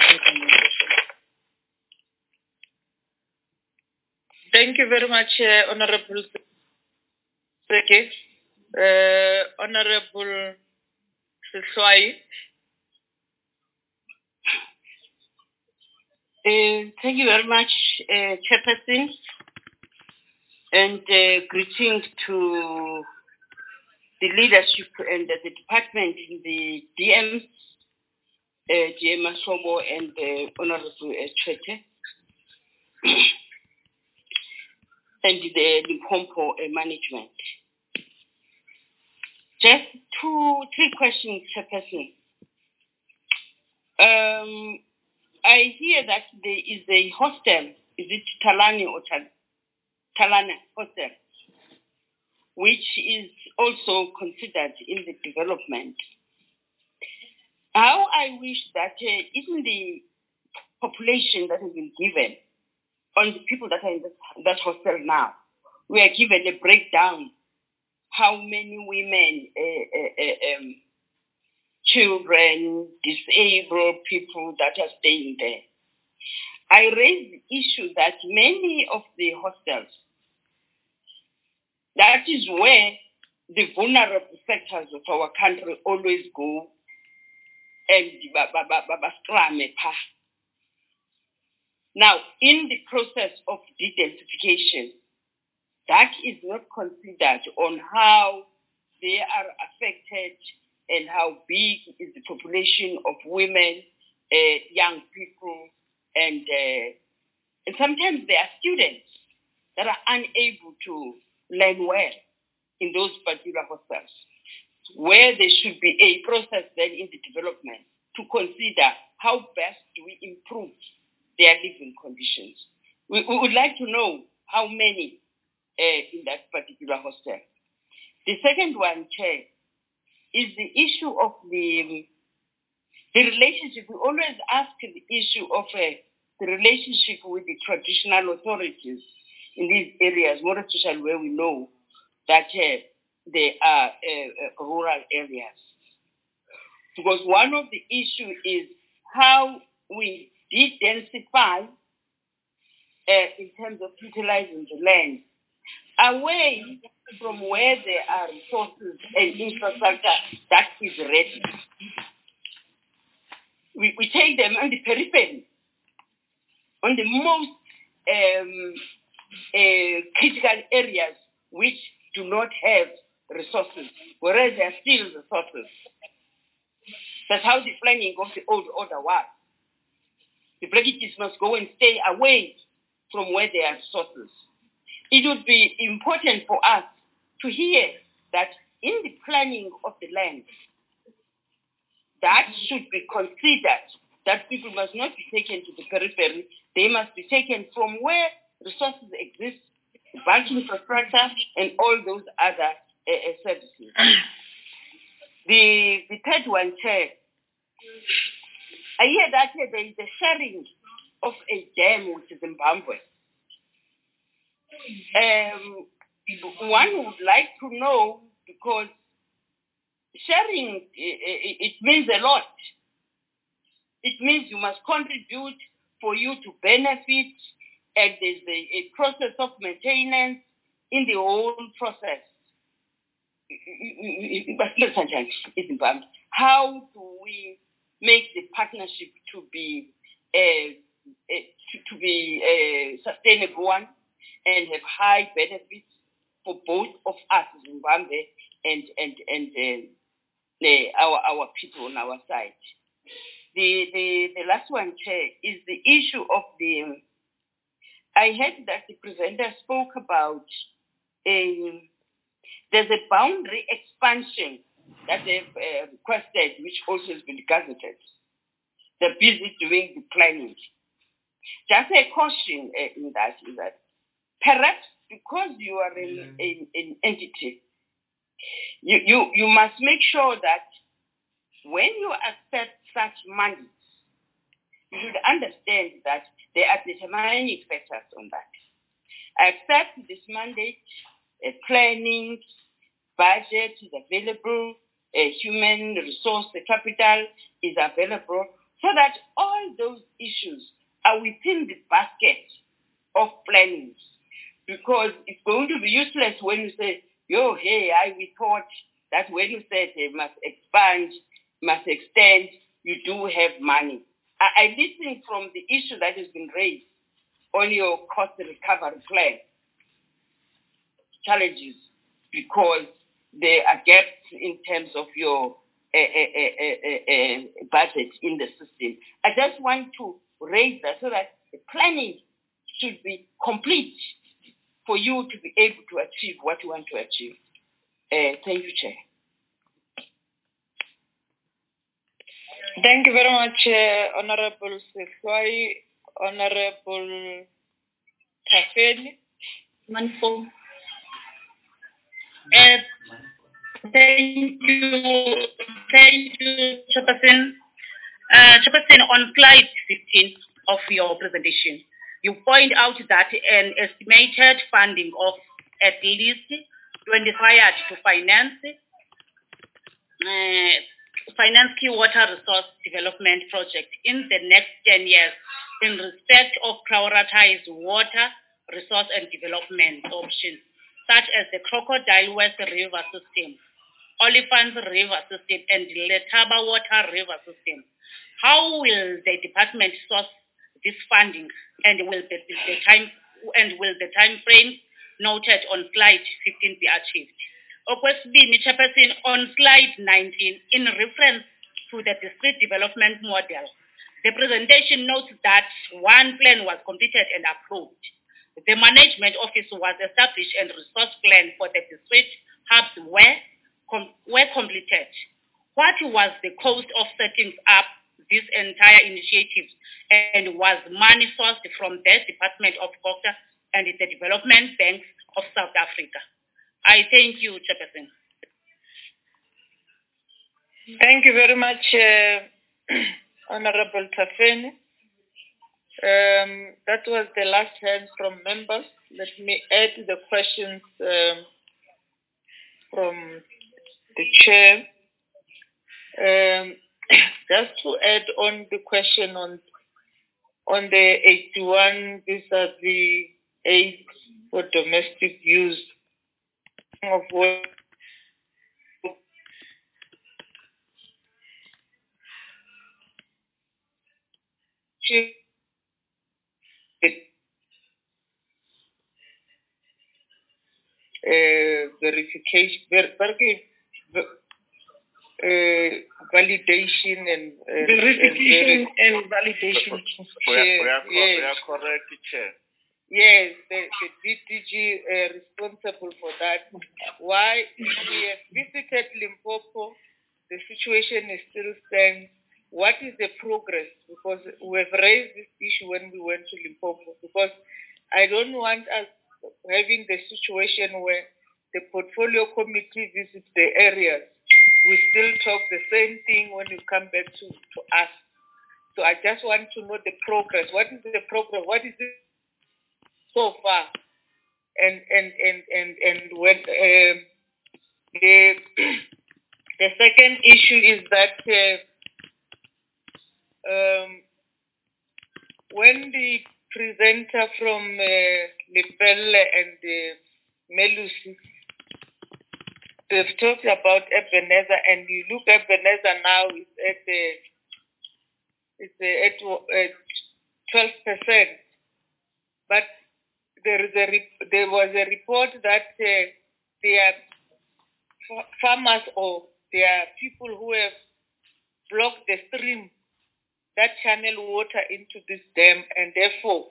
Thank you very much, Honorable Seke. Honorable Siswai. Thank you very much, Chairperson, and greetings to the leadership and the department in the DM, DM Masobo and Honorable Chete, and the Limpopo management. Just 3 questions, Chairperson. I hear that there is a hostel, is it Talani or Talana hostel, which is also considered in the development. How I wish that even the population that has been given on the people that are in that hostel now, we are given a breakdown how many women, children, disabled people that are staying there. I raised the issue that many of the hostels, that is where the vulnerable sectors of our country always go and now, in the process of de-densification, that is not considered on how they are affected and how big is the population of women, young people, and sometimes there are students that are unable to learn well in those particular hostels, where there should be a process then in the development to consider how best do we improve their living conditions. We would like to know how many in that particular hostel. The second one, Chair, is the issue of the relationship. We always ask the issue of the relationship with the traditional authorities in these areas, more especially where we know that they are rural areas. Because one of the issues is how we de-densify in terms of utilizing the land away from where there are resources and infrastructure that is ready. We take them on the periphery, on the most critical areas which do not have resources, whereas there are still resources. That's how the planning of the old order was. The British must go and stay away from where there are resources. It would be important for us to hear that in the planning of the land, that should be considered, that people must not be taken to the periphery. They must be taken from where resources exist, bank infrastructure, and all those other services. The third one, Chair, I hear that there is a sharing of a dam with Zimbabwe. One would like to know, because sharing, it means a lot. It means you must contribute for you to benefit, and there's a process of maintenance in the whole process. How do we make the partnership to be a sustainable one and have high benefits for both of us, Zimbabwe and our people on our side? The last one, Chair, is the issue of the. I heard that the presenter spoke about there's a boundary expansion that they've requested, which also has been gazetted. They're busy doing the planning. Just a caution in that is that perhaps because you are an entity, you must make sure that when you accept such mandates, you should understand that there are determining factors on that. I accept this mandate, planning, budget is available, human resource, the capital is available, so that all those issues are within the basket of planning. Because it's going to be useless when you say, we thought that when you said they must expand, must extend, you do have money. I listen from the issue that has been raised on your cost recovery plan challenges, because there are gaps in terms of your budget in the system. I just want to raise that so that the planning should be complete for you to be able to achieve what you want to achieve. Thank you, Chair. Thank you very much, Honorable Sekwai. Honorable Tafeni. Wonderful. Thank you, Chairperson. Chairperson, on slide 15 of your presentation, you point out that an estimated funding of at least 25 to finance key water resource development project in the next 10 years in respect of prioritized water resource and development options, such as the Crocodile West River System, Oliphant River System, and the Letaba Water River System. How will the department source this funding, and will the time frame noted on slide 15 be achieved? Okwesibini, Chairperson, on slide 19, in reference to the district development model, the presentation notes that one plan was completed and approved. The management office was established and resource plan for the district hubs were completed. What was the cost of setting up this entire initiative, and was money sourced from the Department of Culture and the Development Bank of South Africa? I thank you, Chairperson. Thank you very much, Honorable Tafeni. That was the last hand from members. Let me add the questions from the chair. Just to add on the question on the 81 vis-a-vis aid for domestic use of water. Verification, validation and verification and validation. We are correct, Chair. Yes, the DDG responsible for that. Why we have visited Limpopo, the situation is still stands. What is the progress? Because we have raised this issue when we went to Limpopo. Because I don't want us having the situation where the portfolio committee visits the areas. We still talk the same thing when you come back to us. So I just want to know the progress. What is the progress? What is it so far? And when the second issue is that when the presenter from Lepelle and Melusi, they've talked about Ebenezer, and you look at Ebenezer now, it's at 12%. But there was a report that there are farmers or there are people who have blocked the stream that channel water into this dam, and therefore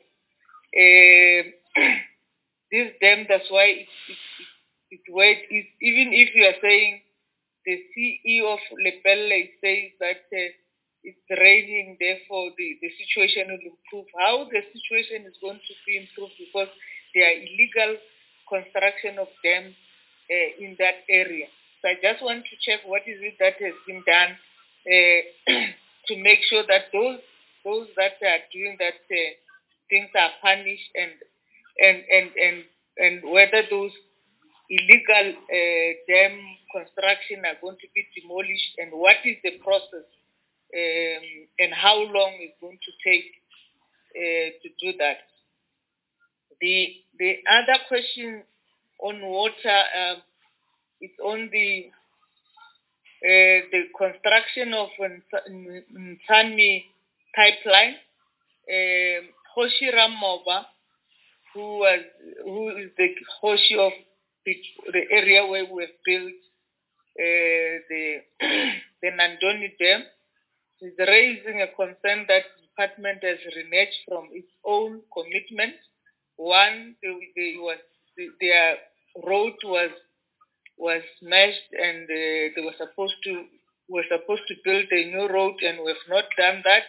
this dam, that's why it's where it is. Even if you are saying the CEO of Lepelle says that it's raining, therefore the situation will improve. How the situation is going to be improved, because there are illegal construction of dams in that area. So I just want to check what is it that has been done to make sure that those that are doing that things are punished, and whether those illegal dam construction are going to be demolished, and what is the process, and how long it's going to take to do that. The other question on water, it's on the construction of Nsami pipeline. Hoshi Ramoba, who is the Hoshi of the area where we have built the Nandoni Dam, is raising a concern that the department has reneged from its own commitment. One, their road was smashed, and they were supposed to build a new road, and we have not done that.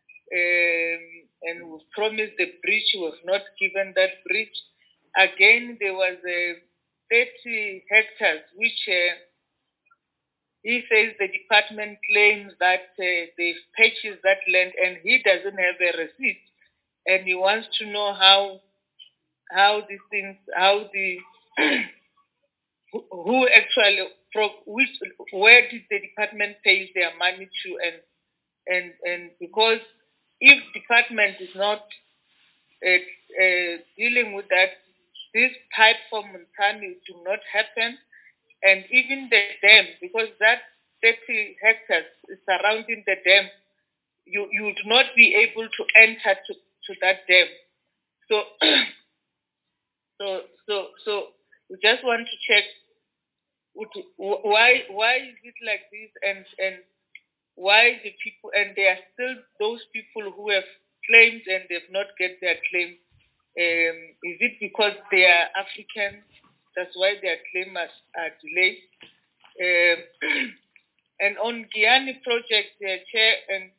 And we promised the bridge, we have not given that bridge. Again, there was 30 hectares, which he says the department claims that they've purchased that land, and he doesn't have a receipt, and he wants to know who actually, where did the department pay their money to, and because if department is not dealing with that, this pipe from Montani do not happen, and even the dam, because that 30 hectares is surrounding the dam, you would not be able to enter to that dam. So we just want to check why is it like this, and why the people, and there are still those people who have claimed and they've not get their claim. Is it because they are African? That's why their claims are delayed. And on Giyani project, Chair, and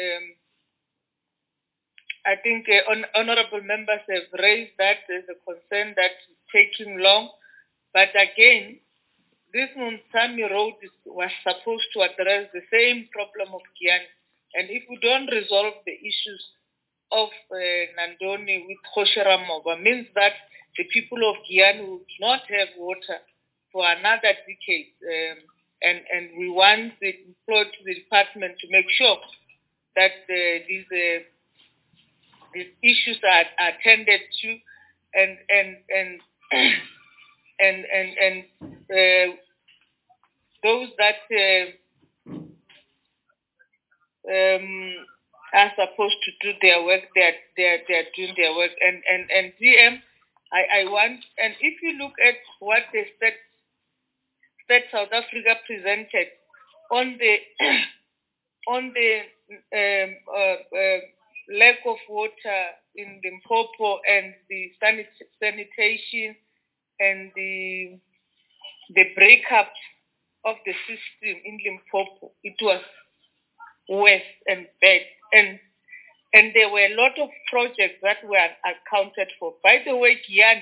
I think honorable members have raised that there's a concern that it's taking long. But again, this Munsami Road was supposed to address the same problem of Giyani. And if we don't resolve the issues of Nandoni with Hoshiramoba, means that the people of Giyani would not have water for another decade. And we want the department to make sure that these issues are attended to, and those that are supposed to do their work, they're doing their work. And DM, I want, and if you look at what the State South Africa presented on the lack of water in Limpopo, and the sanitation, and the breakup of the system in Limpopo, it was worse and bad. And there were a lot of projects that were accounted for. By the way, Giyani,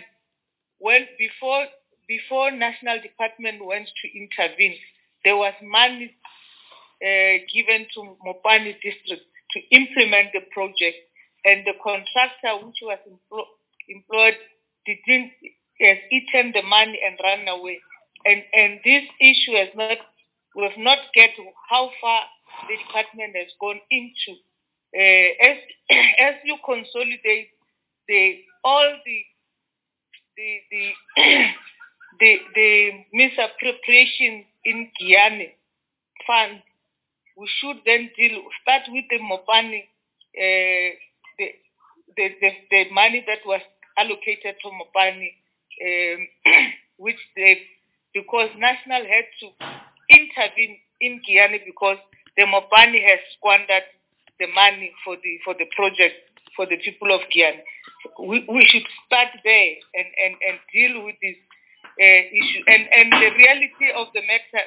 before National Department went to intervene, there was money given to Mopani district to implement the project, and the contractor which was employed has eaten the money and run away. And this issue we have not get how far the department has gone into. As you consolidate all the misappropriation in Giyani fund, we should then start with the Mopani, the money that was allocated to Mopani, because National had to intervene in Giyani because the Mopani has squandered the money for the project for the people of Giyani. We should start there and deal with this issue. And the reality of the matter,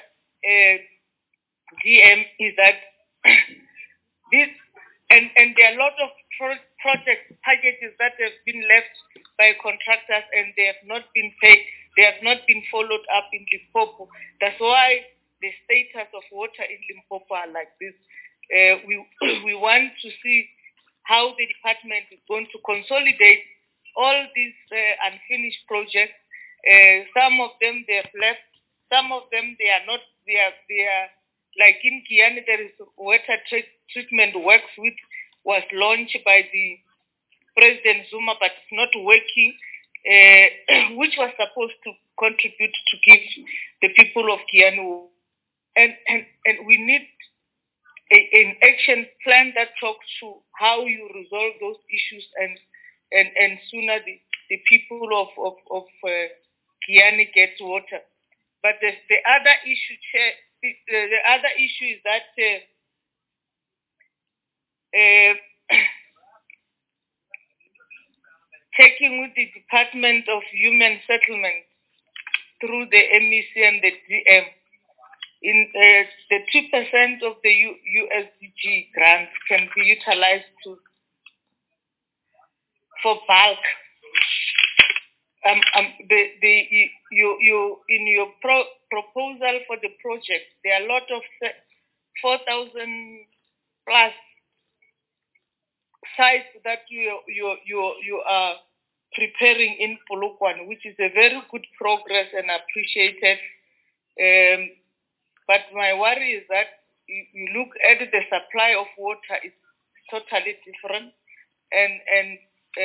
GM, is that this, and there are a lot of project packages that have been left by contractors, and they have not been paid. They have not been followed up in Limpopo. That's why the status of water in Limpopo are like this. We want to see how the department is going to consolidate all these unfinished projects. Some of them they have left some of them, they are like in Guyana, there is water treatment works which was launched by the President Zuma, but it's not working, which was supposed to contribute to give the people of Guyana. And we need an action plan that talks to how you resolve those issues and sooner the people of Guyana get water. But the other issue, Chair, the other issue is that taking with the Department of Human Settlement through the MEC and the DM, in the 2% of the USDG grants can be utilized for bulk. You in your proposal for the project, there are a lot of 4,000 plus sites that you are preparing in Polokwane, which is a very good progress and appreciated. But my worry is that you look at the supply of water, it's totally different, and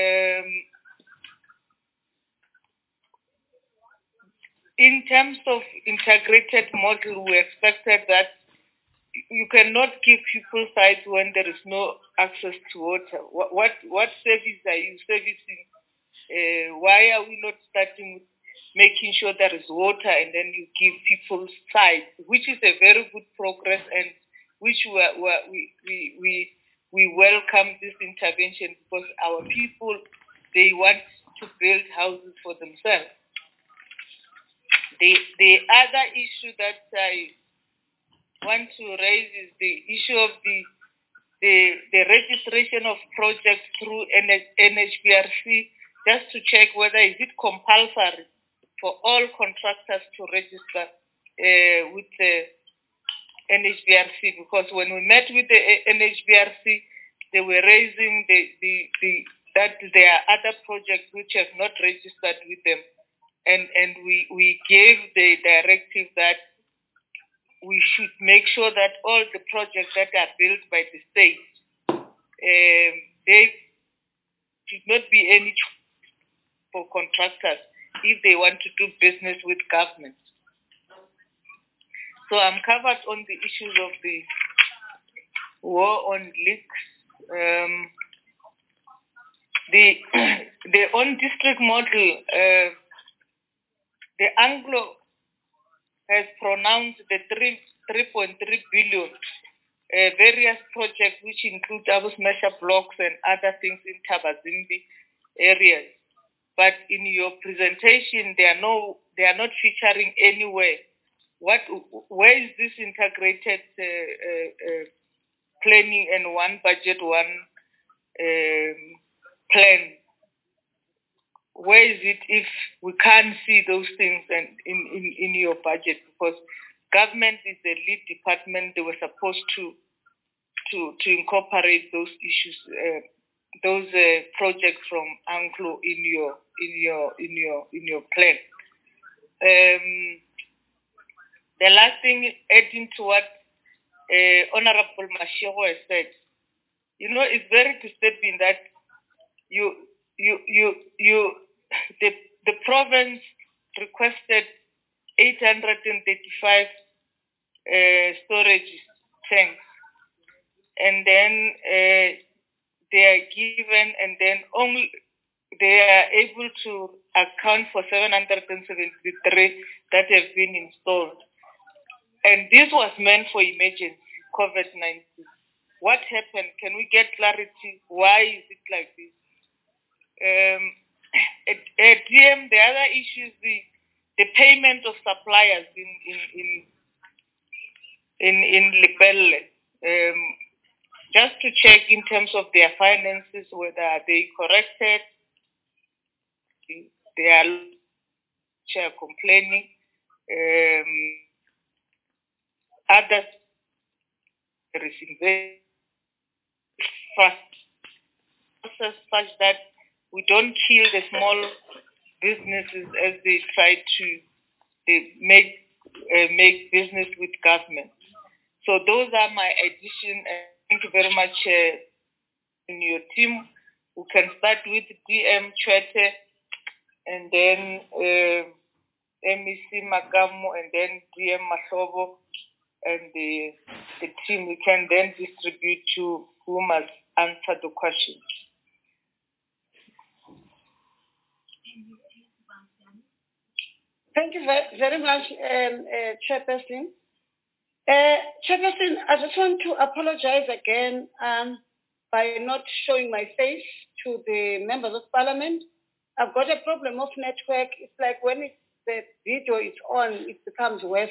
in terms of integrated model, we expected that you cannot give people sites when there is no access to water. What service are you servicing? Why are we not starting with making sure there is water and then you give people sites, which is a very good progress and which we welcome this intervention because our people, they want to build houses for themselves. The other issue that I want to raise is the issue of the registration of projects through NHBRC, just to check whether is it compulsory for all contractors to register with the NHBRC, because when we met with the NHBRC, they were raising that there are other projects which have not registered with them. And we gave the directive that we should make sure that all the projects that are built by the state, they should not be any for contractors if they want to do business with government. So I'm covered on the issues of the war on leaks. The on-district model, the Anglo has pronounced the 3.3 billion various projects, which include double smasher blocks and other things in Tabazimbi areas. But in your presentation, they are not featuring anywhere. Where is this integrated planning and one budget, one plan? Where is it if we can't see those things and in your budget? Because government is the lead department. They were supposed to incorporate those issues, those projects from Anglo in your plan. The last thing, adding to what Honorable Mashego has said, it's very disturbing that the province requested 835 storage tanks, and then they are given, and then only they are able to account for 773 that have been installed. And this was meant for emergency, COVID-19. What happened? Can we get clarity? Why is it like this? At DM, the other issue is the payment of suppliers in Lepelle. Just to check in terms of their finances, whether they corrected, they are complaining. Others receiving process such that we don't kill the small businesses as they try to make make business with government. So those are my additions. Thank you very much in your team. We can start with DM Chwete and then MEC Makamu and then DM Masobo and the team. We can then distribute to who must answer the questions. Thank you very much, Chairperson. Chairperson, I just want to apologize again by not showing my face to the members of parliament. I've got a problem of network. It's like when the video is on, it becomes worse.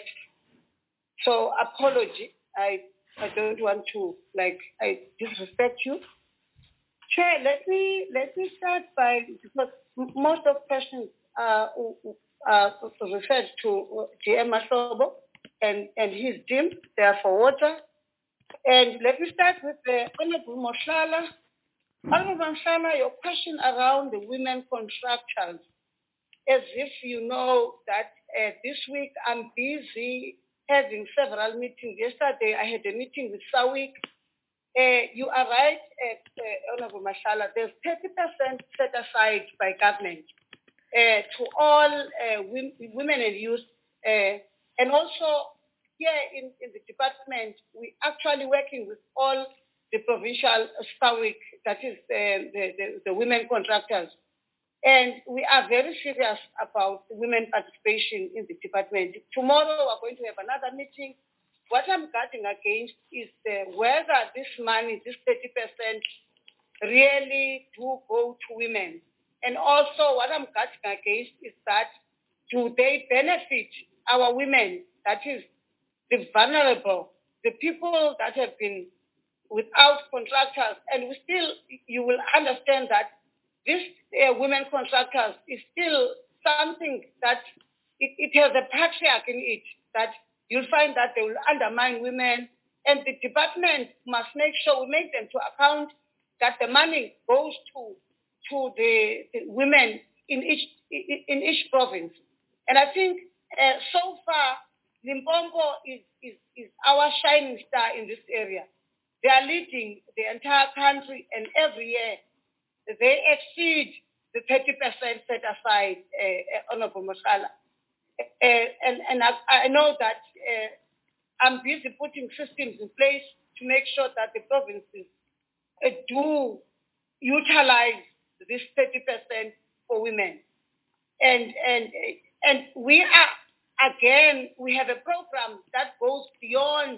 So apology. I don't want to I disrespect you. Chair, let me start by, because most of questions referred to GM Masobo and his team, they are for water. And let me start with the Honorable Mohlala. Honorable Mohlala, your question around the women contractors, as if you know that this week I'm busy having several meetings. Yesterday I had a meeting with SAWIC. You are right, Honorable Mohlala, there's 30% set aside by government to all women and youth. And also here in the department, we actually working with all the provincial SAWIC, that is the women contractors. And we are very serious about women participation in the department. Tomorrow we're going to have another meeting. What I'm guarding against is whether this money, this 30%, really do go to women. And also what I'm guarding against is that do they benefit our women, that is the vulnerable, the people that have been without contractors. And we still, you will understand that this women contractors is still something that it has a patriarch in it, that you'll find that they will undermine women, and the department must make sure we make them to account that the money goes to the women in each province. And I think so far, Limpopo is our shining star in this area. They are leading the entire country, and every year they exceed the 30% set aside, Honorable Mohlala. And I know that I'm busy putting systems in place to make sure that the provinces do utilize this 30% for women. And we are, again, we have a program that goes beyond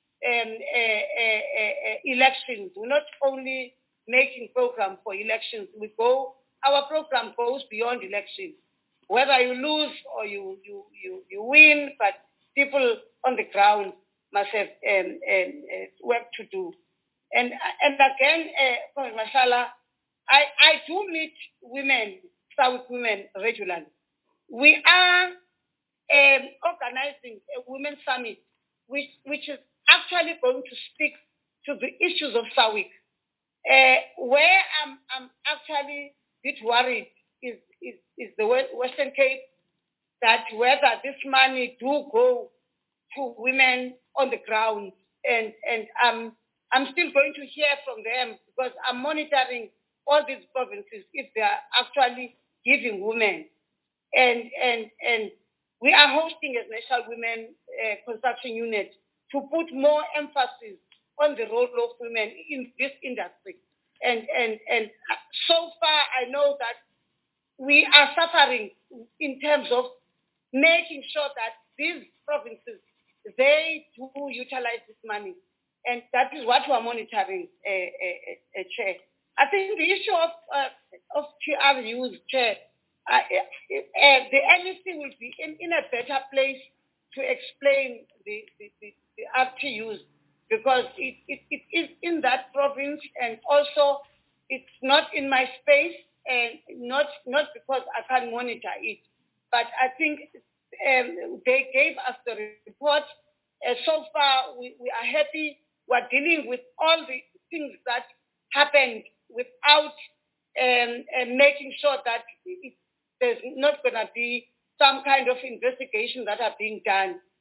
elections. We're not only making program for elections. Our program goes beyond elections. Whether you lose or you win, but people on the ground must have work to do. And again, Mohlala, I do meet women, SAWIC women regularly. We are organizing a women's summit, which is actually going to speak to the issues of SAWIC. Where I'm actually a bit worried is the Western Cape, that whether this money do go to women on the ground, and I'm still going to hear from them, because I'm monitoring all these provinces if they are actually giving women. And we are hosting a National Women Construction Unit to put more emphasis on the role of women in this industry. And so far, I know that we are suffering in terms of making sure that these provinces, they do utilize this money. And that is what we are monitoring, Chair. I think the issue of TRUs, Chair, the NEC will be in a better place to explain the RTUs, because it is in that province, and also it's not in my space, and not because I can't monitor it. But I think they gave us the report. So far, we are happy. We're dealing with all the things that happened without making sure that there's not going to be some kind of investigation that are being done.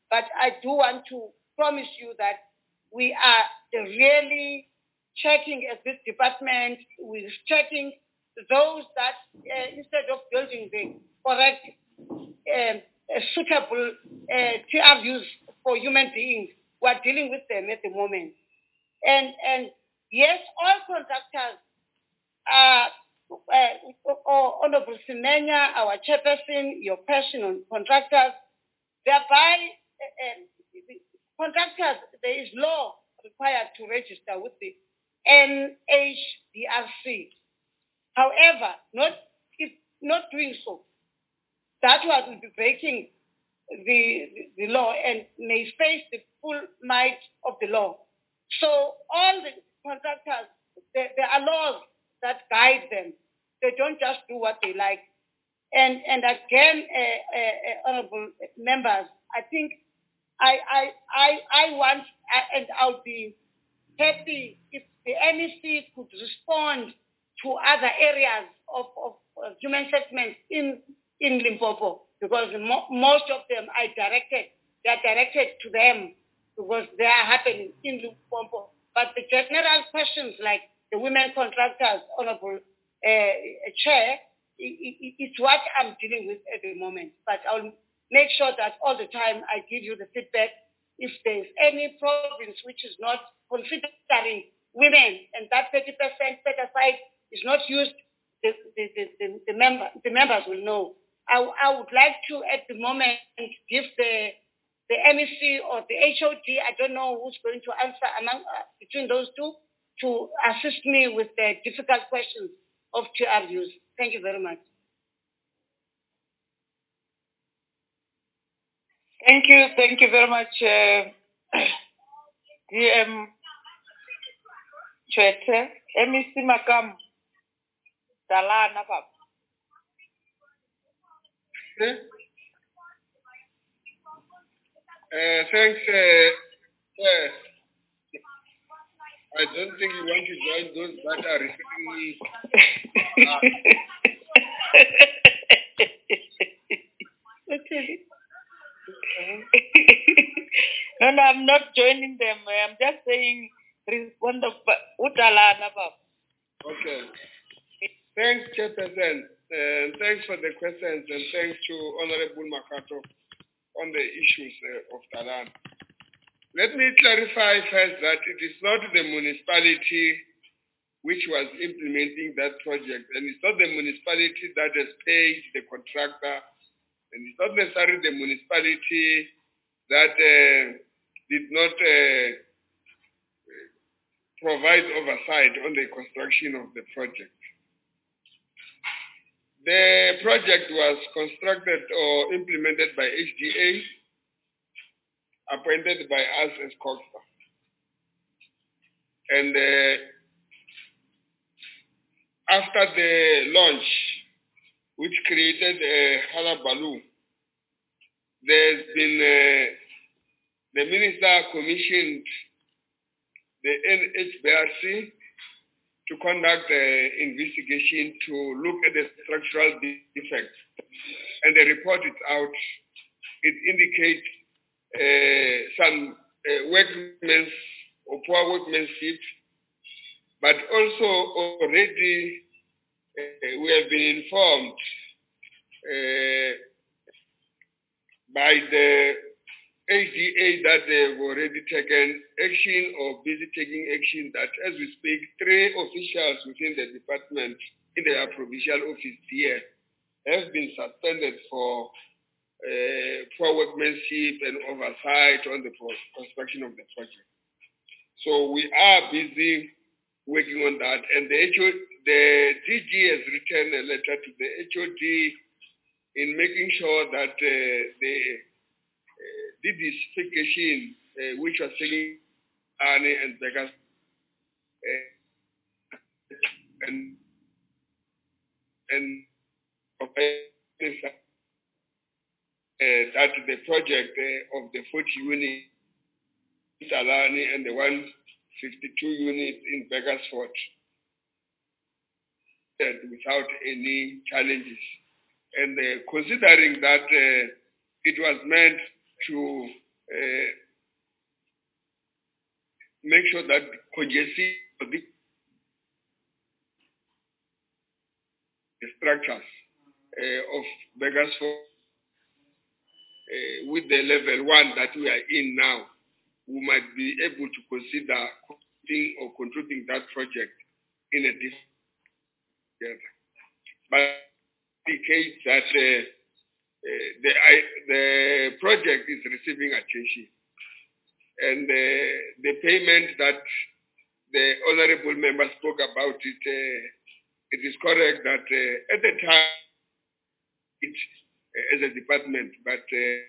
But I do want to promise you that we are really checking at this department, we're checking those that instead of building the correct, suitable TRUs for human beings, we're dealing with them at the moment. And yes, all contractors, Honorable Semenya, our chairperson, your person on contractors, thereby contractors, there is law required to register with the NHDRC. However, if not doing so, that will be breaking the law and may face the full might of the law. So all the contractors, there are laws that guide them. They don't just do what they like. And again, honorable members, I think I want, and I'll be happy if the NEC could respond to other areas of human settlements in Limpopo, because most of them they are directed to them because they are happening in Limpopo. But the general questions like the women contractors, Honorable Chair, it's what I'm dealing with at the moment. But I'll make sure that all the time I give you the feedback. If there's any province which is not considering women and that 30% set aside is not used, the members will know. I would like to, at the moment, give the MEC or the HOD, I don't know who's going to answer between those two, to assist me with the difficult questions of TRUs. Thank you very much. Thank you very much, DM Chwete. MEC Makam, Dalana Pap. Thanks. I don't think you want to join those that are referring me. No, I'm not joining them. I'm just saying respond to Udalana Pap. Okay. Thanks, Chairperson. Thanks for the questions, and thanks to Honorable Makato on the issues of Talan. Let me clarify first that it is not the municipality which was implementing that project, and it's not the municipality that has paid the contractor, and it's not necessarily the municipality that did not provide oversight on the construction of the project. The project was constructed or implemented by HDA, appointed by us as COGSA. And after the launch, which created a hullabaloo, there's been, the minister commissioned the NHDRC to conduct an investigation to look at the structural defects. And the report is out. It indicates some workmanship or poor workmanship, but also already we have been informed by the HDA that they've already taken action or busy taking action, that as we speak, 3 officials within the department in their provincial office here have been suspended for poor workmanship and oversight on the construction of the project. So we are busy working on that, and the DG has written a letter to the HOD in making sure that the deduplication, which was taking Arne and Beggars, and that the project of the 40 units in Alani and the 152 units in Beggarsford without any challenges. And considering that it was meant to make sure that congestion of the structures of Beggarsford with the level 1 that we are in now, we might be able to consider contributing that project in a different way. But indicates that the project is receiving attention. And the payment that the honorable member spoke about it is correct that at the time, as a department, but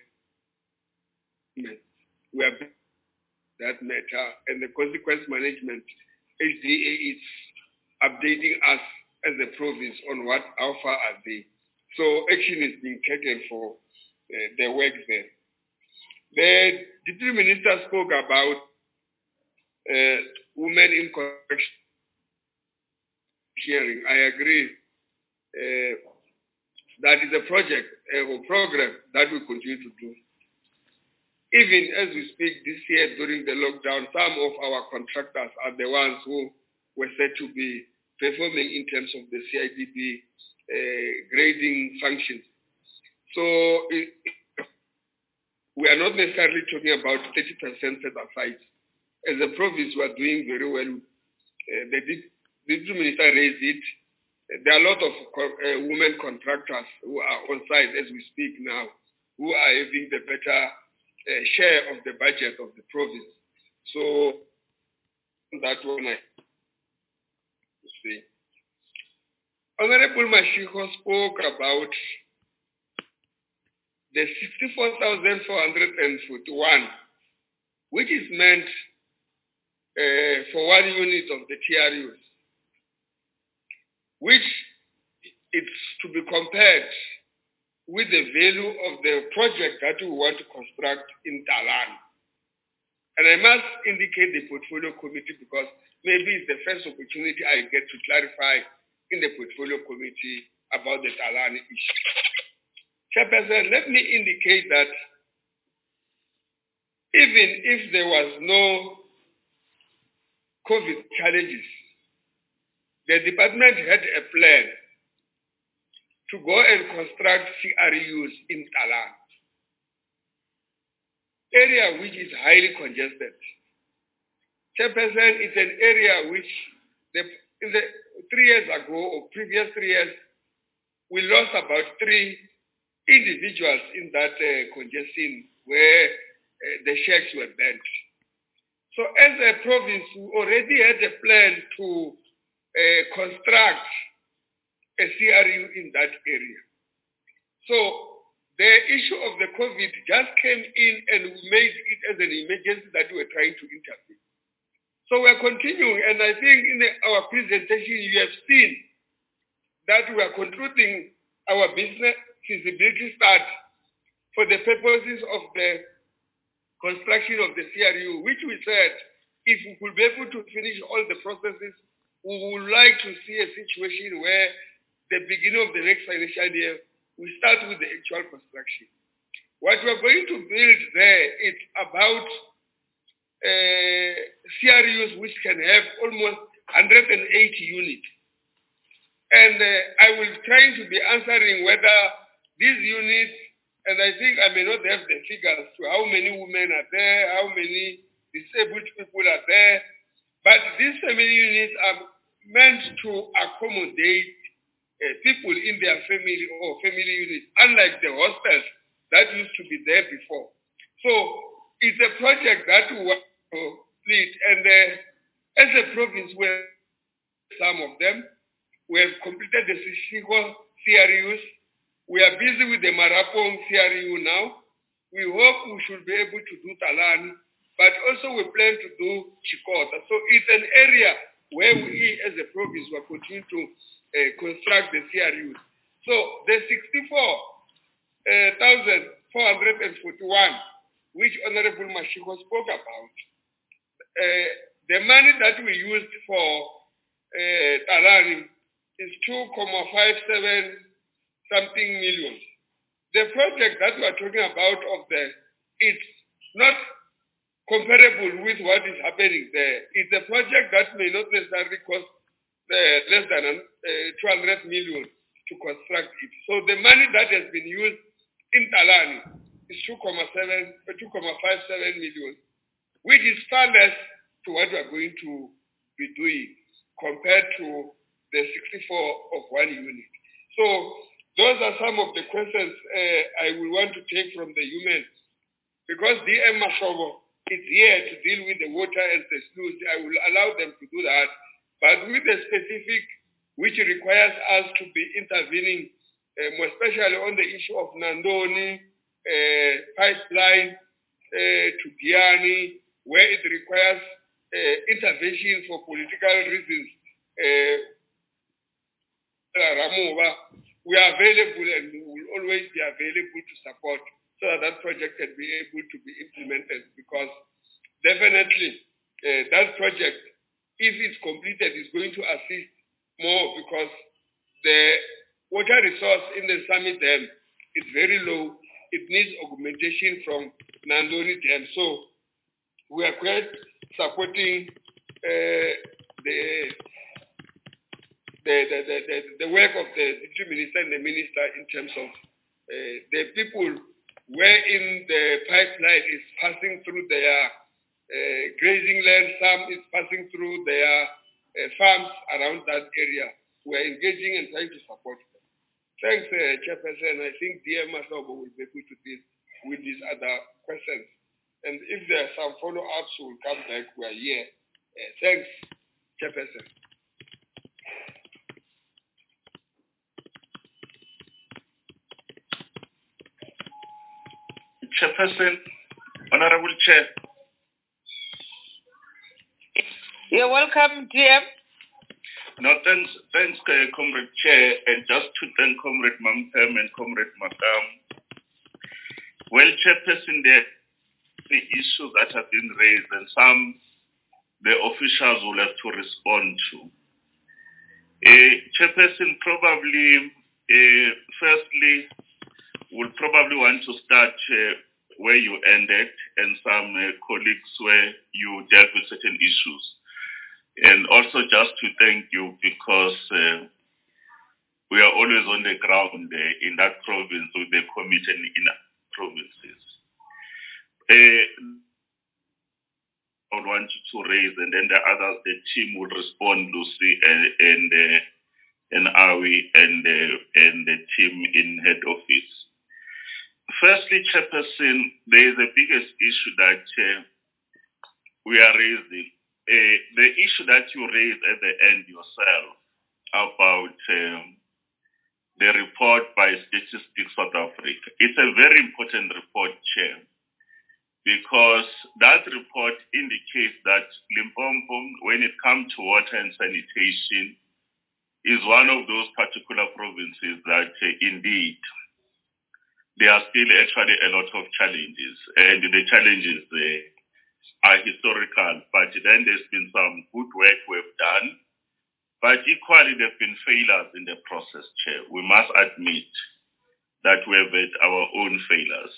we have that matter, and the consequence management, HDA is updating us as a province on how far are they. So action is being taken for the work there. The Deputy Minister spoke about women in correction hearing. I agree. That is a project or program that we continue to do. Even as we speak this year during the lockdown, some of our contractors are the ones who were said to be performing in terms of the CIDP grading functions. So we are not necessarily talking about 30% set aside. As a province, we are doing very well. The Deputy Minister raised it. There are a lot of women contractors who are on site as we speak now, who are having the better share of the budget of the province. So that one I see. Honorable Mashiko spoke about the 64,441, which is meant for 1 unit of the TRUs, which it's to be compared with the value of the project that we want to construct in Talan. And I must indicate the portfolio committee because maybe it's the first opportunity I get to clarify in the portfolio committee about the Talan issue. Chairperson, let me indicate that even if there was no COVID challenges, the department had a plan to go and construct CRUs in Talan, area which is highly congested. Chairperson, it's an area which in the 3 years ago or previous 3 years, we lost about 3 individuals in that congestion where the shacks were burnt. So as a province, we already had a plan to construct a CRU in that area. So the issue of the COVID just came in and we made it as an emergency that we were trying to intervene. So we're continuing, and I think in our presentation you have seen that we are concluding our business feasibility study for the purposes of the construction of the CRU, which we said if we could be able to finish all the processes, we would like to see a situation where the beginning of the next financial year, we start with the actual construction. What we're going to build there is about CRUs which can have almost 180 units. And I will try to be answering whether these units, and I think I may not have the figures to how many women are there, how many disabled people are there, but these family units are meant to accommodate people in their family or family units, unlike the hostels that used to be there before. So it's a project that we want to complete, and as a province, we have some of them. We have completed the Sishiko CRUs. We are busy with the Marapong CRU now. We hope we should be able to do Talan, but also we plan to do Chikota. So it's an area where we, as a province, will continue to construct the CRUs. So the 64,441, which Honorable Mashiko spoke about, the money that we used for Talan is 2.57 something million. The project that we are talking about it's not comparable with what is happening there. It's a project that may not necessarily cost less than 200 million to construct it. So the money that has been used in Talani is 2.57 million, which is far less to what we are going to be doing compared to the 64 of one unit. So those are some of the questions I will want to take from the human. Because DM Mashogo is here to deal with the water and the sluice, I will allow them to do that. But with the specific, which requires us to be intervening, more especially on the issue of Nandoni, pipeline to Giani, where it requires intervention for political reasons, Ramova, we are available and we will always be available to support so that that project can be able to be implemented, because definitely that project, if it's completed, is going to assist more, because the water resource in the Summit Dam is very low. It needs augmentation from Nandoni Dam. So we are quite supporting the work of the Deputy Minister and the Minister in terms of the people wherein the pipeline is passing through their grazing land, some is passing through their farms around that area. We are engaging and trying to support them. Thanks, Chairperson. I think DM Masobo will be able to deal with these other questions. And if there are some follow-ups, we'll come back. We are here. Thanks, Chairperson. Chairperson, Honorable Chair. You're welcome, DM. No, thanks, Comrade Chair, and just to thank Comrade Mampem and Comrade Makam. Well, Chairperson, the issues that have been raised, and some the officials will have to respond to. Chairperson, probably, firstly, we'll probably want to start where you ended, and some colleagues where you dealt with certain issues. And also just to thank you, because we are always on the ground in that province with the committee and in provinces. I would want you to raise, and then the others, the team will respond, Lucy and Awi and the team in head office. Firstly, Chairperson, there is a biggest issue that we are raising. The issue that you raised at the end yourself about the report by Statistics South Africa. It's a very important report, Chair, because that report indicates that Limpopo, when it comes to water and sanitation, is one of those particular provinces that indeed there are still actually a lot of challenges, and the challenges are historical, but then there's been some good work we've done, but equally there have been failures in the process, Chair. We must admit that we have had our own failures.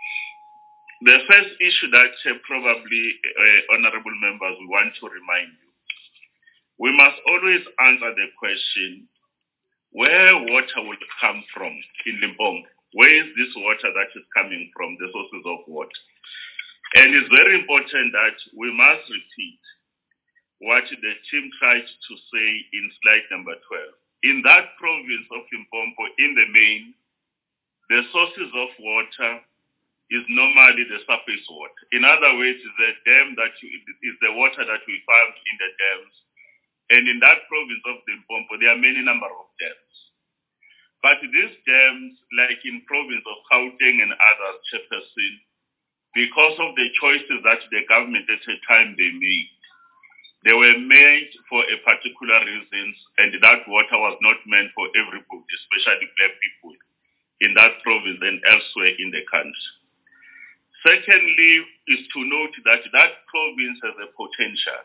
The first issue that probably, honorable members, we want to remind you, we must always answer the question, where water will come from in Limpopo? Where is this water that is coming from, the sources of water? And it's very important that we must repeat what the team tried to say in slide number 12. In that province of Limpopo, in the main, the sources of water is normally the surface water. In other words, it's the dam is the water that we found in the dams. And in that province of Limpopo, there are many number of dams. But these dams, like in province of Gauteng and others, Chairperson, because of the choices that the government at the time they made, they were made for a particular reasons, and that water was not meant for everybody, especially black people in that province and elsewhere in the country. Secondly, is to note that that province has a potential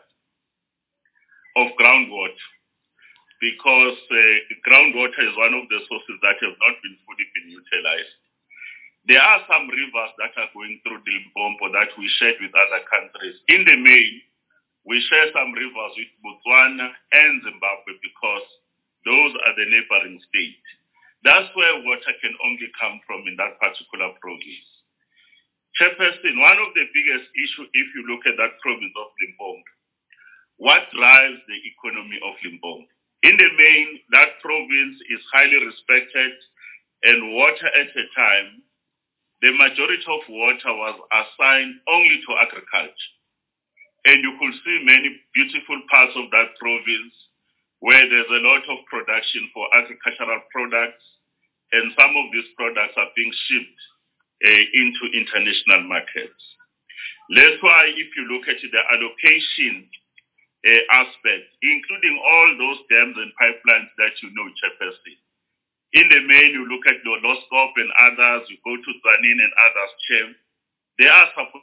of groundwater, because groundwater is one of the sources that have not been fully utilized. There are some rivers that are going through Limpopo that we shared with other countries. In the main, we share some rivers with Botswana and Zimbabwe because those are the neighboring states. That's where water can only come from in that particular province. Chairperson, one of the biggest issues, if you look at that province of Limpopo, what drives the economy of Limpopo? In the main, that province is highly respected, and water at the time, the majority of water was assigned only to agriculture. And you could see many beautiful parts of that province where there's a lot of production for agricultural products, and some of these products are being shipped into international markets. That's why if you look at the allocation aspect, including all those dams and pipelines that you know, Chairperson. In the main, you look at the Loskop and others, you go to Zanin and others, Chair. They are supposed,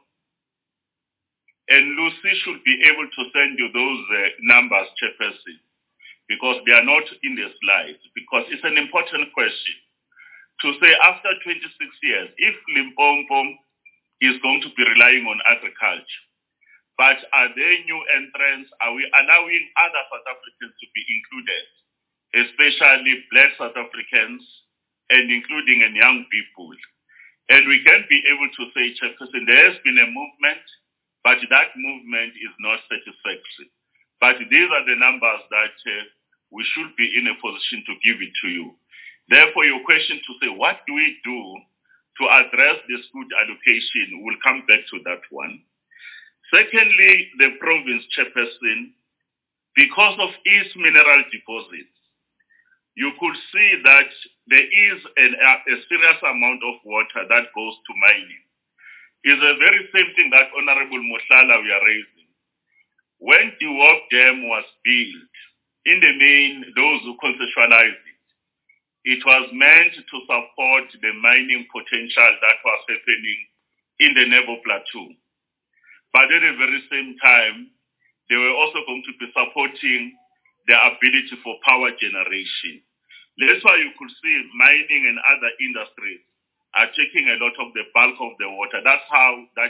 and Lucy should be able to send you those numbers, Chairperson, because they are not in the slides, because it's an important question. To say after 26 years, if Limpopo is going to be relying on agriculture, but are there new entrants? Are we allowing other South Africans to be included, especially Black South Africans and including young people? And we can be able to say, Chairperson, there has been a movement, but that movement is not satisfactory. But these are the numbers that we should be in a position to give it to you. Therefore, your question to say, what do we do to address this good allocation? We'll come back to that one. Secondly, the province, Chairperson, because of its mineral deposits, you could see that there is a serious amount of water that goes to mining. It's the very same thing that Honorable Mohlala we are raising. When the Wharf Dam was built, in the main, those who conceptualized it was meant to support the mining potential that was happening in the Nebo Plateau. But at the very same time, they were also going to be supporting the ability for power generation. That's why you could see mining and other industries are taking a lot of the bulk of the water. That's how that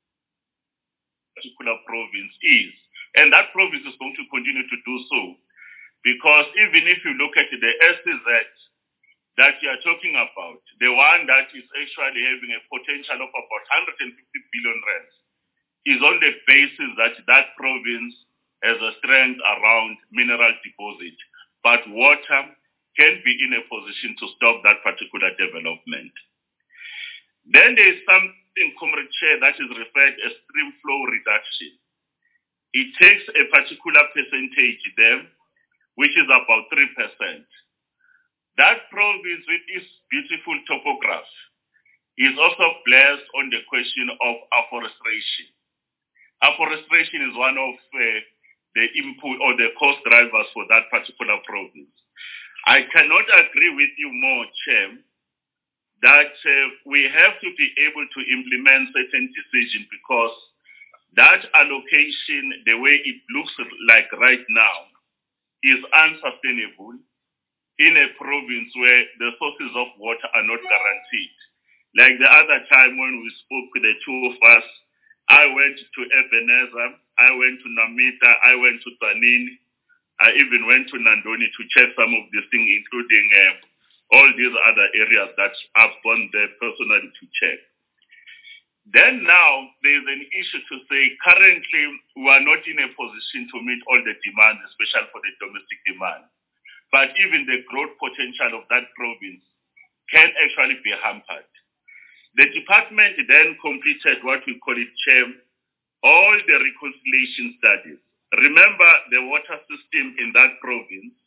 particular province is. And that province is going to continue to do so. Because even if you look at the SEZ that you are talking about, the one that is actually having a potential of about 150 billion rands, is on the basis that that province has a strength around mineral deposit. But water can be in a position to stop that particular development. Then there is something, Comrade Chair, that is referred as stream flow reduction. It takes a particular percentage there, which is about 3%. That province with its beautiful topography is also blessed on the question of afforestation. Afforestation is one of the input or the cost drivers for that particular province. I cannot agree with you more, Chair, that we have to be able to implement certain decisions because that allocation, the way it looks like right now, is unsustainable in a province where the sources of water are not guaranteed. Like the other time when we spoke with the two of us, I went to Ebenezer, I went to Namita, I went to Tanin, I even went to Nandoni to check some of these things, including all these other areas that I've gone there personally to check. Then now, there's an issue to say, currently, we are not in a position to meet all the demand, especially for the domestic demand. But even the growth potential of that province can actually be hampered. The department then completed what we call it, Chair, all the reconciliation studies. Remember the water system in that province,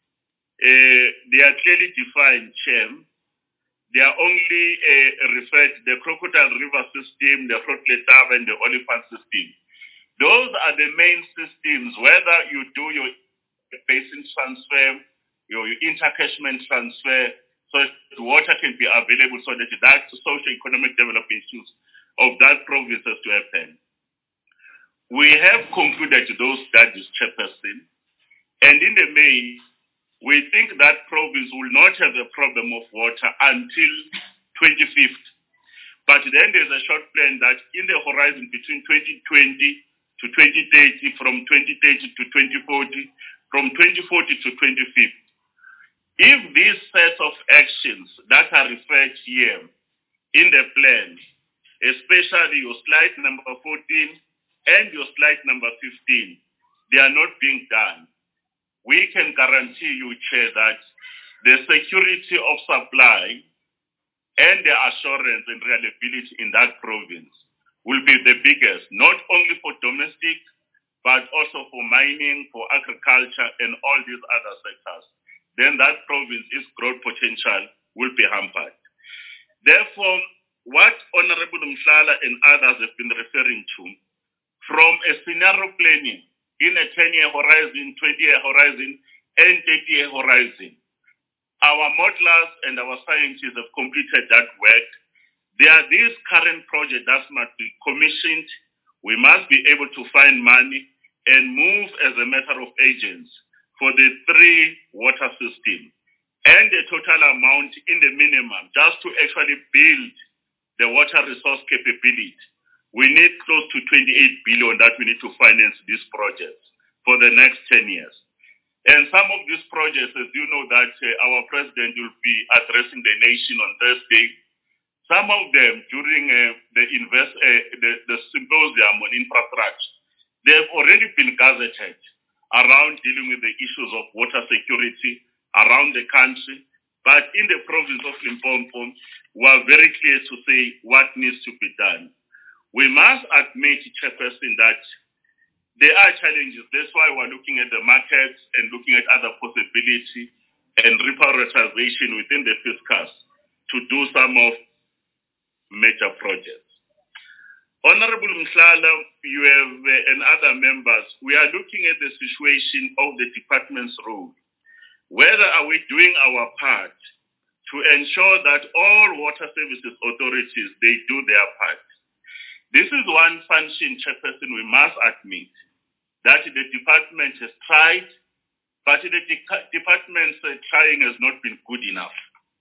they are clearly defined, Chair. They are only referred to the Crocodile River system, the Grooteletaba and the Olifant system. Those are the main systems, whether you do your basin transfer, your intercatchment transfer, so the water can be available so that that socio-economic development issues of that province has to happen. We have concluded those studies, Chairperson, and in the main, we think that province will not have a problem of water until 2050. But then there's a short plan that in the horizon between 2020 to 2030, from 2030 to 2040, from 2040 to 2050. If these sets of actions that are referred here in the plan, especially your slide number 14 and your slide number 15, they are not being done, we can guarantee you, Chair, that the security of supply and the assurance and reliability in that province will be the biggest, not only for domestic, but also for mining, for agriculture, and all these other sectors. Then that province's growth potential will be hampered. Therefore, what Honorable Mhlala and others have been referring to, from a scenario planning in a 10-year horizon, 20-year horizon, and 30-year horizon, our modelers and our scientists have completed that work. There are these current projects that must be commissioned. We must be able to find money and move as a matter of agents for the 3 water systems. And the total amount in the minimum, just to actually build the water resource capability, we need close to 28 billion that we need to finance these projects for the next 10 years. And some of these projects, as you know, that our president will be addressing the nation on Thursday. Some of them during the symposium on infrastructure, they've already been gazetted around dealing with the issues of water security around the country. But in the province of Limpopo, we are very clear to say what needs to be done. We must admit, Chairperson, that there are challenges. That's why we're looking at the markets and looking at other possibilities and reprioritization within the fiscus to do some of major projects. Honorable Mhlala, you have and other members, we are looking at the situation of the department's role. Whether are we doing our part to ensure that all water services authorities, they do their part. This is one function, Chairperson, we must admit, that the department has tried, but the department's trying has not been good enough.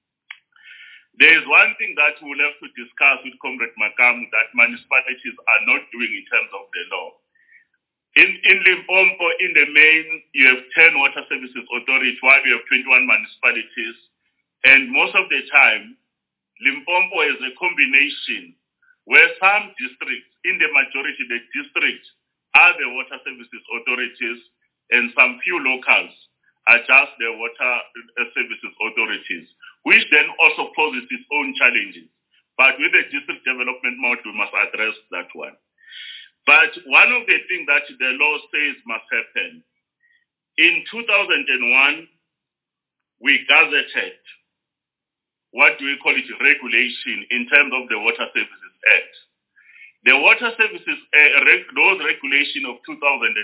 There is one thing that we'll have to discuss with Comrade Makam that municipalities are not doing in terms of the law. In Limpopo, in the main, you have 10 water services authorities, while you have 21 municipalities. And most of the time, Limpopo is a combination where some districts, in the majority, the districts are the water services authorities, and some few locals are just the water services authorities, which then also poses its own challenges. But with the district development model, we must address that one. But one of the things that the law says must happen, in 2001, we gazetted, what do we call it, regulation in terms of the Water Services Act. The Water Services, those regulations of 2001,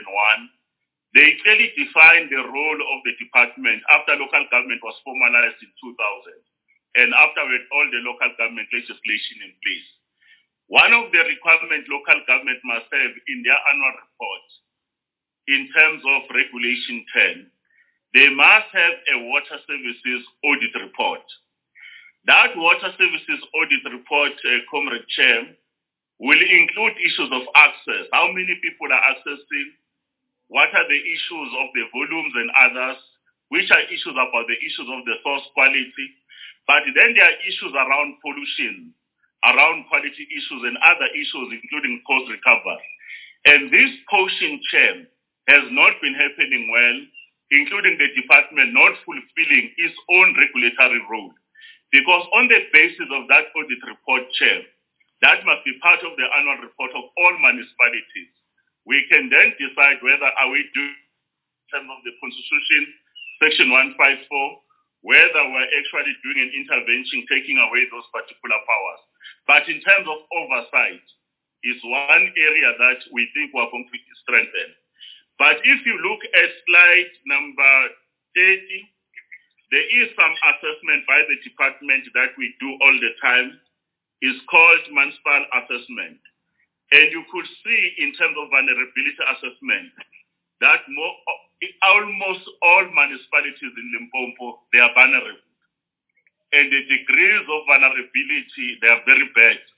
they clearly define the role of the department after local government was formalized in 2000 and after we had all the local government legislation in place. One of the requirements local government must have in their annual report in terms of Regulation 10, they must have a water services audit report. That water services audit report, Comrade Chair, will include issues of access. How many people are accessing? What are the issues of the volumes and others? Which are issues about the issues of the source quality? But then there are issues around pollution, around quality issues and other issues, including cost recovery. And this portion, Chair, has not been happening well, including the department not fulfilling its own regulatory role. Because on the basis of that audit report, Chair, that must be part of the annual report of all municipalities. We can then decide whether are we doing in terms of the Constitution, Section 154, whether we're actually doing an intervention, taking away those particular powers. But in terms of oversight, is one area that we think we're going to strengthen. But if you look at slide number 30, there is some assessment by the department that we do all the time. It's called municipal assessment. And you could see in terms of vulnerability assessment that almost all municipalities in Limpopo, they are vulnerable. And the degrees of vulnerability, they are very bad.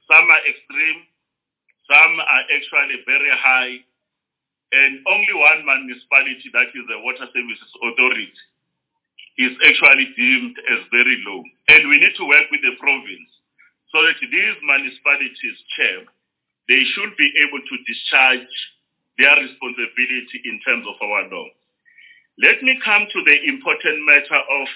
Some are extreme, some are actually very high, and only one municipality, that is the Water Services Authority, is actually deemed as very low. And we need to work with the province so that these municipalities, Chair, they should be able to discharge their responsibility in terms of our law. Let me come to the important matter of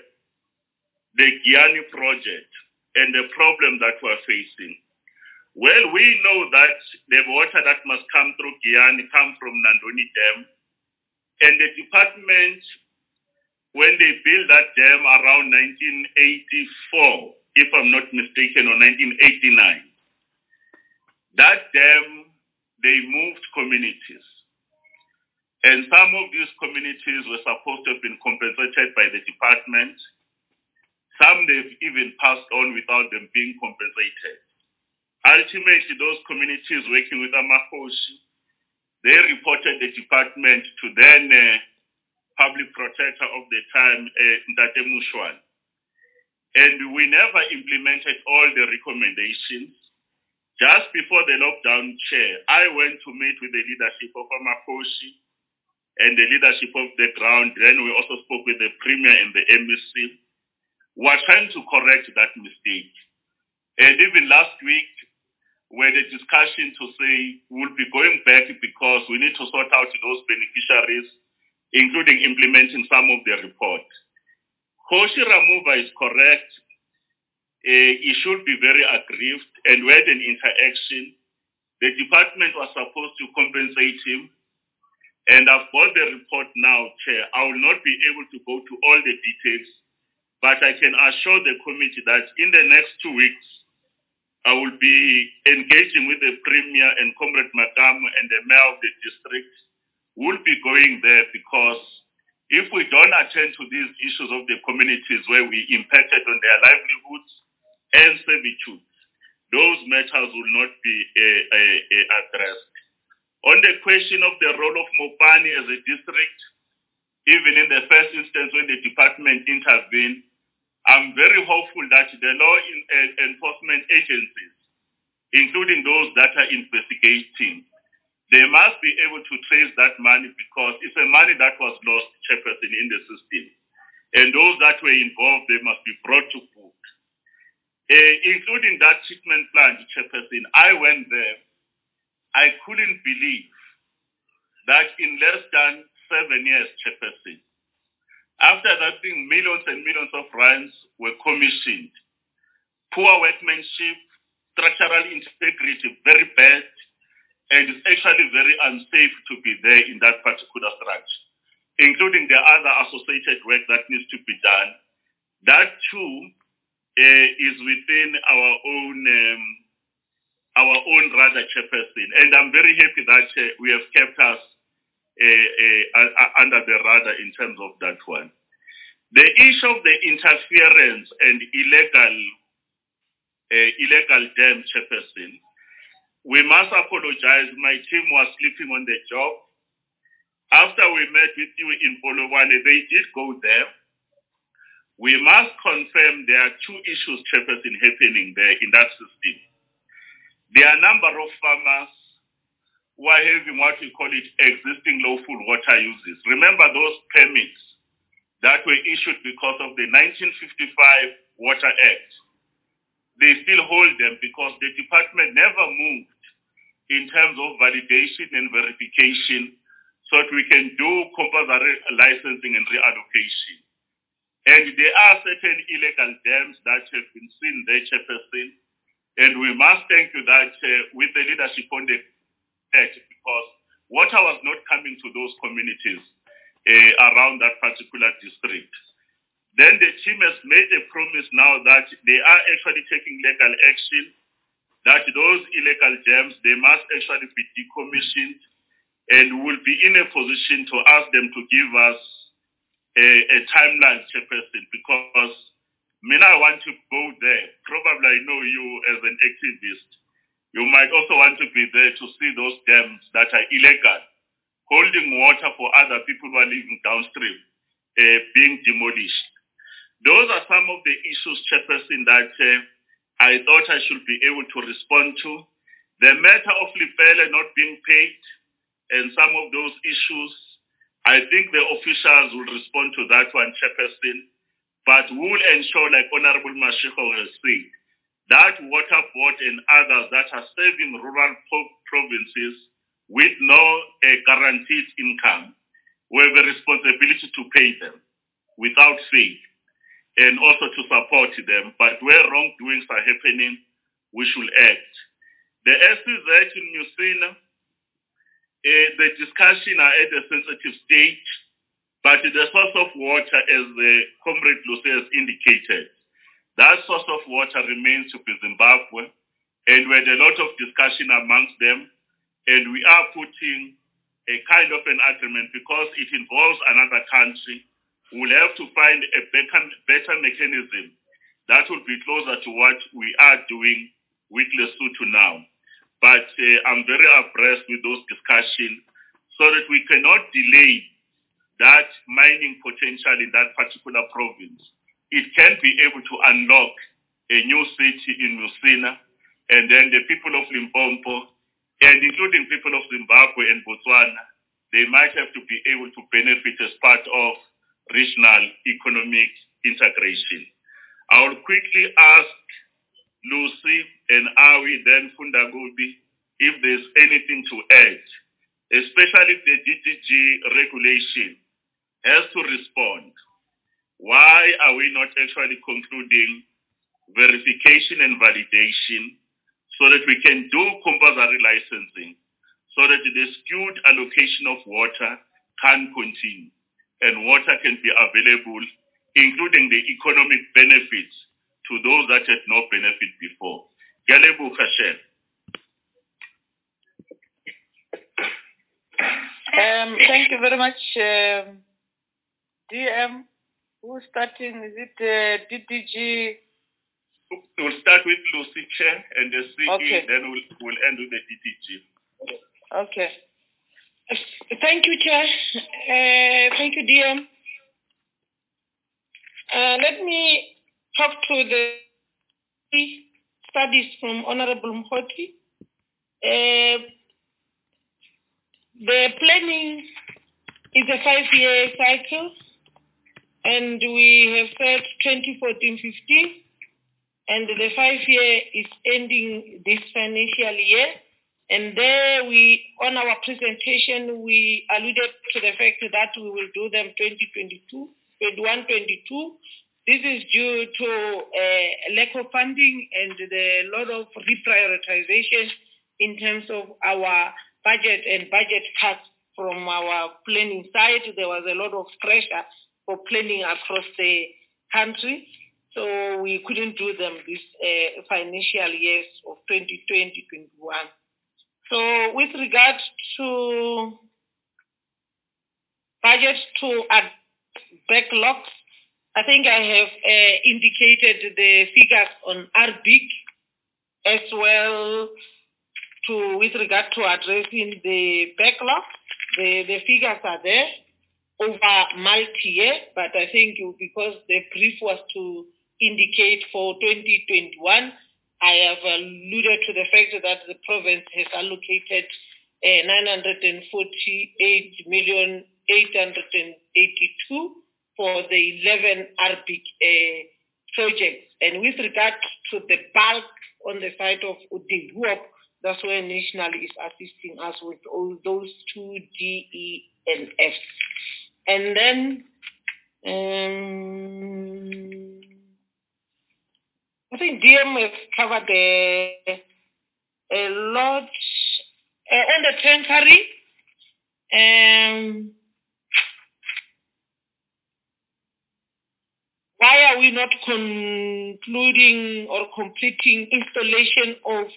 the Giyani project and the problem that we're facing. Well, we know that the water that must come through Giyani comes from Nandoni Dam, and the department, when they built that dam around 1984, if I'm not mistaken, or 1989, that dam, they moved communities. And some of these communities were supposed to have been compensated by the department. Some they've even passed on without them being compensated. Ultimately, those communities working with Amakoshi, they reported the department to then public protector of the time, Ndate Mushwan. And we never implemented all the recommendations. Just before the lockdown, Chair, I went to meet with the leadership of Amakoshi and the leadership of the ground. Then we also spoke with the Premier and the MEC. We are trying to correct that mistake. And even last week, we had a discussion to say we'll be going back because we need to sort out those beneficiaries, including implementing some of the report. Koshi Ramuva is correct. He should be very aggrieved, and we had an interaction. The department was supposed to compensate him, and I've got the report now, Chair. I will not be able to go to all the details, but I can assure the committee that in the next 2 weeks, I will be engaging with the Premier and Comrade Makamu and the Mayor of the district. We'll be going there because if we don't attend to these issues of the communities where we impacted on their livelihoods and servitude, those matters will not be addressed. On the question of the role of Mopani as a district, even in the first instance when the department intervened, I'm very hopeful that the law enforcement agencies, including those that are investigating, they must be able to trace that money because it's a money that was lost, Chairperson, in the system. And those that were involved, they must be brought to book. Including that treatment plant, Chairperson, I went there. I couldn't believe that in less than 7 years, Chairperson, after that thing, millions and millions of rands were commissioned. Poor workmanship, structural integrity, very bad, and it's actually very unsafe to be there in that particular structure, including the other associated work that needs to be done. That too is within our own radar, Chairperson, and I'm very happy that we have kept us under the radar in terms of that one. The issue of the interference and illegal dam, Chairperson, we must apologize. My team was sleeping on the job. After we met with you in Polokwane, they did go there. We must confirm there are 2 issues, Chairperson, happening there in that system. There are a number of farmers who are having what we call it existing lawful water uses. Remember those permits that were issued because of the 1955 Water Act. They still hold them because the department never moved in terms of validation and verification so that we can do compulsory licensing and reallocation. And there are certain illegal dams that have been seen there, Chairperson, and we must thank you that with the leadership on the because water was not coming to those communities around that particular district. Then the team has made a promise now that they are actually taking legal action, that those illegal dams, they must actually be decommissioned, and will be in a position to ask them to give us a timeline, Chairperson, because I want to go there. Probably I know you as an activist. You might also want to be there to see those dams that are illegal, holding water for other people who are living downstream, being demolished. Those are some of the issues, Chairperson, that I thought I should be able to respond to. The matter of Lepelle not being paid and some of those issues, I think the officials will respond to that one, Chairperson, but we will ensure, like Honorable Mashiko has said, that water board and others that are serving rural provinces with no guaranteed income will have a responsibility to pay them without fail and also to support them. But where wrongdoings are happening, we should act. The SEZ in Musina, the discussion are at a sensitive stage, but the source of water, as the Comrade Lucy has indicated, that source of water remains to be Zimbabwe, and we had a lot of discussion amongst them, and we are putting a kind of an agreement because it involves another country. We'll have to find a better mechanism that will be closer to what we are doing with Lesotho now. But I'm very abreast with those discussions so that we cannot delay that mining potential in that particular province. It can be able to unlock a new city in Musina, and then the people of Limpopo, and including people of Zimbabwe and Botswana, they might have to be able to benefit as part of regional economic integration. I will quickly ask Lucy and Awi, then Fundagobi, if there's anything to add, especially if the DTG regulation has to respond. Why are we not actually concluding verification and validation so that we can do compulsory licensing, so that the skewed allocation of water can continue and water can be available, including the economic benefits to those that had no benefit before. Galebu Kasher. Thank you very much, DM. Who's starting? Is it DDG? We'll start with Lucy, Chair, and the CE, Okay. then we'll end with the DDG. Okay. Thank you, Chair. Thank you, DM. Let me talk to the studies from Honorable Mkhoti. The planning is a 5-year cycle, and we have said 2014-15, and the 5-year is ending this financial year. And there on our presentation, we alluded to the fact that we will do them 2022, 21-22. This is due to lack of funding and the lot of reprioritization in terms of our budget and budget cuts from our planning side. There was a lot of pressure for planning across the country, so we couldn't do them this financial years of 2020-21. So with regard to budget to add backlogs, I think I have indicated the figures on RBIC as well with regard to addressing the backlog. The figures are there over multi-year, but I think because the brief was to indicate for 2021, I have alluded to the fact that the province has allocated 948,882 for the 11 RBIC projects. And with regard to the bulk on the side of Udibuop, that's where National is assisting us with all those 2 D, E, and F. And then I think DM has covered a lot on the tankery. Why are we not concluding or completing installation of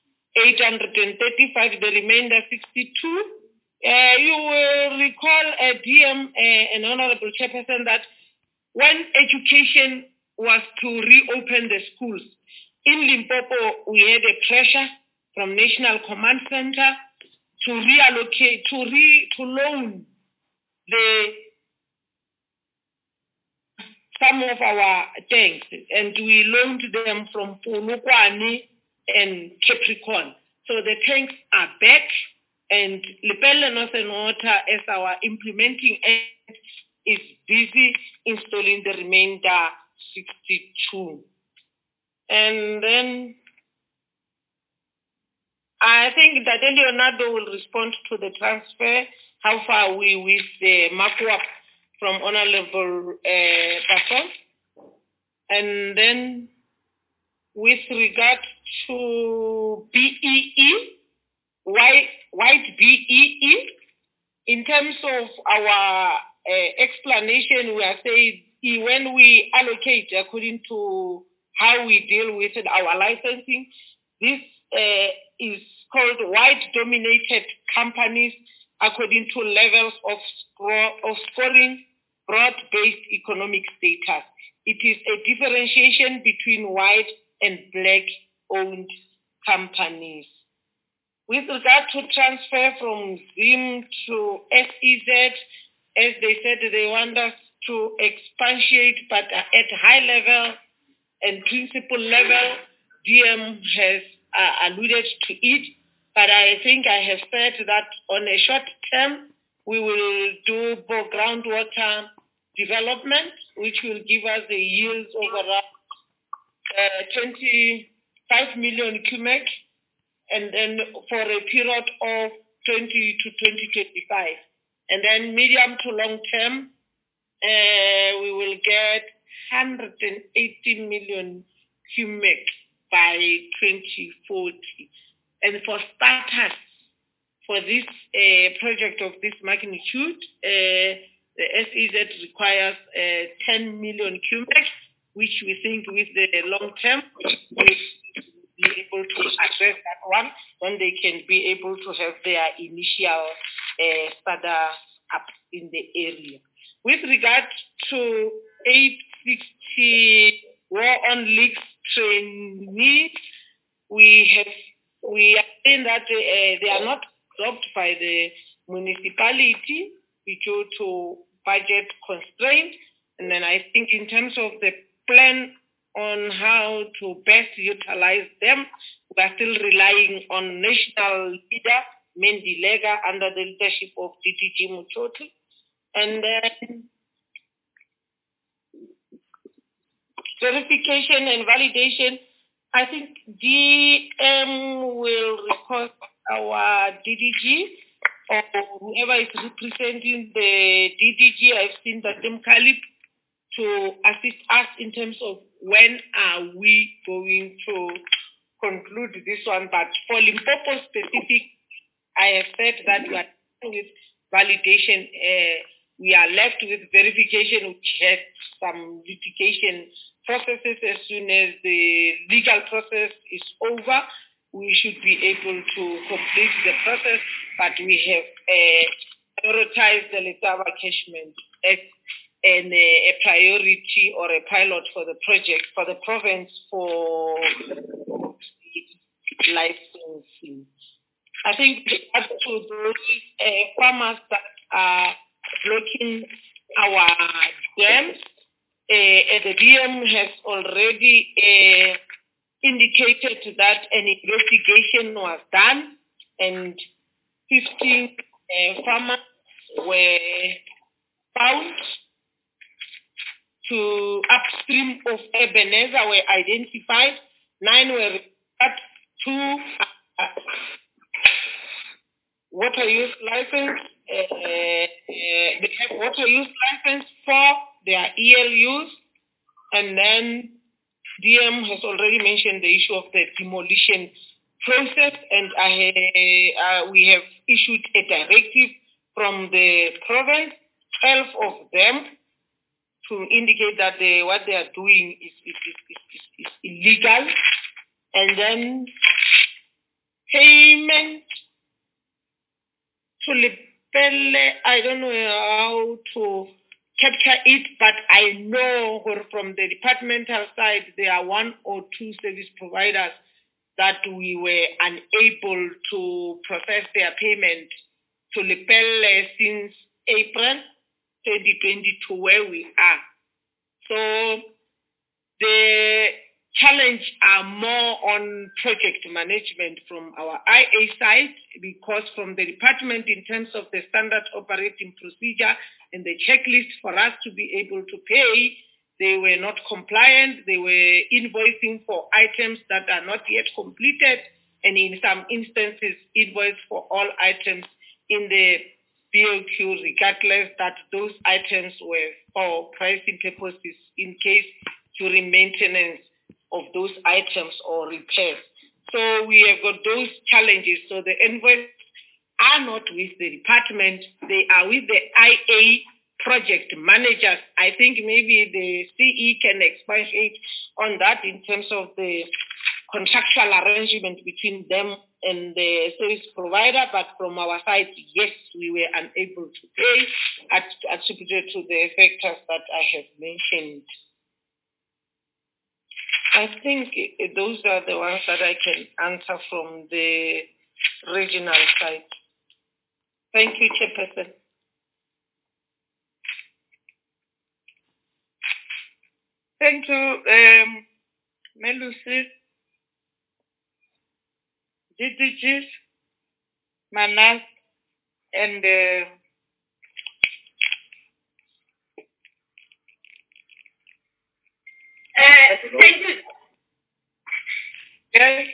835, the remainder 62? You will recall, DM, an honorable chairperson, that when education was to reopen the schools, in Limpopo, we had a pressure from National Command Center to reallocate, to loan the some of our tanks, and we loaned them from Polokwane and Capricorn. So the tanks are back, and Lepelle Northern Water, as our implementing end, is busy installing the remainder 62. And then I think that Leonardo will respond to the transfer. How far are we with the markup from Honorable Basson? And then with regard to BEE, white BEE, in terms of our explanation, we are saying when we allocate according to how we deal with our licensing, this is called white-dominated companies according to levels of scoring broad-based economic status. It is a differentiation between white and black-owned companies. With regard to transfer from ZIM to SEZ, as they said, they want us to expatiate, but at high level and principal level, DM has alluded to it. But I think I have said that on a short term, we will do groundwater development, which will give us the yields of around 25 million cubic, and then for a period of 20 to 2025. And then medium to long term, we will get 180 million cubic by 2040. And for starters, for this project of this magnitude, the SEZ requires 10 million cubic, which we think with the long term, we'll be able to address that one when they can be able to have their initial starters up in the area. With regard to 860 War on Leaks trainees, we are saying that they are not absorbed by the municipality due to budget constraints. And then I think in terms of the plan on how to best utilize them, we are still relying on national leader, Mendi Lega, under the leadership of DTG Muchoti. And then verification and validation, I think DM will request our DDG or whoever is representing the DDG. I've seen that them Calip to assist us in terms of when are we going to conclude this one. But for Limpopo specific, I have said that we are with validation. We are left with verification, which has some litigation processes. As soon as the legal process is over, we should be able to complete the process, but we have prioritized the Letaba catchment as a priority or a pilot for the project, for the province for licensing. I think up to those farmers that are blocking our dams, the DM has already indicated that an investigation was done and 15 farmers were found to upstream of Ebenezer were identified. 9 were referred to water use license. They have water use license for their ELUs, and then DM has already mentioned the issue of the demolition process, and we have issued a directive from the province, 12 of them, to indicate that what they are doing is illegal. And then payment to Lepelle, I don't know how to capture it, but I know from the departmental side there are 1 or 2 service providers that we were unable to process their payment to Lepelle since April 2022, where we are. So the challenge are more on project management from our IA side, because from the department in terms of the standard operating procedure and the checklist for us to be able to pay, they were not compliant. They were invoicing for items that are not yet completed, and in some instances invoice for all items in the BOQ, regardless that those items were for pricing purposes in case during maintenance of those items or repairs. So we have got those challenges. So the invoices are not with the department, they are with the IA project managers. I think maybe the CE can expatiate on that in terms of the contractual arrangement between them and the service provider, but from our side, yes, we were unable to pay, attributed to the factors that I have mentioned. I think those are the ones that I can answer from the regional side. Thank you, Chairperson. Thank you, Melusi, DDGs, Manas, and thank you. Yes.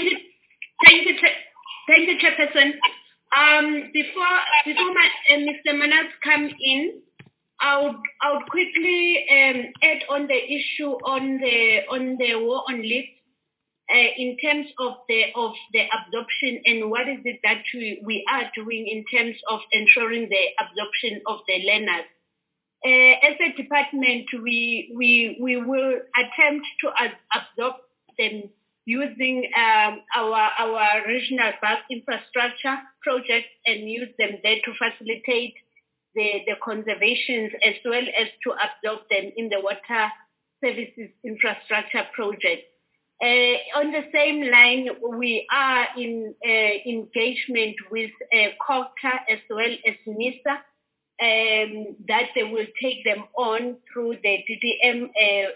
Thank you, Chairperson. Before Mr. Manas come in, I would quickly add on the issue on the war on leave in terms of the absorption, and what is it that we are doing in terms of ensuring the absorption of the learners. As a department, we will attempt to absorb them using our regional bus infrastructure projects and use them there to facilitate the conservations, as well as to absorb them in the water services infrastructure project. On the same line, we are in engagement with COGTA as well as MISA, that they will take them on through the DDM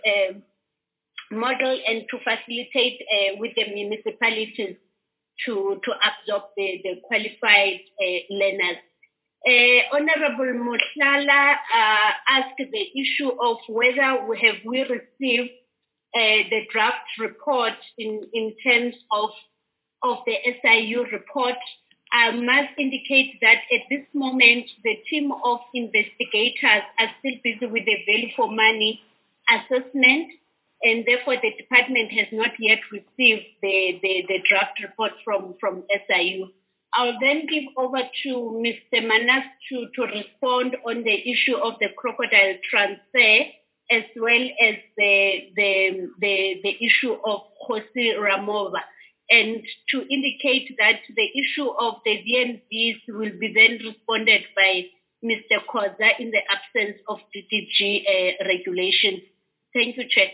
model and to facilitate with the municipalities to absorb the qualified learners. Honorable Motlala asked the issue of whether we received the draft report in terms of the SIU report. I must indicate that at this moment, the team of investigators are still busy with the value for money assessment, and therefore the department has not yet received the draft report from SIU. I'll then give over to Mr. Manas to respond on the issue of the crocodile transfer, as well as the issue of Jose Ramova, and to indicate that the issue of the VNVs will be then responded by Mr. Khoza in the absence of DDG regulations. Thank you, Chair.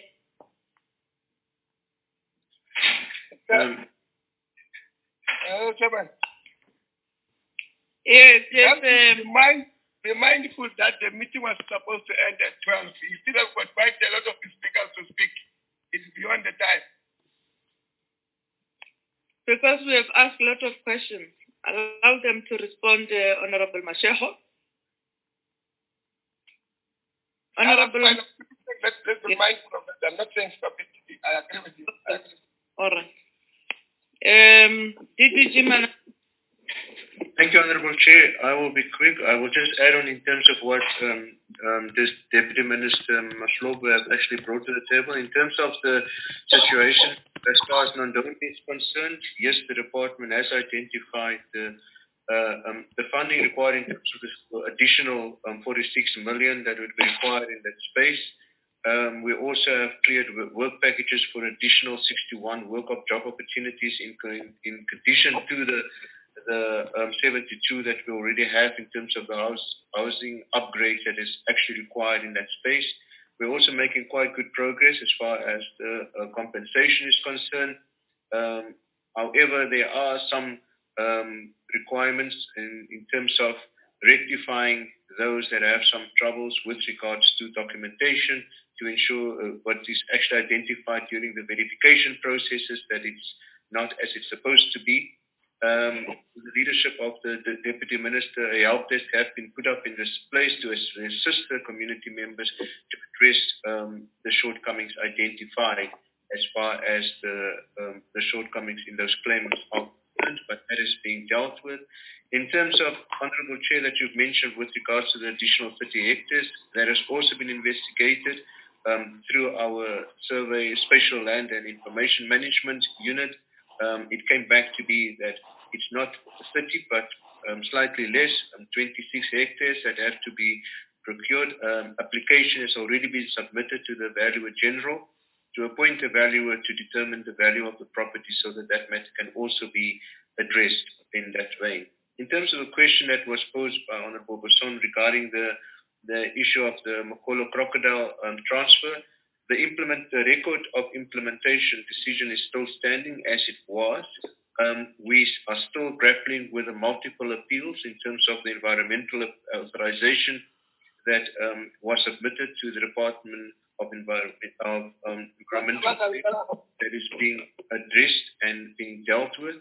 Chairman. Yes. Be mindful that the meeting was supposed to end at 12. You still have got quite a lot of speakers to speak. It's beyond the time. Because we have asked a lot of questions, allow them to respond, Honorable Mashego. Honorable. Let's be mindful of that. I'm not saying stop it. I agree with you. All right. DDG Man. Thank you, Honorable Chair. I will be quick. I will just add on in terms of what this Deputy Minister Mashlobo has actually brought to the table. In terms of the situation, as far as Nondoni is concerned, yes, the department has identified the funding required in terms of this additional 46 million that would be required in that space. We also have cleared work packages for additional 61 job opportunities in addition to the 72 that we already have in terms of the housing upgrades that is actually required in that space. We're also making quite good progress as far as the compensation is concerned. However, there are some requirements in terms of rectifying those that have some troubles with regards to documentation to ensure what is actually identified during the verification processes, that it's not as it's supposed to be. The leadership of the Deputy Minister, a help desk have been put up in this place to assist the community members to address the shortcomings identified as far as the shortcomings in those claims are concerned, but that is being dealt with. In terms of, Honourable Chair, that you've mentioned with regards to the additional 30 hectares, that has also been investigated through our survey, Spatial Land and Information Management Unit. It came back to be that it's not 30, but slightly less, 26 hectares that have to be procured. Application has already been submitted to the Valuer General to appoint a valuer to determine the value of the property so that that matter can also be addressed in that way. In terms of the question that was posed by Honourable Basson regarding the issue of the Mokolo Crocodile transfer, the record of implementation decision is still standing as it was. We are still grappling with the multiple appeals in terms of the environmental authorization that was submitted to the Department of Environmental Affairs that is being addressed and being dealt with.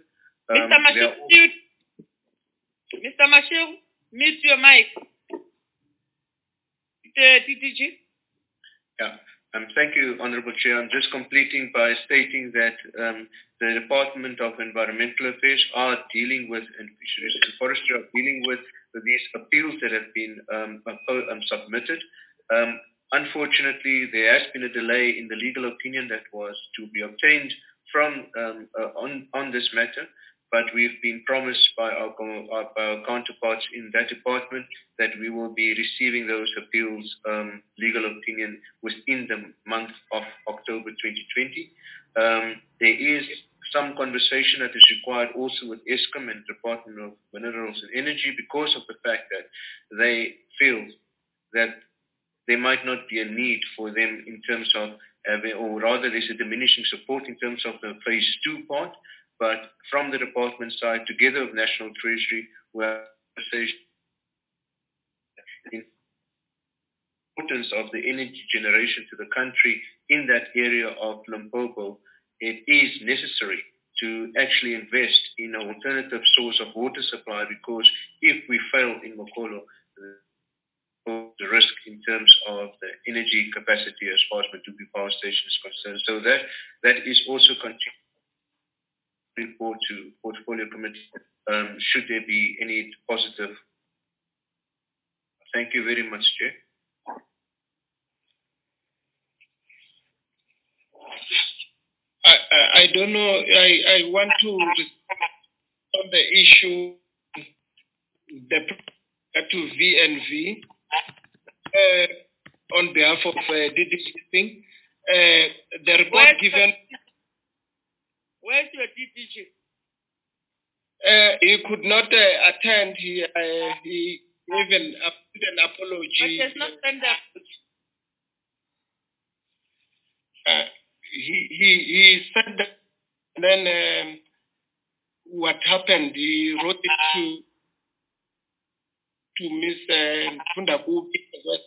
Mr. Mashir, mute your mic. DDG. Yeah. Thank you, Honourable Chair. I'm just completing by stating that the Department of Environmental Affairs are dealing with, and Fisheries and Forestry are dealing with these appeals that have been submitted. Unfortunately, there has been a delay in the legal opinion that was to be obtained from on this matter, but we've been promised by our counterparts in that department that we will be receiving those appeals legal opinion within the month of October 2020. There is some conversation that is required also with Eskom and Department of Minerals and Energy because of the fact that they feel that there might not be a need for them in terms of, or rather there's a diminishing support in terms of the phase 2 part. But from the department side, together with National Treasury, we are the importance of the energy generation to the country in that area of Limpopo. It is necessary to actually invest in an alternative source of water supply, because if we fail in Mokolo, the risk in terms of the energy capacity as far as Medupi Power Station is concerned. So that is also continuing report to Portfolio Committee should there be any positive. Thank you very much, Chair. I don't know. I want to on the issue to VNV on behalf of DDG. The report given. Where's your DDG? He could not attend. He gave an apology. But he has not sent that. He said that, and then what happened, he wrote it to Ms. Fundakubi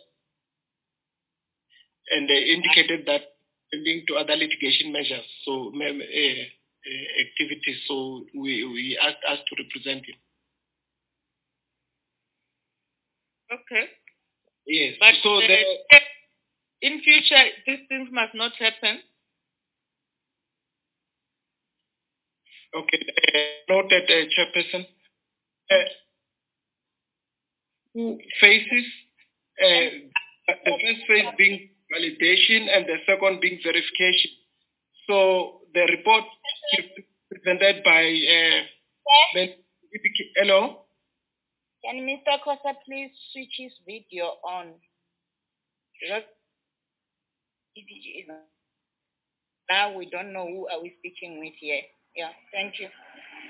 and indicated that linked to other litigation measures, so activities, so we asked us to represent him. Okay. Yes. But so in future, these things must not happen. Okay. Noted, Chairperson. Two phases. The first phase being validation and the second being verification. So the report presented by hello? Can Mr. Kosa please switch his video on? Now we don't know who are we speaking with here. Yeah, thank you.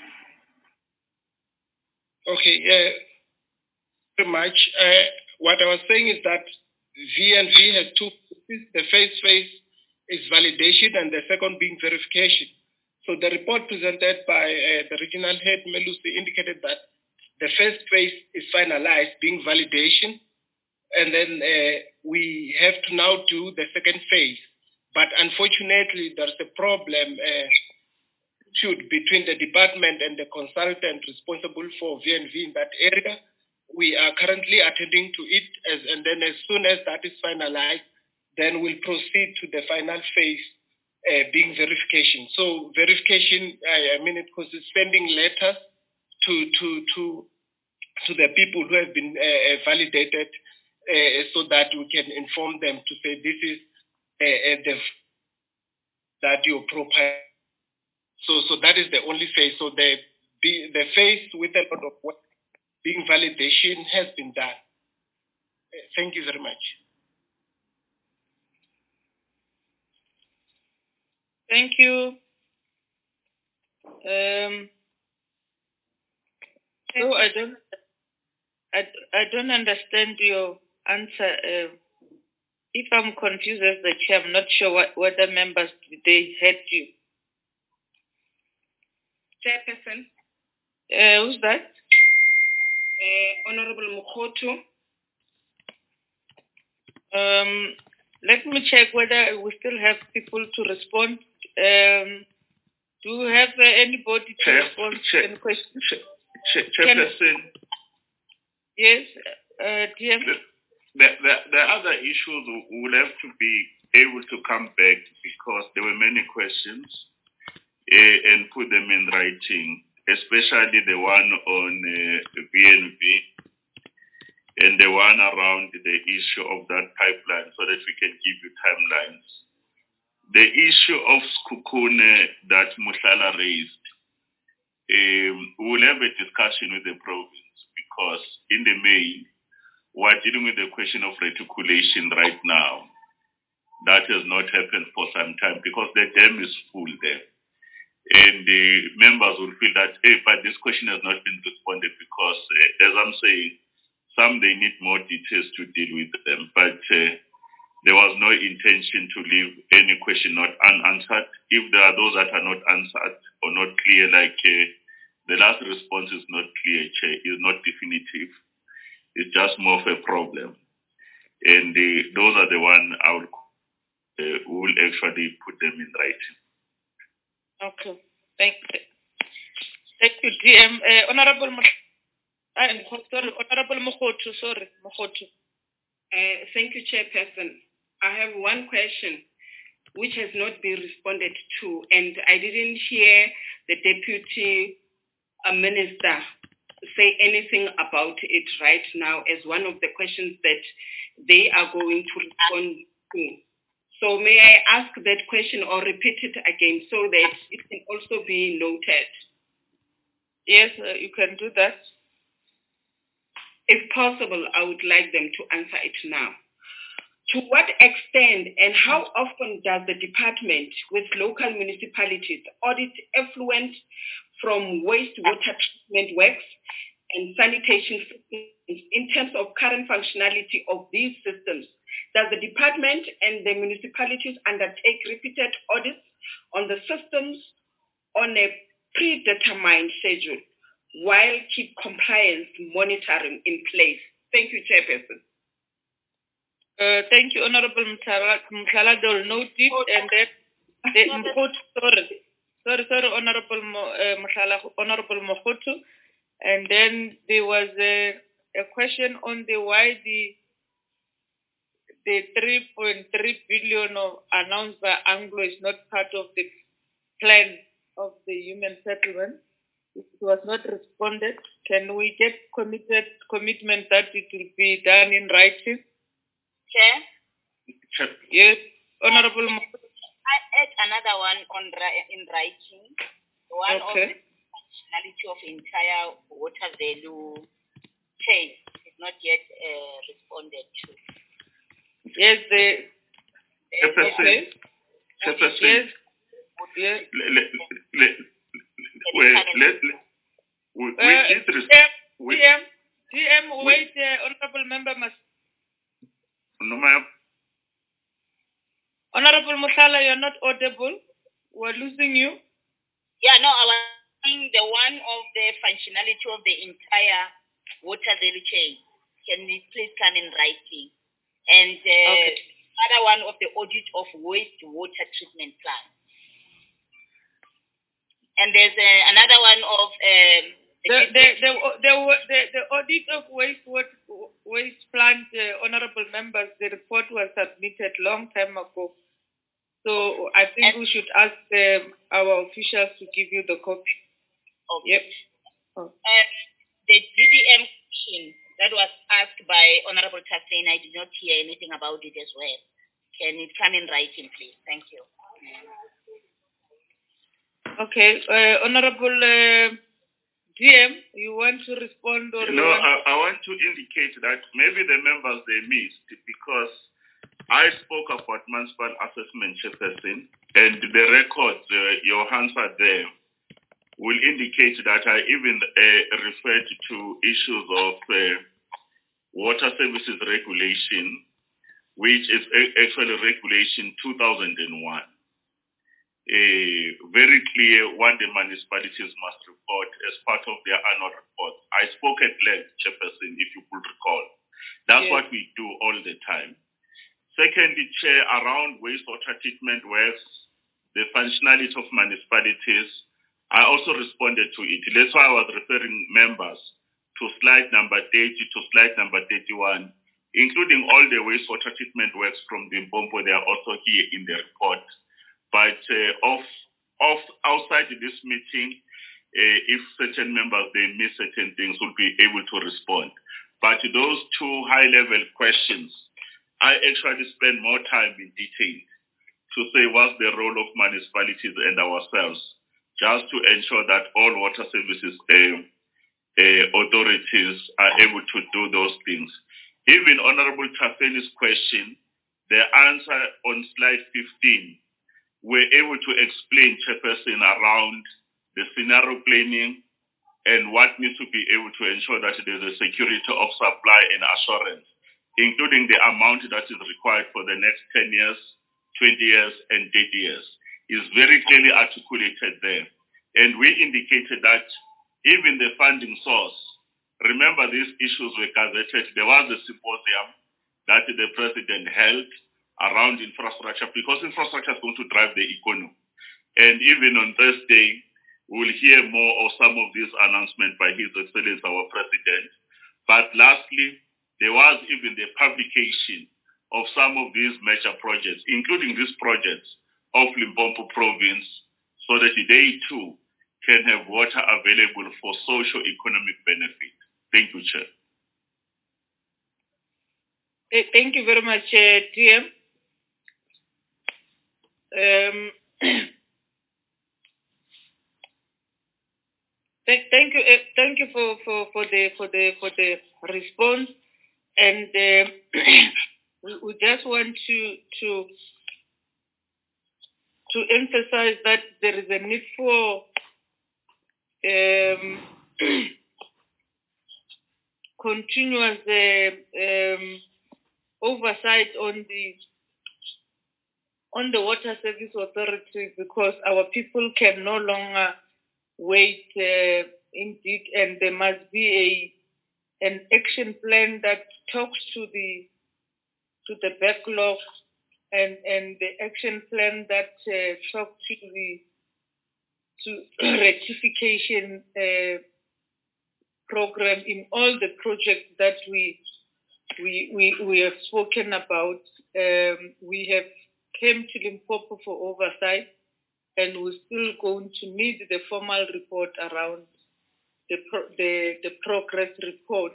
Okay, very much. What I was saying is that VNV has two phases. The first phase is validation and the second being verification. So the report presented by the regional head, Melusi, indicated that the first phase is finalized, being validation, and then we have to now do the second phase. But unfortunately, there's a problem between the department and the consultant responsible for VNV in that area. We are currently attending to it, and then as soon as that is finalized, then we'll proceed to the final phase, being verification. So verification, I mean, it consists sending letters to the people who have been validated, so that we can inform them to say this is that your proper. So that is the only phase. So the phase with a lot of work being validation has been done. Thank you very much. Thank you. So I don't understand your answer. If I'm confused as the chair, I'm not sure whether members they heard you. Chairperson. Who's that? Honorable Mokhoto. Let me check whether we still have people to respond. Do you have anybody to respond to any questions? Chairperson. Yes, DM. The other issues will have to be able to come back because there were many questions and put them in writing, especially the one on VNV and the one around the issue of that pipeline so that we can give you timelines. The issue of Sekhukhune that Mohlala raised, we will have a discussion with the province because in the main, we're dealing with the question of reticulation right now. That has not happened for some time because the dam is full there. And the members will feel that, hey, but this question has not been responded because, as I'm saying, some they need more details to deal with them. But there was no intention to leave any question not unanswered. If there are those that are not answered or not clear, like the last response is not clear, is not definitive. It's just more of a problem. And those are the one I will actually put them in writing. Okay. Thank you, DM. Honorable Mokhoto, sorry, Mokhoto. Thank you, Chairperson. I have one question which has not been responded to, and I didn't hear the Deputy Minister say anything about it right now as one of the questions that they are going to respond to. So may I ask that question or repeat it again so that it can also be noted? Yes, you can do that. If possible, I would like them to answer it now. To what extent and how often does the department with local municipalities audit effluent from wastewater treatment works and sanitation systems in terms of current functionality of these systems? Does the department and the municipalities undertake repeated audits on the systems on a predetermined schedule while keep compliance monitoring in place? Thank you, Chairperson. Thank you, Honorable Mthala. They will note it, and then sorry, Honorable Mokhoto. And then there was a question on the why the 3.3 billion announced by Anglo is not part of the plan of the human settlement. It was not responded. Can we get commitment that it will be done in writing? Chair? Yes, Honorable. I add another one in writing. One of the functionality of entire water value chain is not yet responded to. Yes, wait, Honorable Member must. No, ma'am. Honorable Mohlala, you're not audible. We're losing you. Yeah, no, I was saying the one of the functionality of the entire water value chain. can it please come in writing? And other one of the audit of wastewater treatment plant. And there's another one of the audit of waste plant, honorable members. The report was submitted long time ago, so I think we should ask our officials to give you the copy. Okay. Yep. The DDM question that was asked by Honorable Tassin, I did not hear anything about it as well. Can it come in writing, please? Thank you. Okay, Honorable DM, you want to respond or? No, I want to indicate that maybe the members they missed because I spoke about municipal assessment chairperson, and the records, your hands are there, will indicate that I even referred to issues of water services regulation, which is actually regulation 2001. Very clear what the municipalities must report as part of their annual report. I spoke at length, Chairperson, if you could recall. That's what we do all the time. Secondly, Chair, around wastewater treatment works, the functionality of municipalities, I also responded to it. That's why I was referring members to slide number 30 to slide number 31, including all the wastewater treatment works from the Limpopo. They are also here in the report. But outside this meeting, if certain members they miss certain things, will be able to respond. But those two high-level questions, I actually spend more time in detail to say what's the role of municipalities and ourselves, just to ensure that all water services authorities are able to do those things. Even Honorable Tafeni's question, the answer on slide 15, we're able to explain, Chairperson, around the scenario planning and what needs to be able to ensure that there's a security of supply and assurance, including the amount that is required for the next 10 years, 20 years, and 30 years, is very clearly articulated there. And we indicated that even the funding source, remember these issues were gazetted. There was a symposium that the President held around infrastructure, because infrastructure is going to drive the economy. And even on Thursday, we'll hear more of some of these announcements by His Excellency, our President. But lastly, there was even the publication of some of these major projects, including these projects of Limpopo province, so that they too can have water available for socio-economic benefit. Thank you, Chair. Thank you very much, DM. Thank you for the response, and we just want to emphasize that there is a need for continuous oversight on the Water Service Authority, because our people can no longer wait indeed, and there must be an action plan that talks to the backlog and the action plan that talks to rectification program in all the projects that we have spoken about. We have came to Limpopo for oversight, and we're still going to need the formal report around the progress report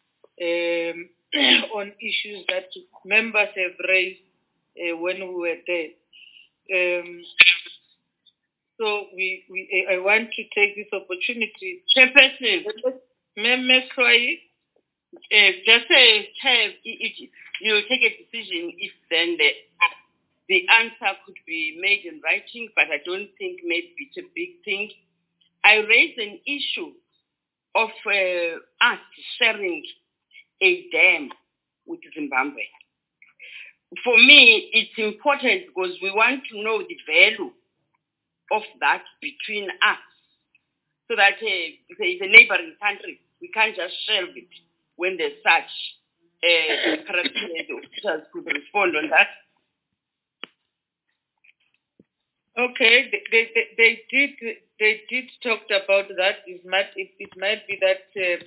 on issues that members have raised when we were there. So I want to take this opportunity. Chairperson, just you'll take a decision if then the answer could be made in writing, but I don't think maybe it's a big thing. I raised an issue of us sharing a dam with Zimbabwe. For me, it's important because we want to know the value of that between us, so that if there is a neighboring country, we can't just shelve it when there's such perhaps the officials could respond on that. Okay, they did talk about that. It might be that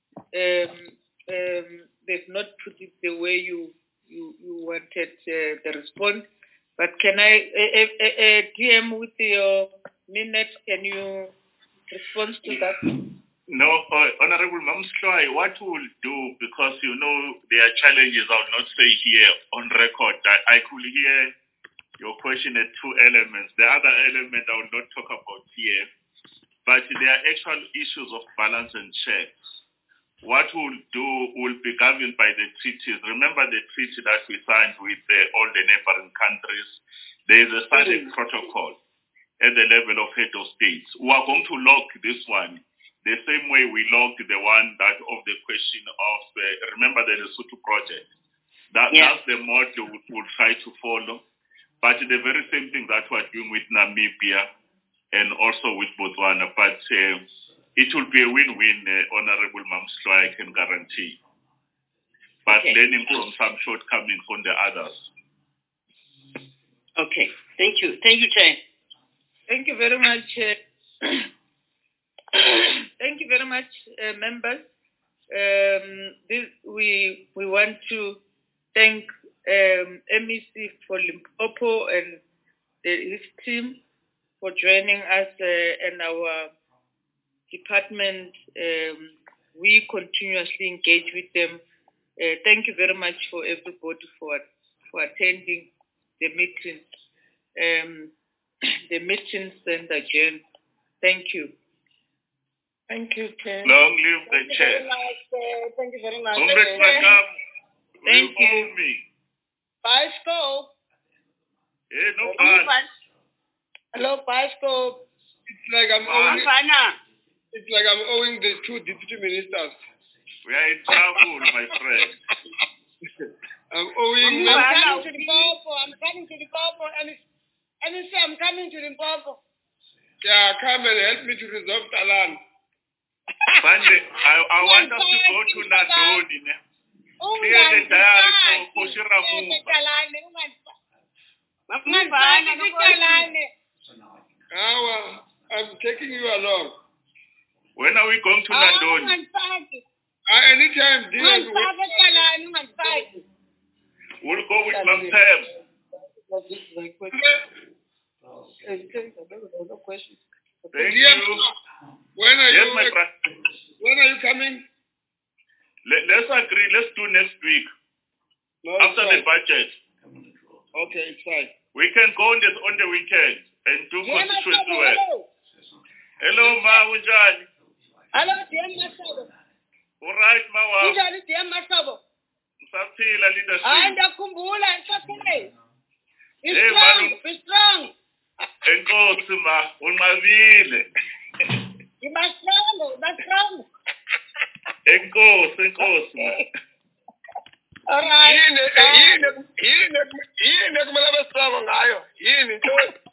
they've not put it the way you wanted the response. But can I DM with your minutes? Can you respond to that? No, Honorable Mamsloy, what we'll do, because there are challenges, I will not say here on record. I could hear your question at two elements. The other element I will not talk about here, but there are actual issues of balance and checks. What we'll do will be governed by the treaties. Remember the treaty that we signed with all the neighboring countries. There is a SADC protocol at the level of head of states. We are going to log this one the same way we logged the one that of the question of, remember the Lesotho project. That's the model we'll try to follow. But the very same thing that we're doing with Namibia and also with Botswana. But it will be a win-win, Honorable Mamsloy, I can guarantee. But learning from some shortcomings on the others. Okay, thank you. Thank you, Chair. Thank you very much. Thank you very much, members. We want to thank MEC for Limpopo and his team for joining us and our department. We continuously engage with them. Thank you very much for everybody for attending the meeting. The meeting stand adjourned. Thank you. Thank you, Chair. Long live the chair. Thank you very much. Congrats, Makam. Thank you. Bioscope. Yeah, no fun. Hello, Bioscope. It's like I'm owing the two deputy ministers. We are in trouble, my friend. I'm owing. I'm coming to Limpopo. I'm coming to Limpopo. I'm coming to Limpopo. Yeah, come and help me to resolve Talan. Sunday, I want us to go to Nadoni. Clear the diary for Shiramu. I'm taking you along. When are we going to Nadoni? Anytime, dear. We'll go with Mamtem. Thank you. When are yes, you? My friend. When are you coming? Let's agree. Let's do next week. No, after the budget. Okay, it's fine. We can go on the weekend and do constituency work. Hello, Ma Unjani. Hello, dear Masabo. All right, Ma. Unjani, dear Masabo. Saphila leadership. Andakumbula, it's okay. Be strong, be strong. Enkosi ma, unqabile. That's strong. Enkosi ma. All right. Yini kumele besaba ngayo? Yini nto?